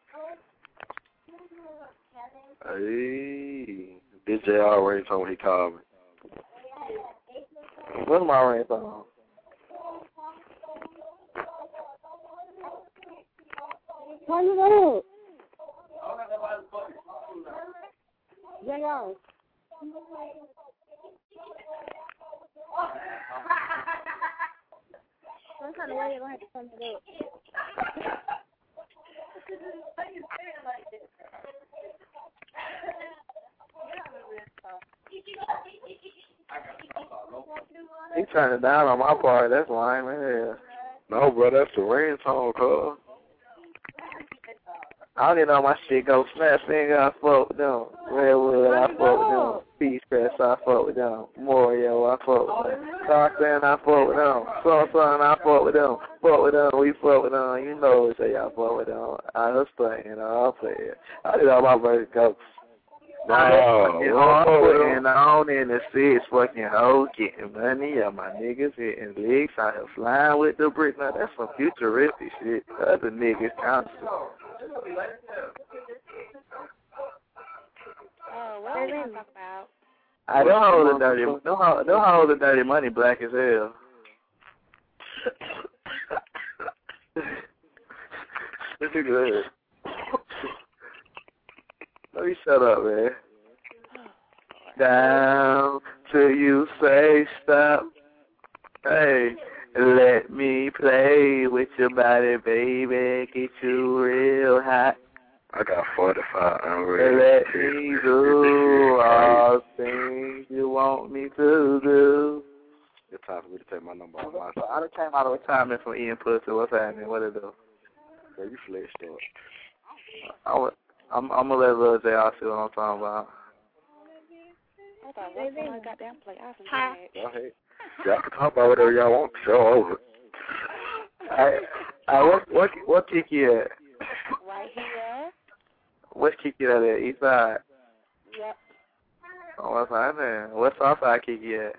Hey, this JR ringtone when he called me.
What's my ringtone?
Turn it up. JR. Some kind of way you're going to have to turn it up.
He turned it down on my part. That's lame as hell.
No, bro, that's the ringtone, cuz.
I don't even know my shit go. Smash Finger, I fuck with them. Redwood, I fuck with them. Peace Crest, I fuck with them. Morio, I fuck with them. Tarzan, I fuck with them. Sun, I fuck with them. Fuck with them, we fuck with them. You know we say y'all fuck with them. I was playing, I'll play it. I did all my verse go. Putting on in the six, fucking hoes, getting money, yeah, my niggas hitting legs, I have flying with the brick. Now that's some futuristic shit. Other niggas constant.
Oh, what are you talking about?
I don't hold the dirty. Don't hold the dirty money black as hell. This is good. Let me shut up, man. Down till you say stop. Hey, let me play with your body, baby. Get you real hot.
I got 45 unread.
Let me do all things you want me to do.
It's time for me to take my number on my
I done came out of retirement from eating pussy. What's happening? What it do?
Girl, you flexed up.
I'm gonna let Lil JR see what I'm talking about.
I thought that's when I got down play.
Go ahead. Y'all can talk about whatever y'all want. Show over.
What Kiki at?
Right here.
What's Kiki at? East side?
Yep.
Oh, what's happening? What's South side Kiki at?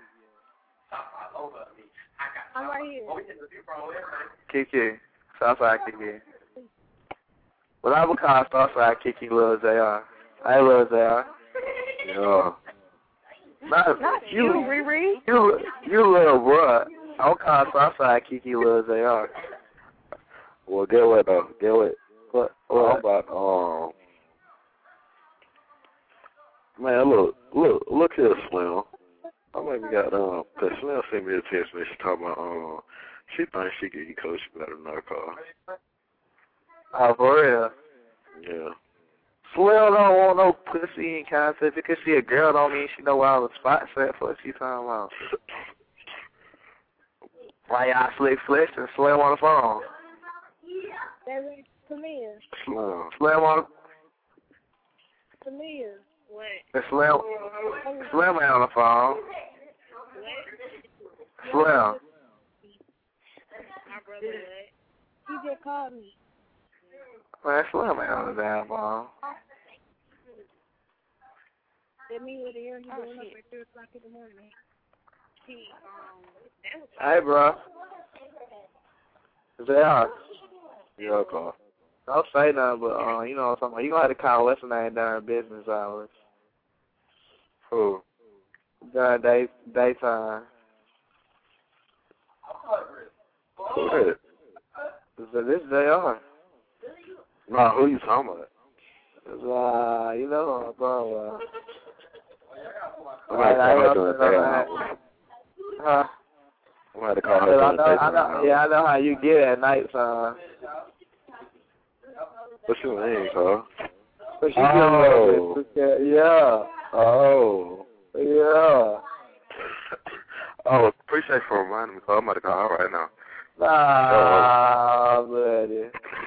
I'm right here.
Kiki. South side Kiki. Well, I would call South side Kiki Lil JR. Hey, Lil JR.
Yeah.
Not
you, Riri.
You little bruh. I'll call Southside Kiki Lil JR.
Well, get what though? Get what?
What?
I'm about man, look here, Slim. I maybe got cause Slim sent me a text message talking about she thinks she can eat coach better than her car.
Oh, for real?
Yeah.
Slim don't want no pussy in concept because she a girl don't mean she know where all the spots at for what she talking about. Why y'all slick flesh and Slim on the phone?
Tamia.
Slim on
Tamia. What?
Slim ain't on the phone. Slim.
My brother, he just called me.
Man, Slim ain't on the damn phone.
That mean with the ear, he going up at 3 o'clock in the morning.
Hey, bro. JR.
Yeah, car.
Don't say nothing, but you know what I'm talking about. You gonna have to call what's her name during business hours.
Who?
During daytime.
Who is?
This JR.
Nah, who you talking about?
You know, bro.
I'm going to call her during the day hours.
Huh?
I'm going to call her during the day hours.
Yeah, I know how you get at night, son.
What you mean, Carl?
But you yeah.
Oh.
Yeah.
Oh, appreciate you for reminding me, Carl. I'm about to call her right now.
Nah, buddy.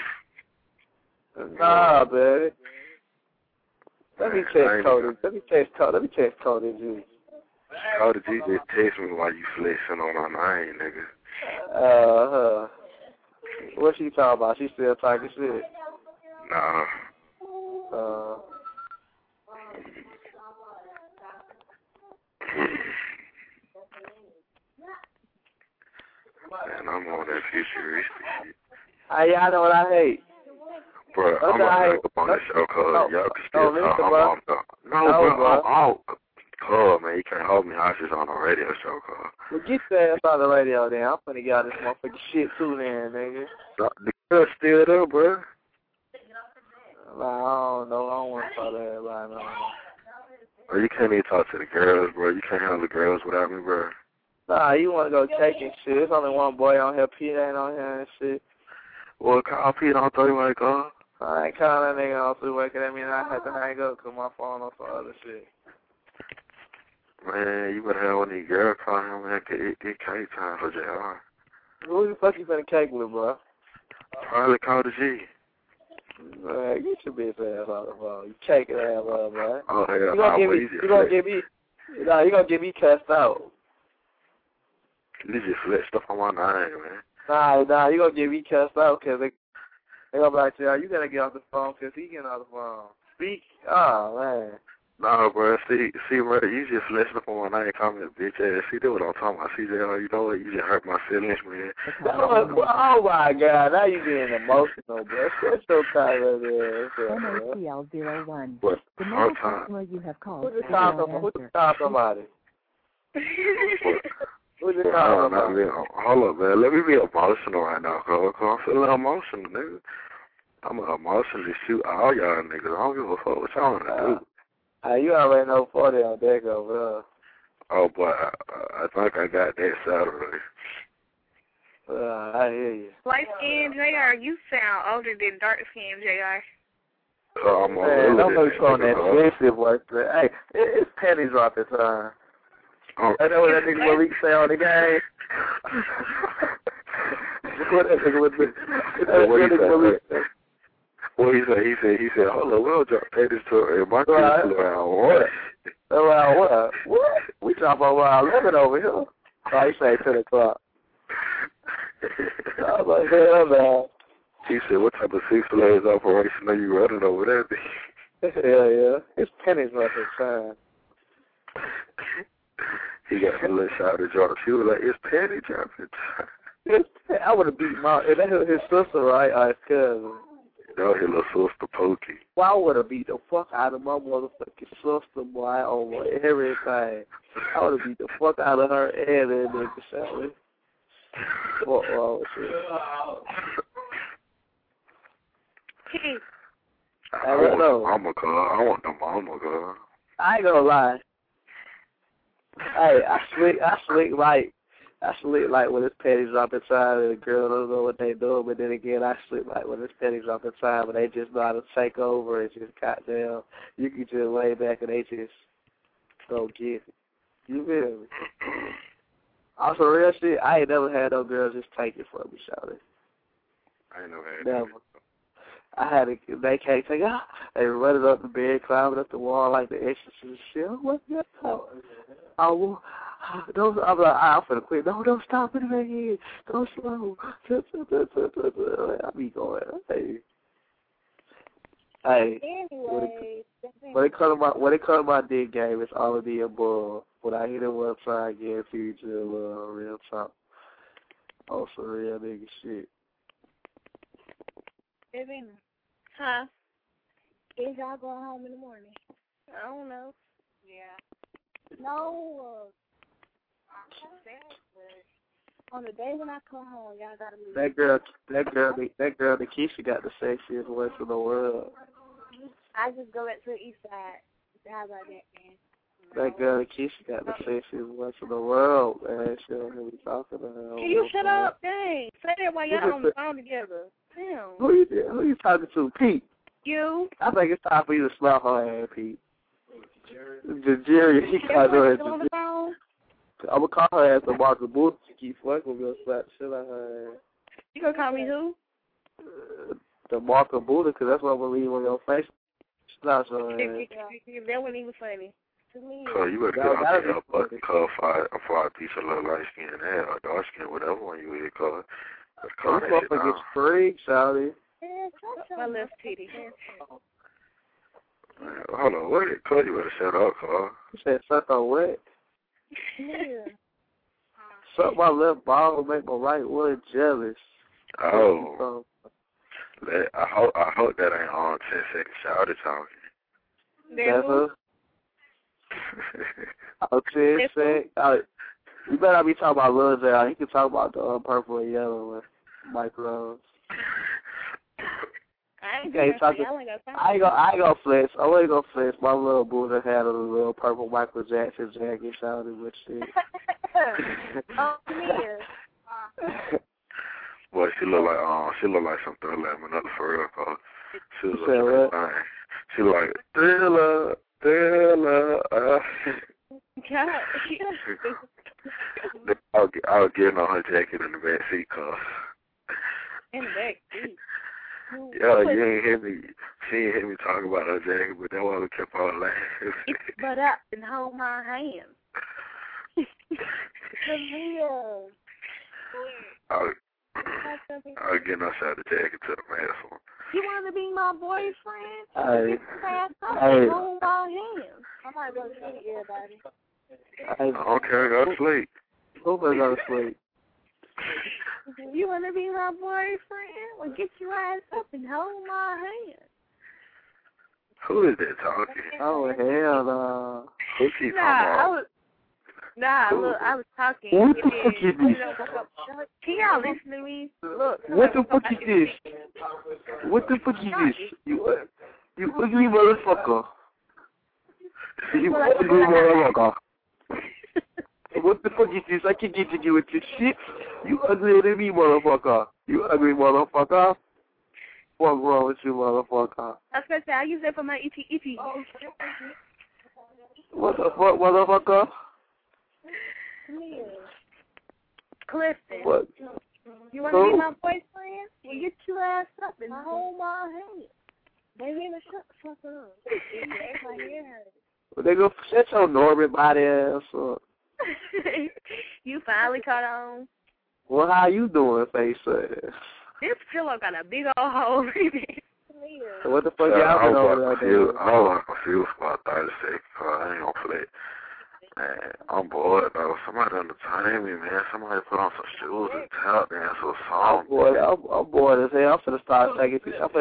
Nah, buddy. Let me text Cody. Let me text Cody G.
Cody G just text me while you flexing on our name, nigga.
What she talking about? She still talking shit?
Nah. Man, I'm on that futuristic shit.
I know what I hate.
Bro, I'm gonna hang up on the show, cuz y'all can still talk. I'm on the... No, bro, I'm out. Cuz, man, you can't hold me hostage on a radio show, cuz.
Well, get your ass on the radio then. I'm finna get out this motherfucking shit too then, nigga.
The girl still there, bro.
Nah, I don't know. I don't want to talk to everybody, no.
Bro, you can't even talk to the girls, bro. You can't handle the girls without me, bro.
Nah, you want to go taking shit. There's only one boy on here. Pete ain't on here and shit.
Well, call Pete on 3-way, cuz.
I ain't calling that nigga on 3-way, because that means I have to hang up because my phone on some other shit.
Man, you better have one of these girls call him, man, because it cake time for JR.
Who the fuck you finna cake with, bro?
Probably call the G.
Man, get your bitch ass on the phone. You caking ass up, man.
Oh, hell,
you gonna get me cussed out.
You just flexed stuff on my name, man.
Nah, you gonna get me cussed out because they gonna be like, you gotta get off the phone because he getting off the phone. Speak. Oh, man.
Nah, bro, see, bro, you just flexed up on my name, call me a bitch ass. See, that's what I'm talking about. CJ, you know what? You just hurt my feelings, man.
Oh, my God. Now you getting emotional, bro. That's so tired of it.
MOCL01.
But
the number customer you have called.
Who's the call somebody? Who's the call somebody?
Hold up, man. Let me be emotional right now, cuz. I'm feeling emotional, nigga. I'm going to emotionally shoot all y'all niggas. I don't give a fuck what y'all want to do.
You already know 40 on deck over there.
Oh, boy, I think I got that Saturday.
I hear you.
Light skin JR, you sound older than dark skin JR.
I'm
man, don't make me on that expensive work. Hey, it's penny dropping time. I know what that nigga Malik say on the game. What that nigga would say?
What he said? He said, hold on, we'll drop pay this to my kids around what?
Around what? What? We drop around 11 over here. Oh, he say 10 o'clock. I was like, hell no.
He said, what type of Six Flags operation are you running over there?
Hell yeah. It's pennies worth of time.
He got a little shot of drop. She was like, it's penny dropping time.
I would have beat his sister, right? Or his cousin.
That was his little sister, Pokey.
Well, I would have beat the fuck out of my motherfucking sister, boy, over everything. I would have beat the fuck out of her and that nigga, Sally. What wrong with you?
I want the mama, girl.
I ain't gonna lie. Hey, I slick like when it's panties drop inside and the girl don't know what they doing, but then again, I slick like when it's panties drop inside when they just know how to take over and just goddamn, you can just lay back and they just go get it. You feel me? Also, real shit, I ain't never had no girls just take it from me, shawty.
I ain't never had
never. I had it. They can't take it. They run it up the bed, climbing up the wall like the extras and shit. What's that? I'm like, I'm finna quit. No, don't stop it again. Go slow. I be going. Hey.
Anyway,
when it comes to my dick game, it's all of the above. When I hit it one time, I guarantee you real talk. Oh, some real nigga shit.
Kevin. Huh? Is y'all going home in the morning? I don't know. Yeah. No. On the day when I come home, y'all gotta leave.
That girl, Nikisha got the sexiest voice in the world.
I just go back to the east side. How about that, man?
That girl Keisha got the sexiest voice in the world, man. She don't hear me talking to her.
Can you shut up? Dang. Say that while y'all on the phone together. Damn.
Who you talking to? Pete.
You.
I think it's time for you to slap her ass, Pete. Jerry, he got her ass.
on the phone?
I'm going to call her ass the Martha Booth. She keep fucking with me. Slap the shit out of her ass.
You gonna call me who?
The Martha Buddha, because that's what I'm going to leave on your face. Slap her ass.
That wasn't even funny.
So you better get out there, but cuz for a piece of little light skin hair or dark skin, whatever one you is, cuz.
This motherfucker gets free, shawty.
My left titty.
Man, hold on, wait, cuz you better shut up, cuz.
You said suck on what?
Yeah.
Suck my left ball, make my right one jealous.
Oh. I hope that ain't on 10-second shawty talking.
That's her. Okay, say, you better not be talking about Lil J. You can talk about the purple and yellow with Mike Rose.
I ain't
gonna flex. I ain't gonna flex. My little boo that had a little purple Michael Jackson jacket shouted with shit.
Oh, yeah.
Boy, she look like some Thriller up for real, cuz. She was
what?
like, she like Thriller. I was getting on her jacket in the back seat, cuz.
In the back seat?
Yeah, you ain't hear me. She ain't hear me talking about her jacket, but that's why we kept on laughing.
But up and hold my hand.
I was getting outside the jacket to the mask one.
You want to be my boyfriend?
Hey.
Hold my hand. I'm not going to see everybody.
I don't care, go to sleep.
Who better go to sleep?
You want to be my boyfriend? Well, get your ass up and hold my hand.
Who is that talking?
Oh, hell no.
Who she talking about?
Look, I was talking.
What the fuck is this?
Can y'all listen to me? Look.
What the fuck is this? What the fuck is this? You ugly motherfucker. You ugly motherfucker. What the fuck is this? I can't get to you with this shit. You ugly to me, motherfucker. You ugly motherfucker. What's wrong with you, motherfucker?
I was going to say, I use that for my EP.
What the fuck, motherfucker?
Clifton.
What?
You want to be my boyfriend? Well, get your ass up and hold my hand. Baby, shut the fuck up. My hair hurts.
Well, they go shut your Norman body ass up.
You finally caught on.
Well, how you doing, face ass?
This pillow got a big old hole in it.
So what the fuck y'all been over there doing?
I was confused for about 30 seconds, so I ain't gonna play. Man, I'm bored, though. Somebody entertain me, man. Somebody put on some shoes and tap dance or something.
I'm bored as hell. I'm finna start taking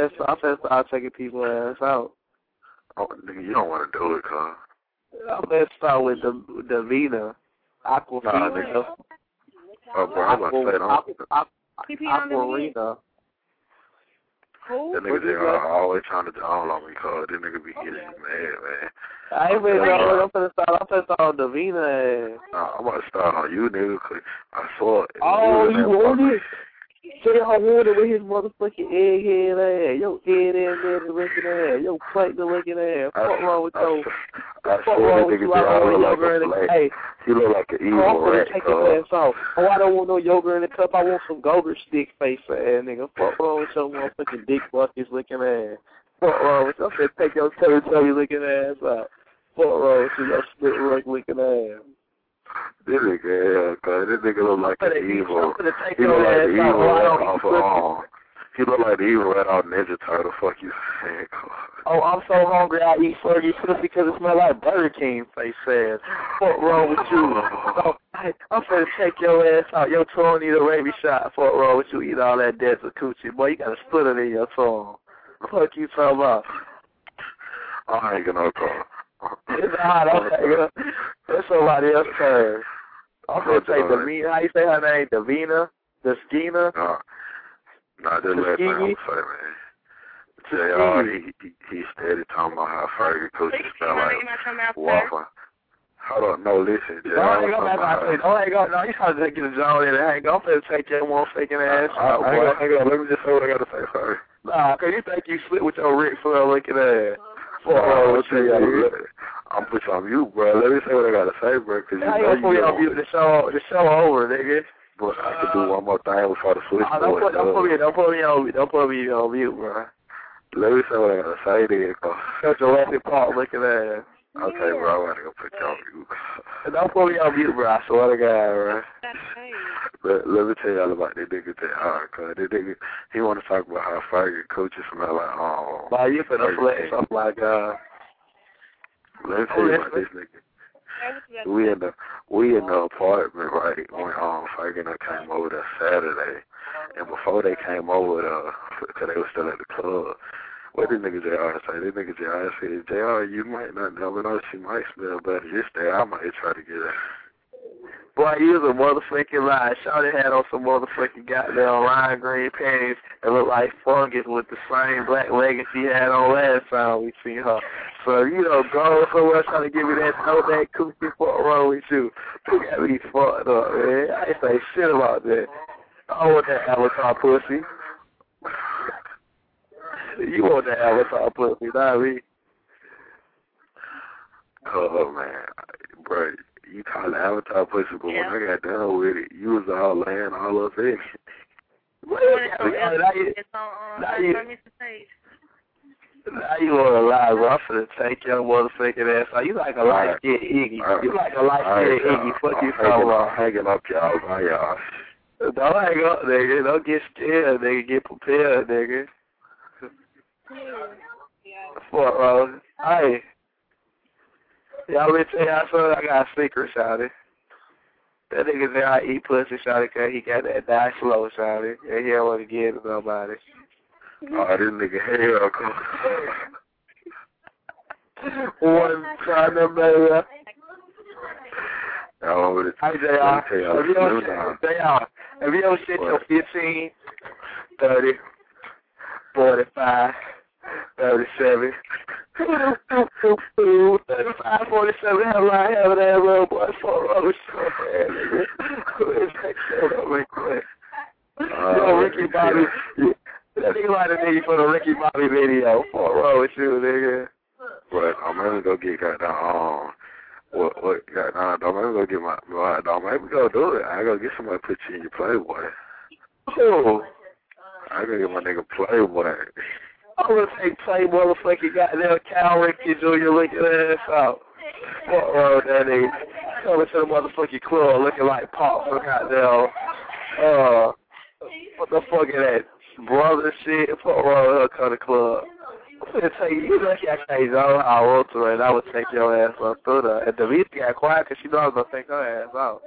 people ass out.
Oh, nigga, you don't want to do it, cuz.
I'm gonna start with the Vina. Aquafina.
Nah, nigga. Oh, bro, I'm about to say,
Aquarina.
That nigga just always trying to down on me, cuz. This nigga be getting mad, man.
I ain't been I'm finna start on Davina.
Nah, I'm about to start on you, nigga, cause I saw it.
Oh, you want it? Say I want it with his motherfucking egghead ass. Yo, head ass looking ass. Yo, plankton looking ass. What's wrong with your...
What's wrong with you? Hey, he look like an evil rat,
take his ass off. Oh, I don't want no yogurt in the cup. I want some Gogurt stick face ass, nigga. Fuck wrong with your motherfucking dick buckets looking ass. Fuck wrong with you? I'm finna take your Teletubby looking ass out. Fuck wrong with you, your split rug looking ass.
This nigga, cuz this nigga look like an evil. He look like the evil rat off he look like the evil rat off Ninja Turtle. Fuck you saying, cuz.
Oh, I'm so hungry I eat Fergie pussy because it smell like Burger King face ass. Fuck wrong with you? So, I'm finna take your ass out. Your tongue need a rabies shot. Fuck wrong with you? Eat all that desert coochie. Boy, you got a splinter in your tongue. Fuck you talking about?
I ain't gonna call.
It's hot, okay. It's somebody else's turn. I'm going to say Davina. How you say her name? Davina? Daskina?
Nah, just let me say, man. J.R., he steady talking about how Fergie coochie smell like waffle. Hold on, no, listen.
Don't hang up after I say, don't hang up. No, you trying to get a job in and hang up. I'm finna take that one faking ass out, boy.
Hang on, let me just say what I got to say first.
Nah, cause you think you slip with your Ric Flair looking ass.
I'm put you on mute, bro. Let me say what I got to say, bro. Cause
I ain't gonna put you on mute. The show over, nigga.
But I could do one more thing before the switch.
Don't put me on mute, bro.
Let me say what I got to say, then.
Such a Leslie Park looking ass.
Okay, bro, I'm gonna put you on mute.
Don't put me on mute, bro. I swear to God, bro.
But let me tell y'all about that nigga cause that nigga, he want to talk about how Fergie coaches smell like home.
Why you finna flex up like
Let me tell you about this nigga. We in the apartment, right, when Fergie and I came over there Saturday. And before they came over there, because they were still at the club, what did nigga JR say? This nigga JR said, JR, you might not never know, she might smell better this day. I might try to get her.
Boy, you was a motherfucking lie. Shawty had on some motherfucking goddamn lime green panties and looked like fungus with the same black leggings she had on last time we seen her. So, you know, go somewhere trying to give me that cookie fuck wrong with you. You got me fucked up, man. I ain't say shit about that. I want that Avatar pussy. You want that Avatar pussy, not me.
Oh, man. Bro, you call it Avatar pussy, but when I got done with it, you was all laying all up in it. Now you want to lie, bro. I'm finna take your motherfucking ass out. You like a light-skinned Iggy. You like a light-skinned Iggy. Fuck you talking about. Hanging up, y'all. Bye, y'all.
Don't hang up, nigga. Don't get scared, nigga. Get prepared, nigga. Fuck, bro. Hey. Y'all let me tell y'all something. I got a secret, shawty. That nigga say I eat pussy, shawty, because he got that die slow, shawty. And he don't want to give it to nobody.
Oh, this nigga hell, come
One time, baby.
Hey,
JR, have you ever sent your 15, 30, 45, 37, 35, 47, have I have that little boy for other stuff, man, nigga. Yo, Ricky Bobby, that nigga like the nigga for the Ricky Bobby video. What's wrong with you, nigga?
But I'm gonna go get goddamn, don't make me go get don't make me go do it. I go get somebody to put you in your Playboy.
Oh.
I gotta get my nigga Playboy.
I'm gonna take play motherfucking goddamn Cal Ricky Jr. looking ass out. What wrong with that nigga? Coming to the motherfucking club looking like Pop for goddamn, what the fuck is that? Brother shit. What wrong with her kind of club? I'm gonna tell you, you lucky I can't know how I want to, and I would take your ass up through there. And Denise got quiet because she knew I was gonna take her ass out.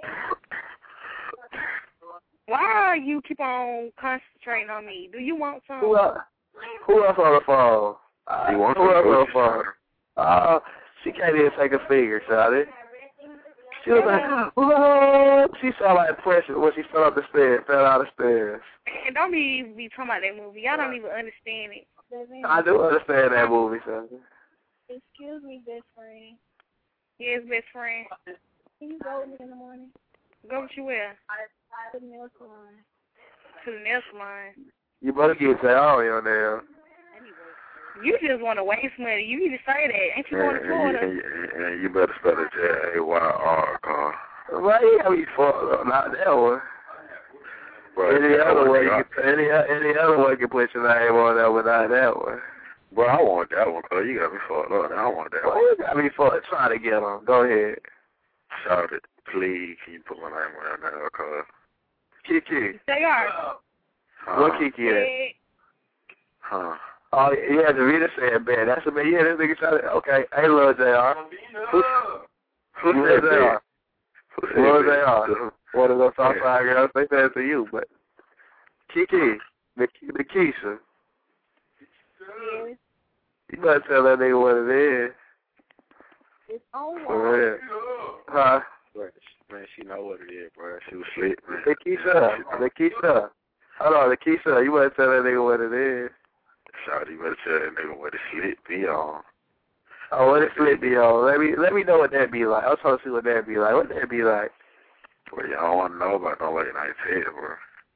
Why you keep on concentrating on me? Do you want some?
Who else on the phone? Who else on the phone? She can't even take a finger, shawty. She was like, oh, she sounded like pressure when she fell out the stairs, fell out the stairs.
And don't be talking about that movie. Y'all don't even understand it.
I do understand that movie, shawty.
Excuse me, best friend.
Yes, best friend.
Can you go with me in the morning?
Go with you where?
To the nail salon.
To the nail salon.
You better get that on there.
You just want to waste money. You need to say that. Ain't you going to Florida?
And you better spell it Jayr, car.
Well, you got me fucked up. Not that one.
But
any other way you can put your name on that but not that one.
Bro, I want that one, cuz you got me fucked up. I want that one.
You got me fucked. Try to get on. Go ahead.
Shout it. Please, can you put my name on that, cuz?
Kiki.
JR.
What Kiki is?
Huh.
Oh, yeah, Davina said, man, that's a man. Yeah, this nigga tried to, okay. Hey, Lil JR. Who said JR? Lil JR. One of those Southside girls, they said it to you, but Kiki, the Keisha.
Yes.
You better tell that nigga what it is.
It's on
For real. Huh?
Man, she know what it is, bro. She was slick, man.
The Keisha. Hold on, the Keisha. You better tell that nigga what it is.
Shout, you better tell that nigga what the slit be on.
Oh, what a flip be on? Let me know what that be like. I'm trying to see what that be like. What that be like?
Well, y'all want to know about no late night text, bro.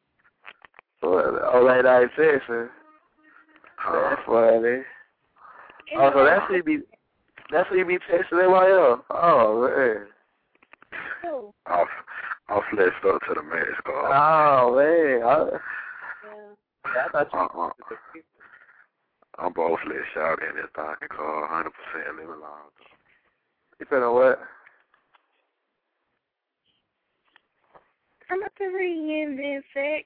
Oh, late night texting. That's funny. Oh, so that's what you be texting NYL. Oh, man.
I'll flex up to the max call.
Oh, man. I thought you
I'm both let shout in this I can call 100% live along.
You finna what?
I'm about to reinvent sex.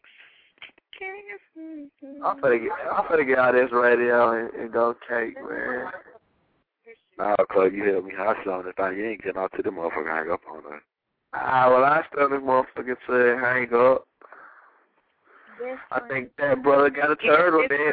I'm finna get out of this radio and go cake, man.
Nah, cuz you hear me hustle on the thing. You ain't getting out to the motherfucker hang up on her.
Well, I still this motherfucker to hang up. I think that brother got a turtleneck.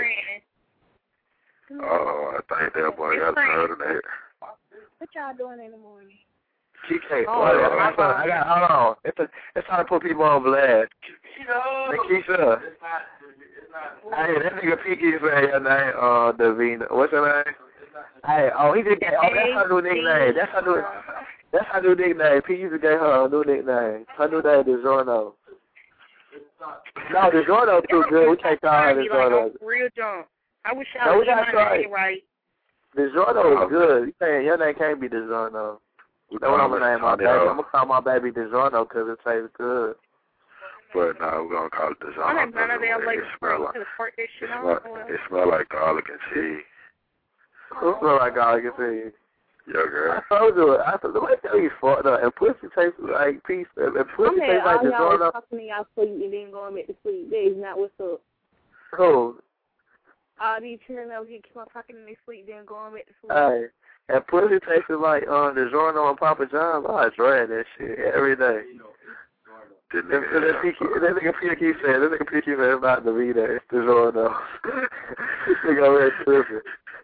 Oh, I think that boy got a turtleneck.
What y'all doing in the morning?
TK, I got, hold on. It's time to put people on blast. Keisha. Hey, that nigga P keeps saying your name, Davina. What's your name? Hey, he just gave, that's her new nickname. That's her new nickname. P used to gave her a new nickname. Her new name is DiGiorno. No, DiGiorno too good. We can't call her DiGiorno.
Real jump. I wish I was getting my name right.
DiGiorno is good. You saying your name can't be DiGiorno. That's what I'm going to name my baby. I'm going to call my baby DiGiorno because it tastes good.
But now we're going to call it DiGiorno.
I have none of them like
it smell like garlic and cheese.
It smell like garlic and cheese.
Yeah, girl.
I told you, the way he's fucked up. And pussy tastes like peace. And pussy tastes like DiGiorno.
Y'all talking to y'all sleep and then going back to sleep. That is not what's up.
Who?
All these children over here keep on talking in their sleep, then going back to sleep.
Hey, and pussy tastes like DiGiorno and Papa John's. I dread that shit every day. That nigga Peter keeps saying, it's not Davina, it's DiGiorno. This nigga over here tripping.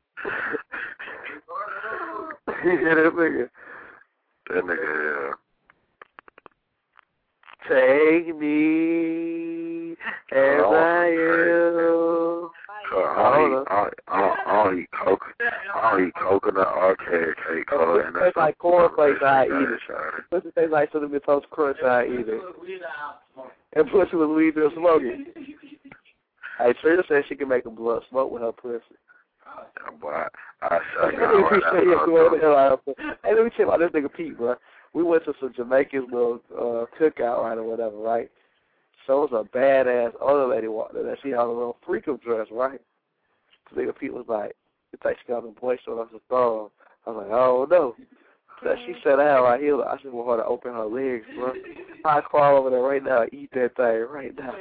Yeah, that nigga.
That nigga, yeah.
Take me as I am.
I don't eat coconut or carrot cake.
It tastes like cornflakes, I eat it. Pussy tastes like Cinnamon Toast Crunch, I eat it. And pussy with weed to smoke it. Hey, Trina said she can make a blunt smoke with her pussy.
Yeah, boy, I
Hey, let me tell you about this nigga Pete, bro. We went to some Jamaican little cookout, right, or whatever, right? So it was a badass older lady walked in there. She had a little freakum dress, right? So nigga Pete was like, it's like she got a boy showing off the thumb. I was like, oh no. So she sat down right here. I just want her to open her legs, bro. I crawl over there right now and eat that thing right now.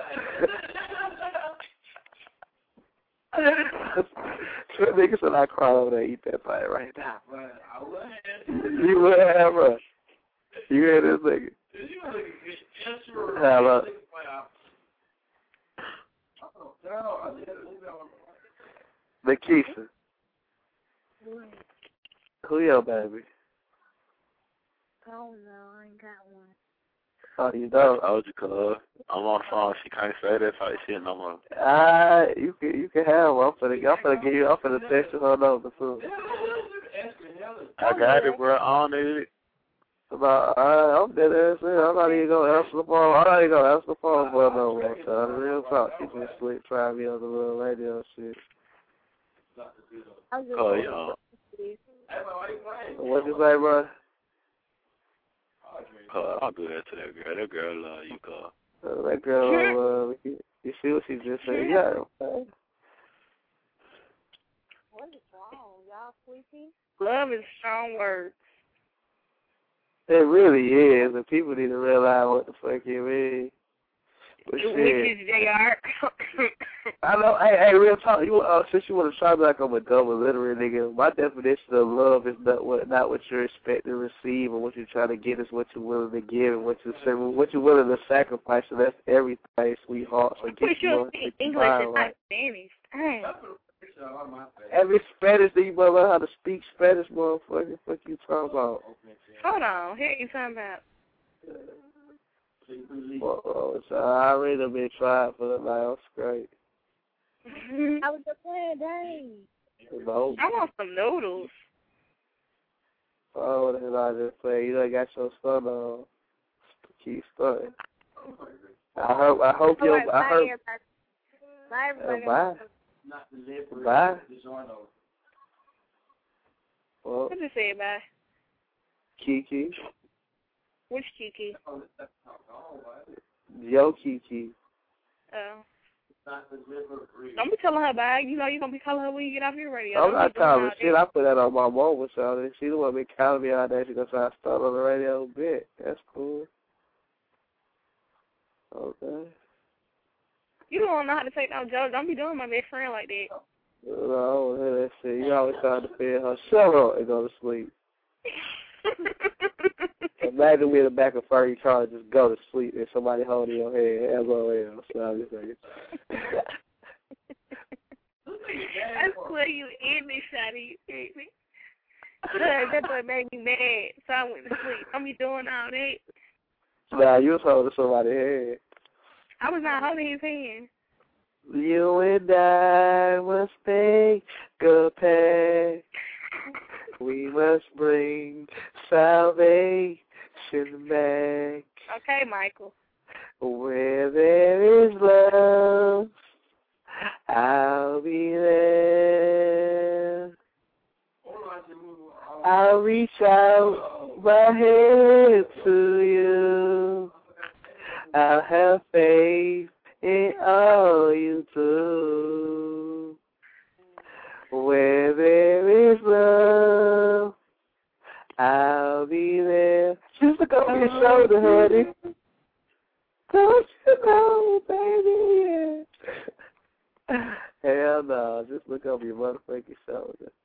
So nigga said I crawl over there and eat that thing right now. You would have, bro. You hear this nigga? Hello. Nikisha. Who your baby?
I don't know. I ain't got one.
Oh, you don't?
I told you, cuz. I'm on the phone. She can't say that type shit no more.
You can have one. I'm finna text you her number soon.
I got it, bro. I don't need it.
I'm dead ass. I'm not even gonna answer the phone. For no more. So real talk. She just sleep, try me on the little radio shit.
Oh, yeah.
What you say, bro?
I'll do that to that girl. That girl love you, cuz.
That girl love you. You see what she just said? Yeah.
What is wrong? Y'all sleepy? Love is a strong word.
It really is, and people need to realize what the fuck it means. But shit.
Which is JR.
I know. Hey, real talk. Since you want to try back on a dumb illiterate nigga, my definition of love is not what you expect to receive, and what you're trying to get is what you're willing to give, and what you're willing to sacrifice. So that's everything, sweetheart. So get you
English is not Spanish.
Every Spanish that you better learn how to speak Spanish, motherfucker. What you talking about?
Hold on. Here you talking about.
So I already done been trying for the night. I'm straight.
How was your plan, dang?
No.
I want some noodles.
Oh, what the hell I just say? You done got your son on. Keep starting. I hope you.
Bye. Everybody.
Bye. Bye. Well,
What you say, bye?
Kiki.
Which Kiki?
Yo, Kiki.
Oh. Don't be telling her bye. You know you're going to be calling her when you get off your radio.
I'm not telling her shit. I put that on my mama, so she the one be calling me all day. She gonna try to start on the radio a bit. That's cool. Okay.
You don't know how to take no jokes. Don't be doing my best friend like that.
No, I don't hear that shit. You always trying to feed her. Shut up and go to sleep. Imagine we in the back of Fergie car just go to sleep and somebody holding your head. LOL. So I'm just saying.
I swear you in me, Shotty. You hate me. That boy made me mad, so I went to sleep. Don't be doing all that.
Nah, you was holding somebody's head.
I was not holding his hand.
You and I must take a pact. We must bring salvation back.
Okay, Michael.
Where there is love, I'll be there. I'll reach out my hand to you. I'll have faith in all you do. Where there is love, I'll be there. Just look over your shoulder, honey. Don't you know, baby, yeah. Hell no, just look over your motherfucking shoulder.